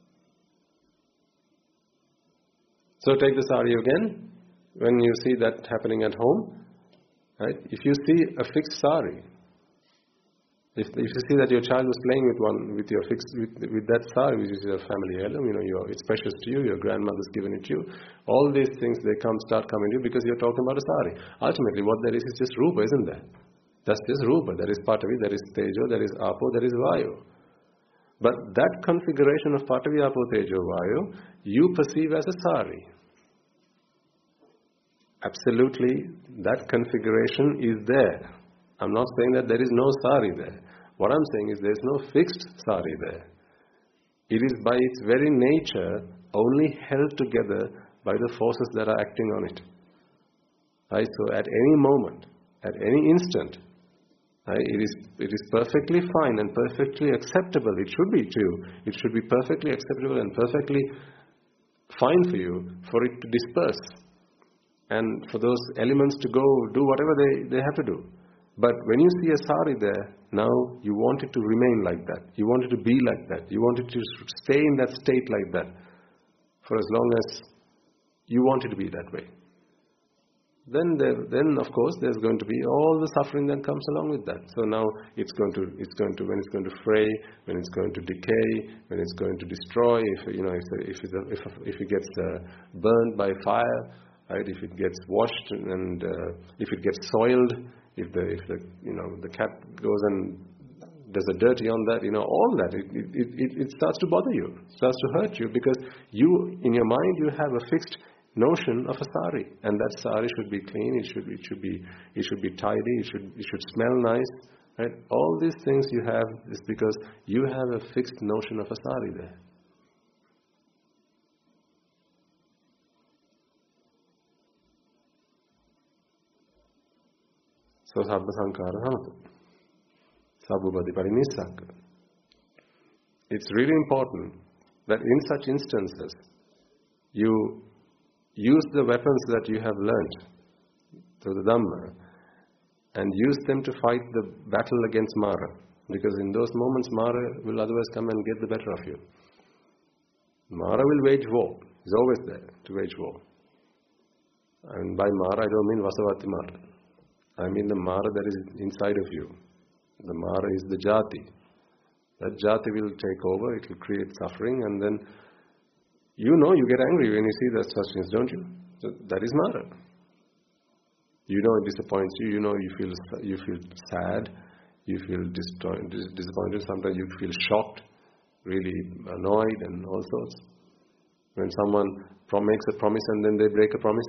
So take the sari again. When you see that happening at home, right? If you see a fixed sari, if you see that your child was playing with that sari, which is your family heirloom, it's precious to you, your grandmother's given it to you, all these things start coming to you because you're talking about a sari. Ultimately, what there is just rupa, isn't there? That's just rupa. There is patavi, there is tejo, there is apo, there is vayu. But that configuration of patavi, apo, tejo, vayu, you perceive as a sari. Absolutely, that configuration is there. I'm not saying that there is no sari there. What I'm saying is there is no fixed sari there. It is by its very nature only held together by the forces that are acting on it. Right? So at any moment, at any instant, right, it is perfectly fine and perfectly acceptable. It should be too. It should be perfectly acceptable and perfectly fine for you for it to disperse. And for those elements to go do whatever they have to do. But when you see a sari there, now you want it to remain like that. You want it to be like that. You want it to stay in that state like that for as long as you want it to be that way. Then of course there's going to be all the suffering that comes along with that. So now when it's going to fray, when it's going to decay, when it's going to destroy, if it gets burned by fire. Right? If it gets washed and if it gets soiled, if the cat goes and does a dirty on that, all that, it starts to bother you, starts to hurt you because you, in your mind, you have a fixed notion of a sari, and that sari should be clean, it should be tidy, it should smell nice, right? All these things you have is because you have a fixed notion of a sari there. So sabba sankara hamatu. Sabbupati parinissaka. It's really important that in such instances, you use the weapons that you have learnt through the Dhamma and use them to fight the battle against Mara. Because in those moments, Mara will otherwise come and get the better of you. Mara will wage war. He's always there to wage war. And by Mara, I don't mean Vasavati Mara. I mean the Mara that is inside of you. The Mara is the Jati. That Jati will take over, it will create suffering, and then you get angry when you see that such things, don't you? So that is Mara. It disappoints you, you feel sad, you feel disappointed, sometimes you feel shocked, really annoyed and all sorts. When someone makes a promise and then they break a promise,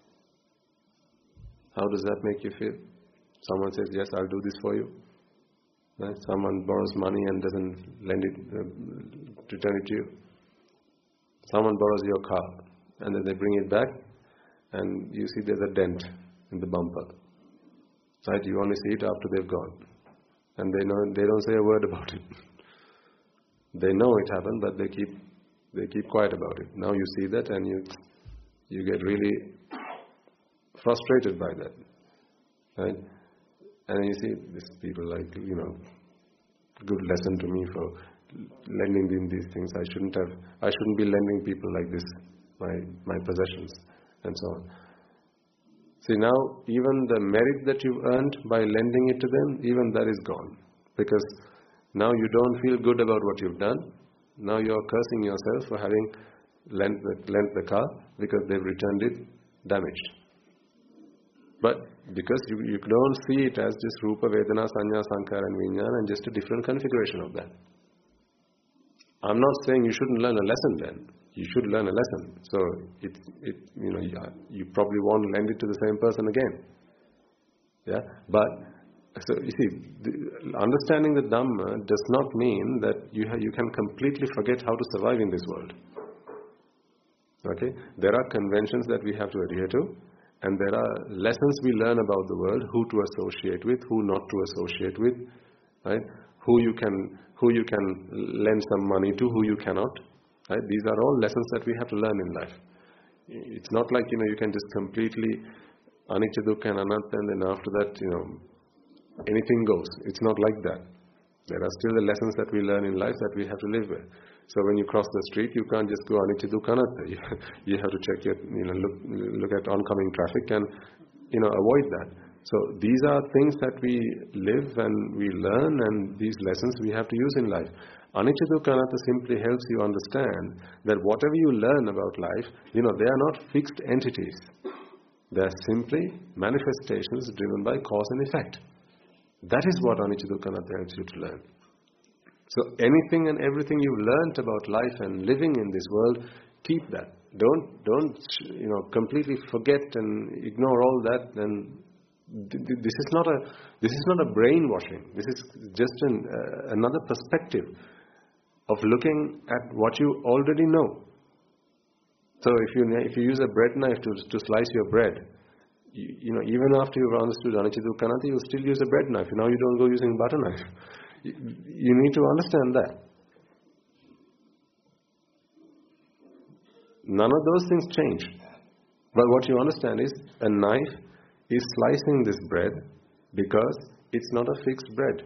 how does that make you feel? Someone says, yes, I'll do this for you. Right? Someone borrows money and doesn't return it to you. Someone borrows your car and then they bring it back and you see there's a dent in the bumper. Right? You only see it after they've gone. And they don't say a word about it. They know it happened, but they keep quiet about it. Now you see that, and you get really frustrated by that, right? And you see these people like, good lesson to me for lending in these things. I shouldn't be lending people like this my possessions and so on. See, now even the merit that you've earned by lending it to them, even that is gone, because now you don't feel good about what you've done. Now you're cursing yourself for having lent the car because they've returned it damaged. But because you don't see it as just Rupa, Vedana, Sanya, Sankhara and Vijnana and just a different configuration of that. I'm not saying you shouldn't learn a lesson then. You should learn a lesson. So you probably won't lend it to the same person again. Yeah, but so you see, understanding the Dhamma does not mean that you can completely forget how to survive in this world. Okay, there are conventions that we have to adhere to, and there are lessons we learn about the world: who to associate with, who not to associate with, right? Who you can lend some money to, who you cannot. Right? These are all lessons that we have to learn in life. It's not like you can just completely anicca, dukkha and anatta, and then after that anything goes. It's not like that. There are still the lessons that we learn in life that we have to live with. So when you cross the street, you can't just go anicca, dukkha, anatta. You have to check your look at oncoming traffic and avoid that. So these are things that we live and we learn, and these lessons we have to use in life. Anicca, dukkha, anatta simply helps you understand that whatever you learn about life, they are not fixed entities. They are simply manifestations driven by cause and effect. That is what anicca, dukkha, anatta helps you to learn. So anything and everything you've learned about life and living in this world, keep that. Don't completely forget and ignore all that. And this is not a brainwashing. This is just another perspective of looking at what you already know. So if you use a bread knife to slice your bread, even after you've understood anicca, dukkha, anatta, you still use a bread knife. Now you don't go using butter knife. You need to understand that. None of those things change. But what you understand is a knife is slicing this bread because it's not a fixed bread.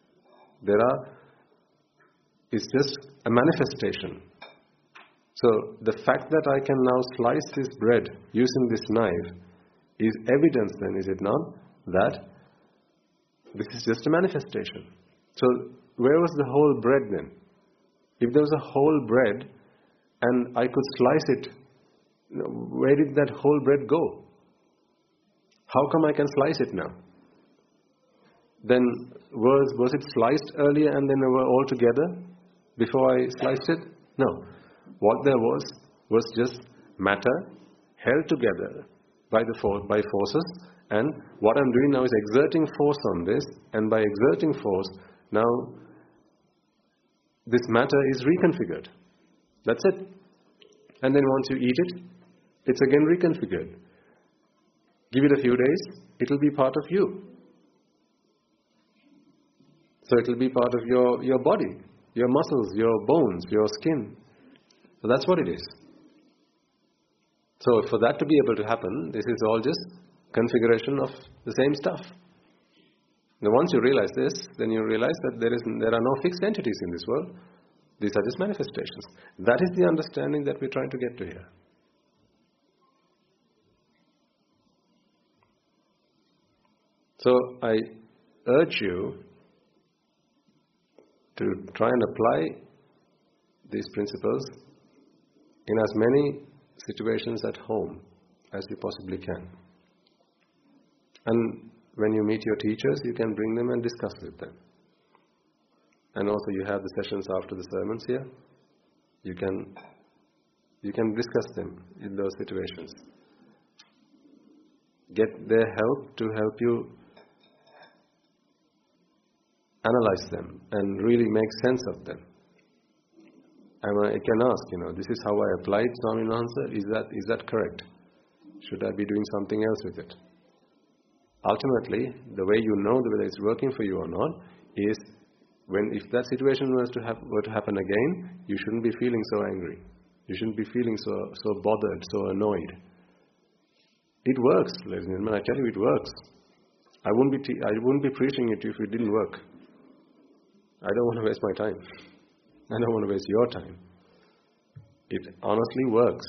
It's just a manifestation. So the fact that I can now slice this bread using this knife is evidence then, is it not, that this is just a manifestation. So where was the whole bread then? If there was a whole bread and I could slice it, where did that whole bread go? How come I can slice it now? Then was it sliced earlier and then they were all together before I sliced it? No. What there was just matter held together by forces, and what I'm doing now is exerting force on this, and by exerting force, now this matter is reconfigured. That's it. And then once you eat it, it's again reconfigured. Give it a few days, it'll be part of you. So it'll be part of your body, your muscles, your bones, your skin. So that's what it is. So for that to be able to happen, this is all just configuration of the same stuff. Now once you realize this, then you realize that there are no fixed entities in this world. These are just manifestations. That is the understanding that we're trying to get to here. So I urge you to try and apply these principles in as many situations at home as you possibly can. And when you meet your teachers, you can bring them and discuss with them. And also you have the sessions after the sermons here. You can discuss them in those situations. Get their help to help you analyze them and really make sense of them. And I can ask, this is how I applied Swamini's answer. Is that correct? Should I be doing something else with it? Ultimately, the way you know whether it's working for you or not is if that situation were to happen again, you shouldn't be feeling so angry. You shouldn't be feeling so bothered, so annoyed. It works, ladies and gentlemen. I tell you, it works. I wouldn't be preaching it if it didn't work. I don't want to waste my time. I don't want to waste your time. It honestly works.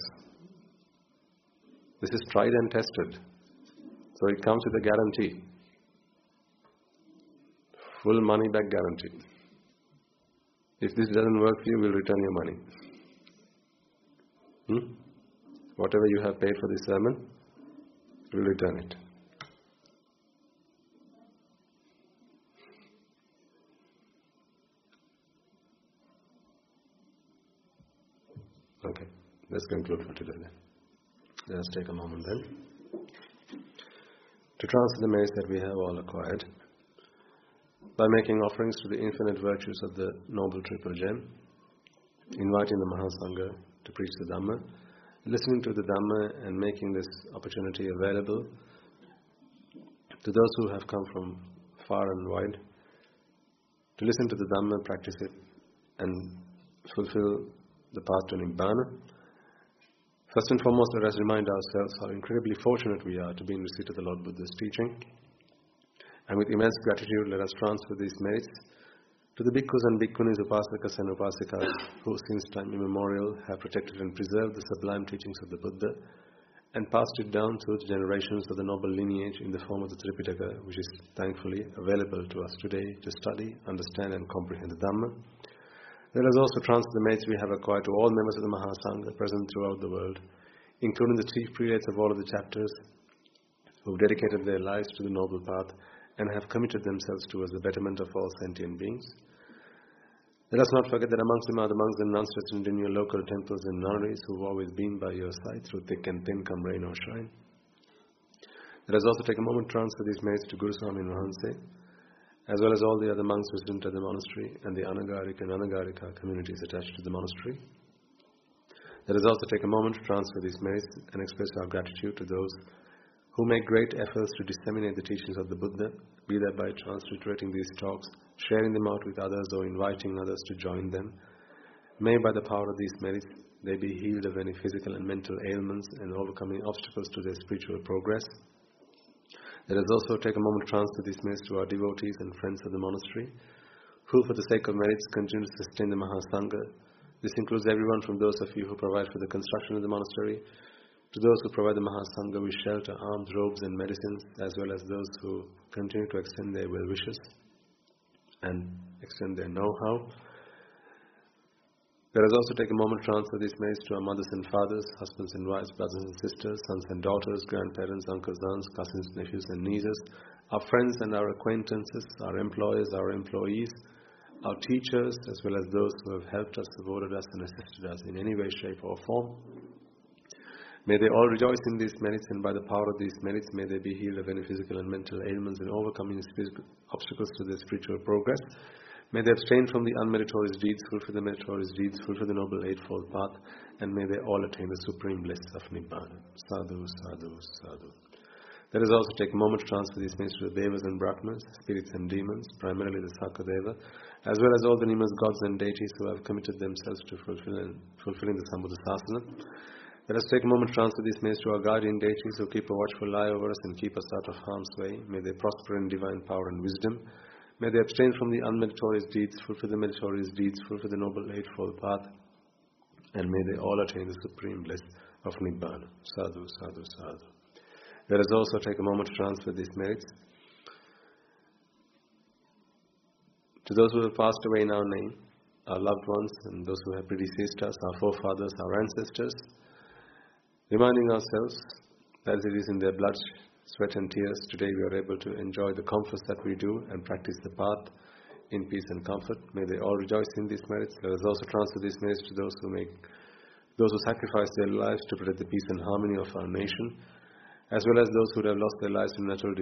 This is tried and tested. So it comes with a guarantee. Full money back guarantee. If this doesn't work for you, we'll return your money. Whatever you have paid for this sermon, we'll return it. Okay, let's conclude for today then. Let us take a moment then to transfer the merits that we have all acquired by making offerings to the infinite virtues of the Noble Triple Gem, inviting the Mahasangha to preach the Dhamma, listening to the Dhamma and making this opportunity available to those who have come from far and wide to listen to the Dhamma, practice it and fulfill the path to Nibbana. First and foremost, let us remind ourselves how incredibly fortunate we are to be in receipt of the Lord Buddha's teaching. And with immense gratitude, let us transfer these merits to the bhikkhus and bhikkhunis, upasakas and upasikas, who since time immemorial have protected and preserved the sublime teachings of the Buddha and passed it down through the generations of the noble lineage in the form of the Tripitaka, which is thankfully available to us today to study, understand and comprehend the Dhamma. Let us also transfer the merits we have acquired to all members of the Mahasangha present throughout the world, including the chief prelates of all of the chapters who have dedicated their lives to the noble path and have committed themselves towards the betterment of all sentient beings. Let us not forget that amongst them are the monks and nuns resident in your local temples and nunneries who have always been by your side through thick and thin, come rain or shine. Let us also take a moment to transfer these merits to Guru Swami Vahanse, as well as all the other monks resident at the monastery and the Anagarika and Anagarika communities attached to the monastery. Let us also take a moment to transfer these merits and express our gratitude to those who make great efforts to disseminate the teachings of the Buddha, be that by transliterating these talks, sharing them out with others or inviting others to join them. May by the power of these merits, they be healed of any physical and mental ailments and overcoming obstacles to their spiritual progress. Let us also take a moment to transfer these merits to our devotees and friends of the monastery, who for the sake of merits continue to sustain the Mahasangha. This includes everyone from those of you who provide for the construction of the monastery, to those who provide the Mahasangha with shelter, arms, robes and medicines, as well as those who continue to extend their well wishes and extend their know-how. Let us also take a moment to transfer these merits to our mothers and fathers, husbands and wives, brothers and sisters, sons and daughters, grandparents, uncles, aunts, cousins, nephews and nieces, our friends and our acquaintances, our employers, our employees, our teachers, as well as those who have helped us, supported us and assisted us in any way, shape or form. May they all rejoice in these merits, and by the power of these merits, may they be healed of any physical and mental ailments and overcoming obstacles to their spiritual progress. May they abstain from the unmeritorious deeds, fulfill the meritorious deeds, fulfill the Noble Eightfold Path, and may they all attain the supreme bliss of Nibbana. Sadhu, sadhu, sadhu. Let us also take a moment to transfer these merits to the Devas and Brahmanas, spirits and demons, primarily the Sakadeva, as well as all the numerous gods and deities who have committed themselves to fulfilling the Sambuddha Sasana. Let us take a moment to transfer these merits to our guardian deities who keep a watchful eye over us and keep us out of harm's way. May they prosper in divine power and wisdom. May they abstain from the unmeritorious deeds, fulfill the meritorious deeds, fulfill the Noble Eightfold Path, and may they all attain the supreme bliss of Nibbana. Sadhu, sadhu, sadhu. Let us also take a moment to transfer these merits to those who have passed away in our name, our loved ones, and those who have predeceased us, our forefathers, our ancestors, reminding ourselves that it is in their blood, sweat and tears today we are able to enjoy the comforts that we do and practice the path in peace and comfort. May they all rejoice in these merits. Let us also transfer these merits to those who sacrifice their lives to protect the peace and harmony of our nation, as well as those who have lost their lives in natural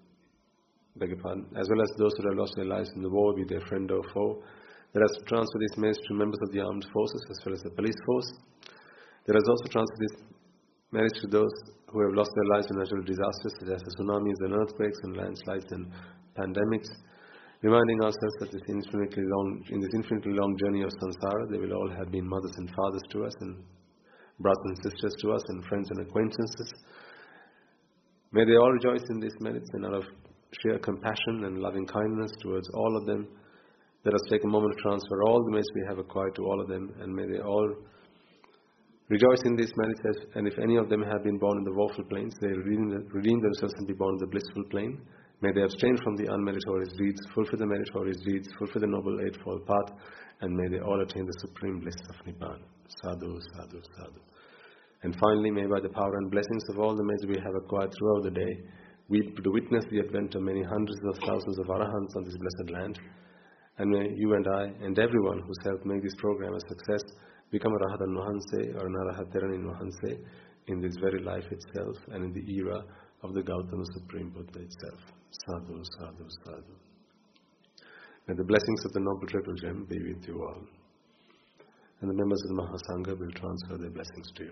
as well as those who have lost their lives in the war, be their friend or foe. Let us transfer these merits to members of the armed forces as well as the police force. Let us also transfer these merits to those who have lost their lives in natural disasters such as the tsunamis and earthquakes and landslides and pandemics. reminding ourselves that in this infinitely long journey of samsara, they will all have been mothers and fathers to us, and brothers and sisters to us, and friends and acquaintances. May they all rejoice in these merits, and out of sheer compassion and loving kindness towards all of them, let us take a moment to transfer all the merits we have acquired to all of them, and may they all rejoice in these merits, and if any of them have been born in the woeful planes, they redeem themselves and be born in the blissful plane. May they abstain from the unmeritorious deeds, fulfill the meritorious deeds, fulfill the noble eightfold path, and may they all attain the supreme bliss of Nibbana. Sadhu, sadhu, sadhu. And finally, may by the power and blessings of all the merits we have acquired throughout the day, we witness the advent of many hundreds of thousands of arahants on this blessed land. And may you and I and everyone who's helped make this program a success become a Rahatan Vahanse or an Arahat Theranin Vahanse in this very life itself and in the era of the Gautama Supreme Buddha itself. Sadhu, sadhu, sadhu. May the blessings of the Noble Triple Gem be with you all. And the members of the Mahasangha will transfer their blessings to you.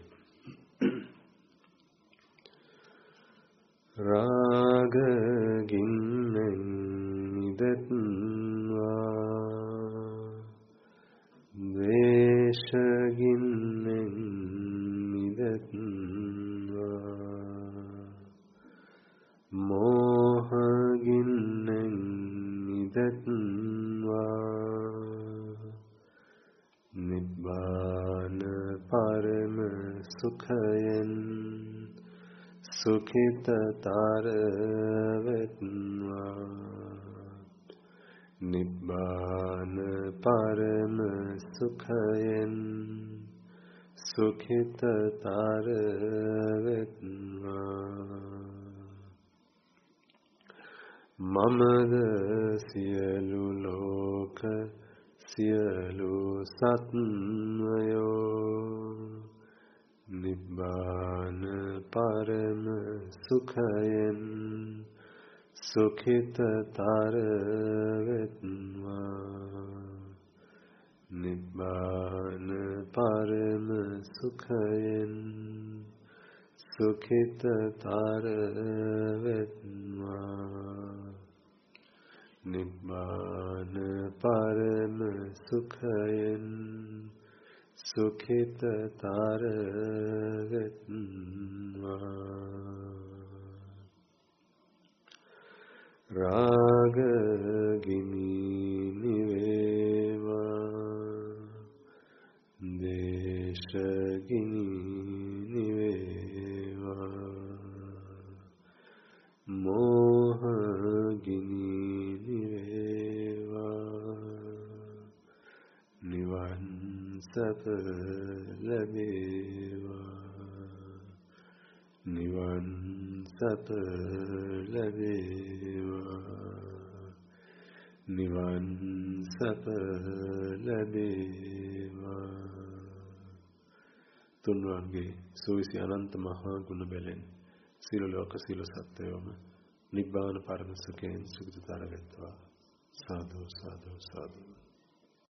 Raga ginnen nidatva Dvesha ginnen nidatva Moha ginnen nidatva Nibbana parama sukhayan Sukhita taravetva Nibbana parama sukhayan Sukhita taravetva Mamada siyalu loka siyalu satmayo Nibbana parama sukhayan sukhita taravetva Nibbana parama sukhayan sukhita taravetva Nibbana parama sukhayan Sukhita taravetva Raga gini niveva Desha gini niveva Moha gini niveva Nivan Sapa labeva Nivan Sapa labeva Nivan Sapa labeva Tunvange Suvisi Ananta Maha Guna Belen Silo Loka Silo Satyoma Nibbana Parama Sukhen Sukhita Taravetva Sadhu, sadhu, sadhu.